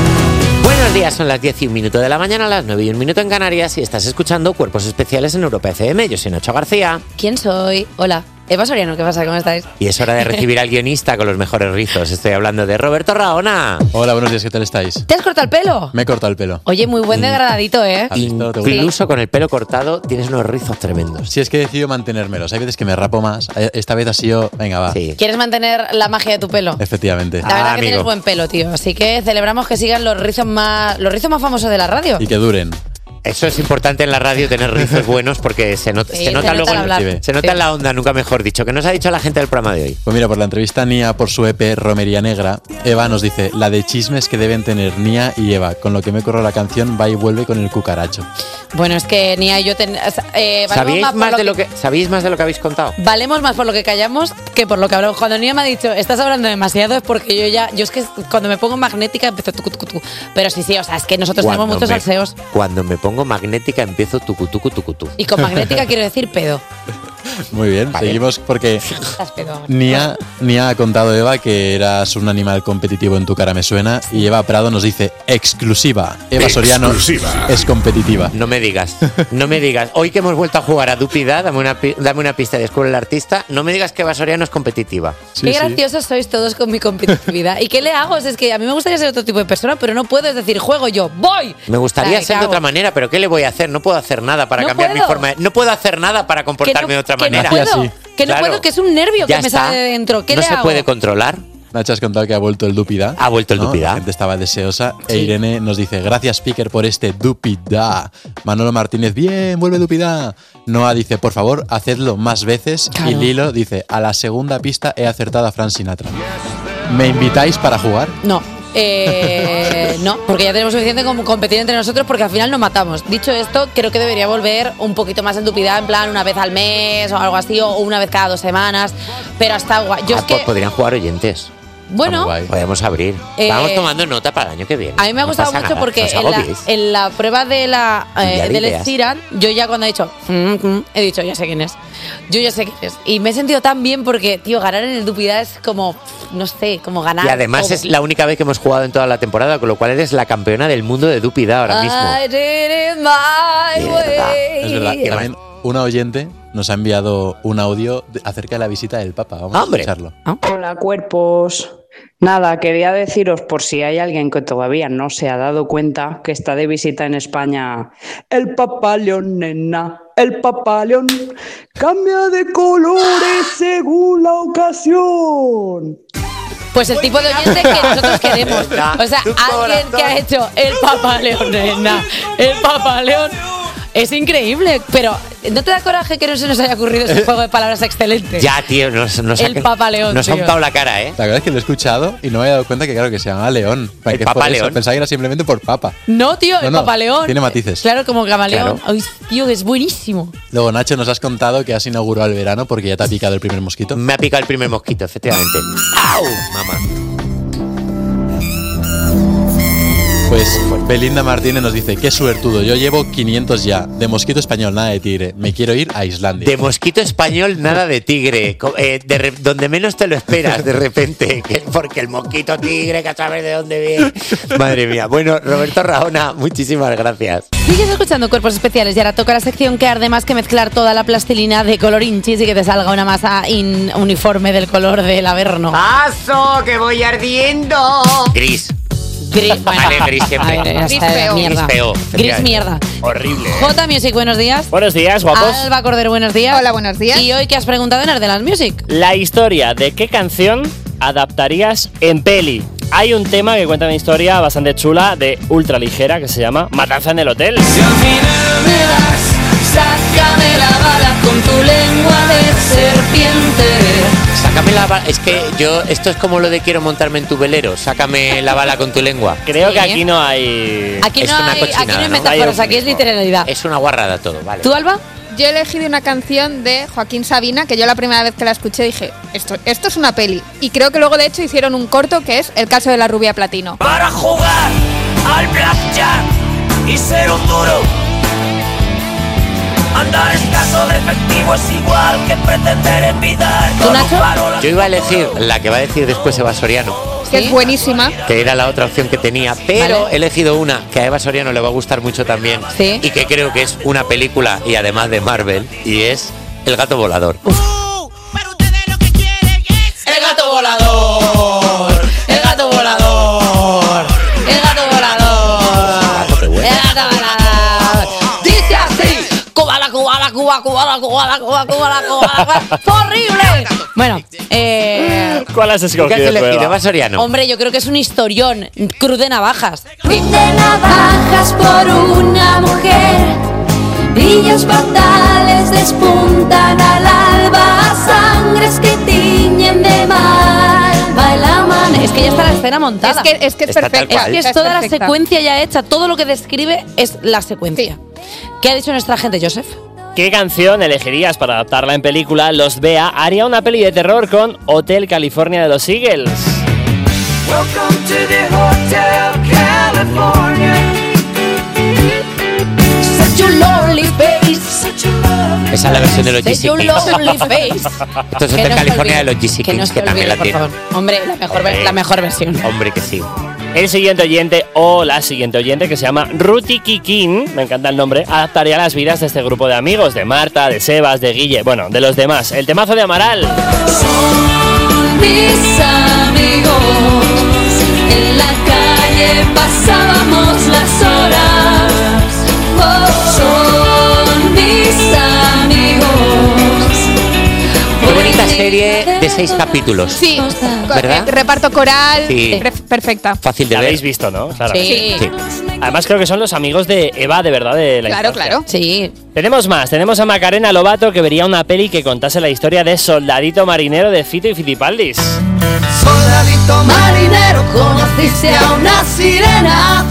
Buenos días, son las diez y un minuto de la mañana, las nueve y un minuto en Canarias y estás escuchando Cuerpos Especiales en Europa F M. Yo soy Nacho García. ¿Quién soy? Hola. Eva Soriano, ¿qué pasa? ¿Cómo estáis? Y es hora de recibir al guionista con los mejores rizos. Estoy hablando de Roberto Raona. Hola, buenos días, ¿qué tal estáis? ¿Te has cortado el pelo? Me he cortado el pelo. Oye, muy buen degradadito, ¿eh? ¿Has visto? ¿Te gusta? Incluso con el pelo cortado tienes unos rizos tremendos. Si es que he decidido mantenérmelos. Hay veces que me rapo más. Esta vez ha sido. Venga, va. Sí. ¿Quieres mantener la magia de tu pelo? Efectivamente. La verdad Ah, que tienes amigo. buen pelo, tío. Así que celebramos que sigan los rizos más los rizos más famosos de la radio. Y que duren. Eso es importante en la radio, tener rizos buenos porque se, not- Sí, se nota se luego nota al en- hablar. se nota Sí. en la onda, nunca mejor dicho. ¿Qué nos ha dicho la gente del programa de hoy? Pues mira, por la entrevista Nia por su E P Romería Negra, Eva nos dice la de chismes que deben tener Nia y Eva. Con lo que me corro la canción va y vuelve con el cucaracho. Bueno, es que Nia y yo ten- eh, valemos ¿Sabíais por más, de lo que, ¿Sabéis más de lo que habéis contado? Valemos más por lo que callamos que por lo que hablamos. Cuando Nia me ha dicho, estás hablando demasiado, es porque yo ya. Yo es que cuando me pongo magnética empiezo tucu, tucu, tucu. Pero sí, sí, o sea, es que nosotros tenemos muchos me, salseos. Cuando me pongo magnética empiezo tucutucu tucutú. Y con magnética quiero decir pedo. Muy bien, Vale. seguimos porque Estás pedo. Nia, Nia ha contado Eva que eras un animal competitivo en Tu cara me suena y Eva Prado nos dice exclusiva. Eva Soriano Exclusiva. es competitiva. No me digas, no me digas. Hoy que hemos vuelto a jugar a Dupida, dame una, pi- dame una pista y descubre el artista. No me digas que Eva Soriano es competitiva. Sí, Qué sí. graciosos sois todos con mi competitividad. ¿Y qué le hago? Es que a mí me gustaría ser otro tipo de persona, pero no puedo. Es decir, juego yo, voy. Me gustaría O sea, ser ¿qué de hago? otra manera, pero ¿qué le voy a hacer? No puedo hacer nada para No cambiar mi puedo. forma de... No puedo hacer nada para comportarme de otra que manera. No puedo, Así. que no Claro. puedo, que es un nervio Ya que me está. sale de dentro. ¿Qué no le se hago? puede controlar. Nacho has contado que ha vuelto el Dupida. Ha vuelto el Dupida. La gente estaba deseosa. Sí. E Irene nos dice, gracias Piquer por este Dupida. Manolo Martínez, bien, vuelve Dupida. Noah dice, por favor, hacedlo más veces. Claro. Y Lilo dice, a la segunda pista he acertado a Frank Sinatra. ¿Me invitáis para jugar? No. Eh, no, porque ya tenemos suficiente como competir entre nosotros porque al final nos matamos. Dicho esto, creo que debería volver un poquito más en Dupida, en plan una vez al mes o algo así, o una vez cada dos semanas. Pero hasta guay. Yo Ah, es que, pues podrían jugar oyentes. bueno, guay. Podemos abrir. Eh, Vamos tomando nota para el año que viene. a mí me ha No gustado pasa mucho nada, porque no os en la, agobiéis. en la prueba de la eh, Ya de del ideas. Ed Sheeran, yo ya cuando he dicho, mm, mm, he dicho, ya sé quién es. Yo ya sé quién es. Y me he sentido tan bien porque, tío, ganar en el Dupida es como, no sé, como ganar. Y además todo. es la única vez que hemos jugado en toda la temporada, con lo cual eres la campeona del mundo de Dupida ahora mismo. I did it my Mierda. way. Es verdad. Y también una oyente nos ha enviado un audio de- acerca de la visita del Papa. Vamos ¡Hombre! a escucharlo. Hola cuerpos. Nada, quería deciros por si hay alguien que todavía no se ha dado cuenta que está de visita en España el Papa León, nena, el Papa León cambia de colores según la ocasión. Pues el tipo de oyente que nosotros queremos. O sea, Tu alguien que ha hecho el Papa León, nena, el Papa León. Es increíble, pero ¿no te da coraje que no se nos haya ocurrido ese juego de palabras excelente? Ya, tío, nos, nos El ha, Papa León, nos ha tío. untado la cara, ¿eh? La verdad es que lo he escuchado y no me había dado cuenta que claro que se llama León. El Que Papa por eso, León. Pensaba que era simplemente por Papa. No, tío, el No, no, Papa León. tiene matices. Claro, como camaleón. Claro. Ay, tío, es buenísimo. Luego, Nacho, nos has contado que has inaugurado el verano porque ya te ha picado el primer mosquito. Me ha picado el primer mosquito, efectivamente. ¡Au! Mamá. Pues Belinda Martínez nos dice, qué suertudo, yo llevo quinientos ya. De mosquito español, nada de tigre. Me quiero ir a Islandia. De mosquito español, nada de tigre. Co- eh, de re- donde menos te lo esperas, de repente. Que- porque el mosquito tigre, que a saber de dónde viene. Madre mía. Bueno, Roberto Raona, muchísimas gracias. Sigues escuchando Cuerpos Especiales y ahora toca la sección que arde más que mezclar toda la plastilina de color hinchis y que te salga una masa in- uniforme del color del averno. ¡Paso, que voy ardiendo! Gris. Gris, bueno, Vale, gris siempre. a ver, ya Gris está, feo. mierda. Gris feo, Gris efectivamente. mierda. Horrible. ¿eh? J Music, buenos días. Buenos días, guapos. Alba Cordero, buenos días. Hola, buenos días. Y hoy que has preguntado en Ardelas Music. La historia de qué canción adaptarías en peli. Hay un tema que cuenta una historia bastante chula de ultra ligera que se llama Matanza en el Hotel. Si al final me das, sácame la bala con tu lengua de serpiente. Sácame la bala. Es que yo, esto es como lo de quiero montarme en tu velero. Sácame la bala con tu lengua. Creo Sí. que aquí no hay... Aquí Es no una hay, cochinada, aquí no hay ¿no? metáforas, Hay aquí es literalidad. Es una guarrada todo, vale. ¿Tú, Alba? Yo he elegido una canción de Joaquín Sabina que yo la primera vez que la escuché dije, esto, esto es una peli. Y creo que luego de hecho hicieron un corto que es El caso de la rubia platino. Para jugar al blackjack y ser un duro. Andar escaso de efectivo es igual que pretender envidar. ¿Tú, Nacho? Yo iba a elegir la que va a decir después Eva Soriano, Que es buenísima. que era la otra opción que tenía, pero Vale. he elegido una que a Eva Soriano le va a gustar mucho también Sí. y que creo que es una película y además de Marvel, y es El gato volador. El gato volador. El gato volador. El gato volador. El gato volador. Dice así. Cubala, cubala, cuba, cubala, cubala, cuba, cubala, cubala. ¡Fue horrible! Bueno, eh... ¿Cuál has ¿Qué has escogido, elegido, Eva? Eva Soriano? Hombre, yo creo que es un historión. Cruz de navajas. De navajas por una mujer, brillos fatales despuntan al alba, sangres que tiñen de mal, baila man. Es que ya está la escena montada. Es que es, que es Está tal perfecta. cual. Es que es toda la secuencia ya hecha. Todo lo que describe es la secuencia. ¿Qué ha dicho nuestra gente, Joseph? ¿Qué canción elegirías para adaptarla en película? Los Bea haría una peli de terror con Hotel California de los Eagles. Welcome to the Hotel California. Such a lonely face. Esa es la versión de los G Such a C lonely face. Esto es Que Hotel no se California de olvide. los G C Que no Kings, se que también olvide, la tiene. por favor. Hombre, la mejor, ver- Hombre. la mejor versión. Hombre, que sí. El siguiente oyente o la siguiente oyente, que se llama Ruti Kikin, me encanta el nombre, adaptaría las vidas de este grupo de amigos, de Marta, de Sebas, de Guille, bueno, de los demás. El temazo de Amaral. Son mis amigos, en la calle pasábamos las horas. Oh, son mis amigos. Qué bonita serie de seis capítulos. Sí, ¿Verdad? eh, reparto coral, Sí. pre- perfecta. Fácil de La ver. habéis visto, ¿no? Claro. Sí. Sí. Además creo que son los amigos de Eva, de verdad, de la Claro, infancia. claro. Sí. Tenemos más, tenemos a Macarena Lobato, que vería una peli que contase la historia de Soldadito Marinero de Fito y Fitipaldis. Soldadito marinero, conociste a una sirena.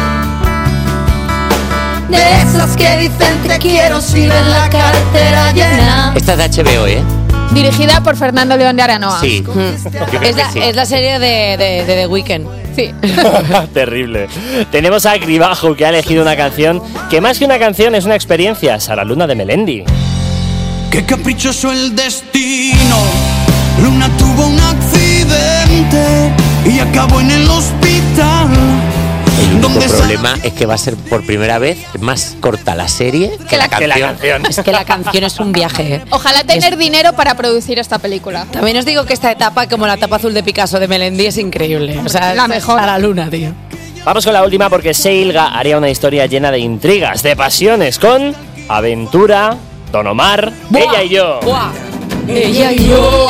De esas que dicen te quiero si ven la cartera llena. Esta es de H B O, ¿eh? Dirigida por Fernando León de Aranoa. Sí. Yo creo Es que la, sí. es la serie de, de, de The Weeknd. Sí. Terrible. Tenemos a Cribajo, que ha elegido una canción que más que una canción es una experiencia, Sara Luna de Melendi. Qué caprichoso el destino. Luna tuvo un accidente y acabó en el hospital. El único ¿Dónde problema es que va a ser por primera vez más corta la serie que, la, que la canción. canción. Es que la canción es un viaje. ¿eh? Ojalá tener dinero para producir esta película. También os digo que esta etapa, como la etapa azul de Picasso de Melendi, es increíble. O sea, La es mejor. a la luna, tío. Vamos con la última porque Seilga haría una historia llena de intrigas, de pasiones, con Aventura, Don Omar, Buah, Ella y yo. Buah. Ella y yo,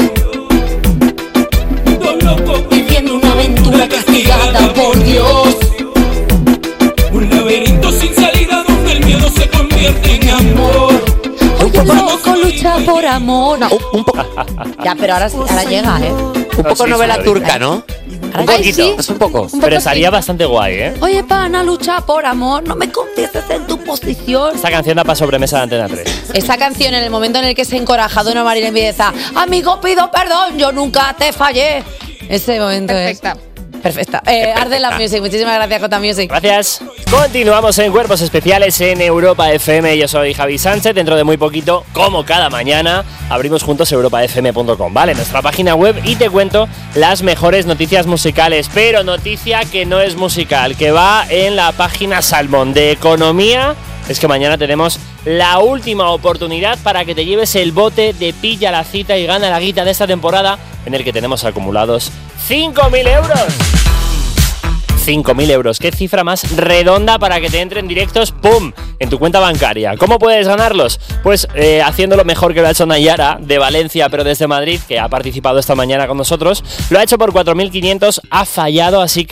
viviendo una aventura castigada por Dios. Un laberinto sin salida donde el miedo se convierte en amor. Oye, un poco lucha por amor. No, un poco. Ya, pero ahora, sí- ahora llega, ¿eh? Un poco sí, novela sí, turca, ¿no? Un Ay, poquito. sí. Es un poco. Pero estaría bastante guay, ¿eh? Oye, pana, lucha por amor. No me confieses en tu posición. Esta canción da para sobremesa de Antena tres. Esa canción, en el momento en el que se encoraja Don Omar y le empieza, amigo, pido perdón, yo nunca te fallé. Ese momento Perfecta. es perfecta. Eh, Arde la Music, muchísimas gracias, Jota Music. Gracias. Continuamos en Cuerpos Especiales en Europa F M. Yo soy Javi Sánchez. Dentro de muy poquito, como cada mañana, abrimos juntos europa f m punto com, ¿vale? Nuestra página web, y te cuento las mejores noticias musicales. Pero noticia que no es musical, que va en la página Salmón de Economía. Es que mañana tenemos la última oportunidad para que te lleves el bote de Pilla la Cita y Gana la Guita de esta temporada, en el que tenemos acumulados cinco mil euros. cinco mil euros, qué cifra más redonda para que te entren directos, ¡pum!, en tu cuenta bancaria. ¿Cómo puedes ganarlos? Pues eh, haciendo lo mejor que lo ha hecho Nayara, de Valencia, pero desde Madrid, que ha participado esta mañana con nosotros. Lo ha hecho por cuatro mil quinientos, ha fallado, así que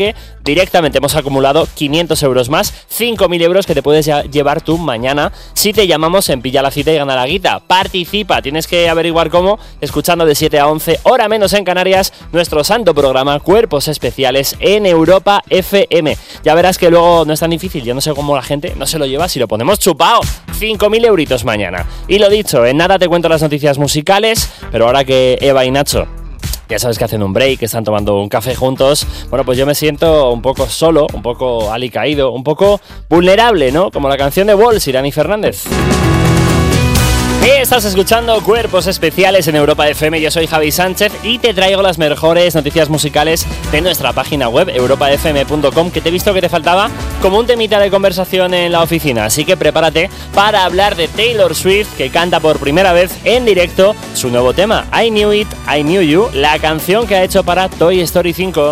directamente hemos acumulado quinientos euros más, cinco mil euros que te puedes ya llevar tú mañana si te llamamos en Pilla la Cita y Gana la Guita. Participa, tienes que averiguar cómo, escuchando de siete a once, hora menos en Canarias, nuestro santo programa Cuerpos Especiales en Europa F M. Ya verás que luego no es tan difícil, yo no sé cómo la gente no se lo lleva si lo ponemos chupado. cinco mil euritos mañana. Y lo dicho, en nada te cuento las noticias musicales, pero ahora que Eva y Nacho, ya sabes que hacen un break, que están tomando un café juntos, bueno, pues yo me siento un poco solo, un poco alicaído, un poco vulnerable, ¿no? Como la canción de Walls y Dani Fernández. Estás escuchando Cuerpos Especiales en Europa F M, yo soy Javi Sánchez y te traigo las mejores noticias musicales de nuestra página web europa f m punto com, que te he visto que te faltaba como un temita de conversación en la oficina, así que prepárate para hablar de Taylor Swift, que canta por primera vez en directo su nuevo tema, I Knew It, I Knew You, la canción que ha hecho para Toy Story cinco.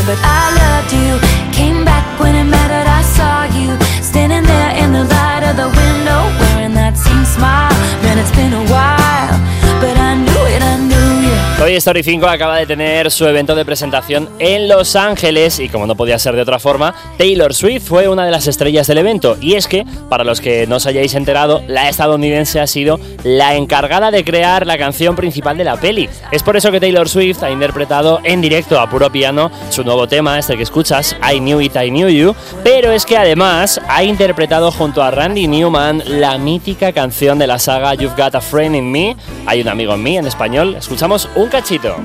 Toy Story cinco acaba de tener su evento de presentación en Los Ángeles y, como no podía ser de otra forma, Taylor Swift fue una de las estrellas del evento. Y es que, para los que no os hayáis enterado, la estadounidense ha sido la encargada de crear la canción principal de la peli. Es por eso que Taylor Swift ha interpretado en directo a puro piano su nuevo tema, este que escuchas, I Knew It, I Knew You, pero es que además ha interpretado junto a Randy Newman la mítica canción de la saga You've Got a Friend in Me, Hay un amigo en mí, en español. Escuchamos un cachito.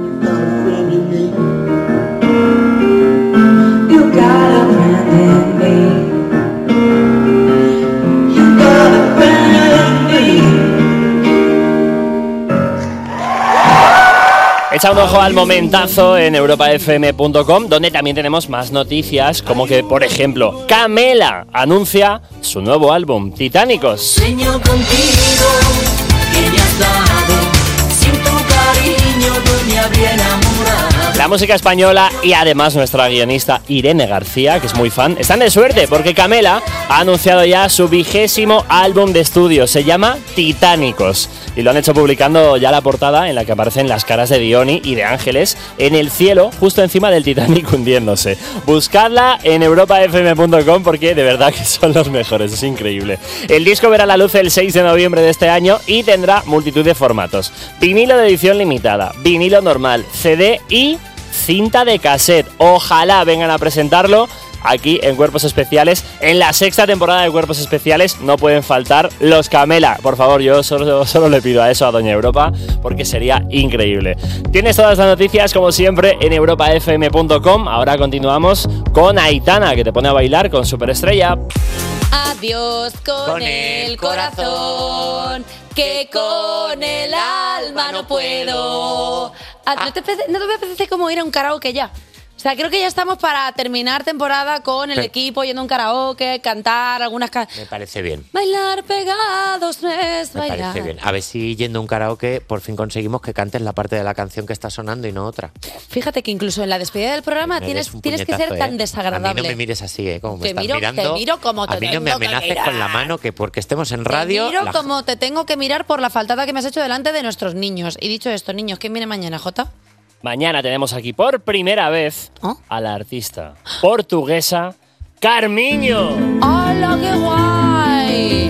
Echa un ojo al momentazo en europa f m punto com, donde también tenemos más noticias, como que, por ejemplo, Camela anuncia su nuevo álbum, Titánicos. Sueño contigo, que ya has dado, sin tu cariño no me habría enamorado. La música española y además nuestra guionista Irene García, que es muy fan, están de suerte porque Camela ha anunciado ya su vigésimo álbum de estudio. Se llama Titánicos y lo han hecho publicando ya la portada en la que aparecen las caras de Diony y de Ángeles en el cielo, justo encima del Titanic hundiéndose. Buscadla en europa f m punto com porque de verdad que son los mejores, es increíble. El disco verá la luz el seis de noviembre de este año y tendrá multitud de formatos: vinilo de edición limitada, vinilo normal, C D y cinta de cassette. Ojalá vengan a presentarlo aquí en Cuerpos Especiales. En la sexta temporada de Cuerpos Especiales no pueden faltar los Camela. Por favor, yo solo, solo le pido a eso a Doña Europa, porque sería increíble. Tienes todas las noticias, como siempre, en europa f m punto com. Ahora continuamos con Aitana, que te pone a bailar con Superestrella. Adiós con, con el corazón, que con el alma no puedo. Ah, ¿no, te apetece, ¿No te apetece como ir a un karaoke ya? O sea, creo que ya estamos para terminar temporada con el Pero, equipo yendo a un karaoke, cantar algunas canciones. Me parece bien. Bailar pegados no es Me bailar. parece bien. A ver si yendo a un karaoke por fin conseguimos que cantes la parte de la canción que está sonando y no otra. Fíjate que incluso en la despedida del programa Me tienes, des un tienes que ser puñetazo, tan ¿eh? desagradable. A mí no me mires así, ¿eh? Como me Te estás miro- mirando. te miro como te A mí no me tengo que amenaces mirar. con la mano, que porque estemos en radio... Te miro la- como te tengo que mirar por la faltada que me has hecho delante de nuestros niños. Y dicho esto, niños, ¿quién viene mañana, Jota? Mañana tenemos aquí por primera vez a la artista portuguesa Carmiño. ¡Hola, qué guay!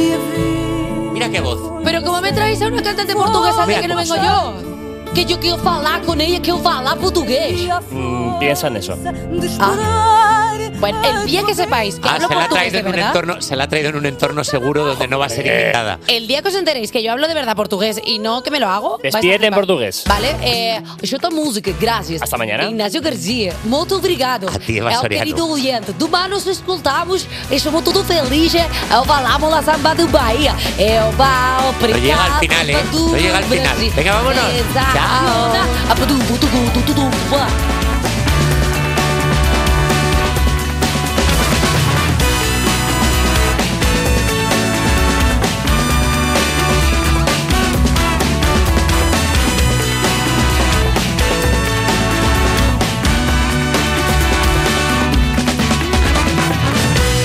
Mira qué voz. Pero como me traéis a una cantante portuguesa de Mira que no cómo vengo yo. Que yo quiero hablar con ella, quiero hablar portugués. Mm, piensa en eso. Ah. Bueno, el día que sepáis que Ah, hablo se la, ha portugués traído de en un verdad, entorno, se la ha traído en un entorno seguro donde no va a ser invitada. el día que os enteréis que yo hablo de verdad portugués y no que me lo hago, vais a Despídete en flipar. portugués. Vale, eh, escuta música, gracias. Hasta mañana. Ignacio Garcia, muito obrigado. A ti, Eva É o Soriano. querido oyente. Do mar nos escutamos, estamos todos felizes. Eu falamos la samba do Bahia. Eu vou No llega al final, ¿eh? No llega al final. Venga, vámonos. Chao. Chao.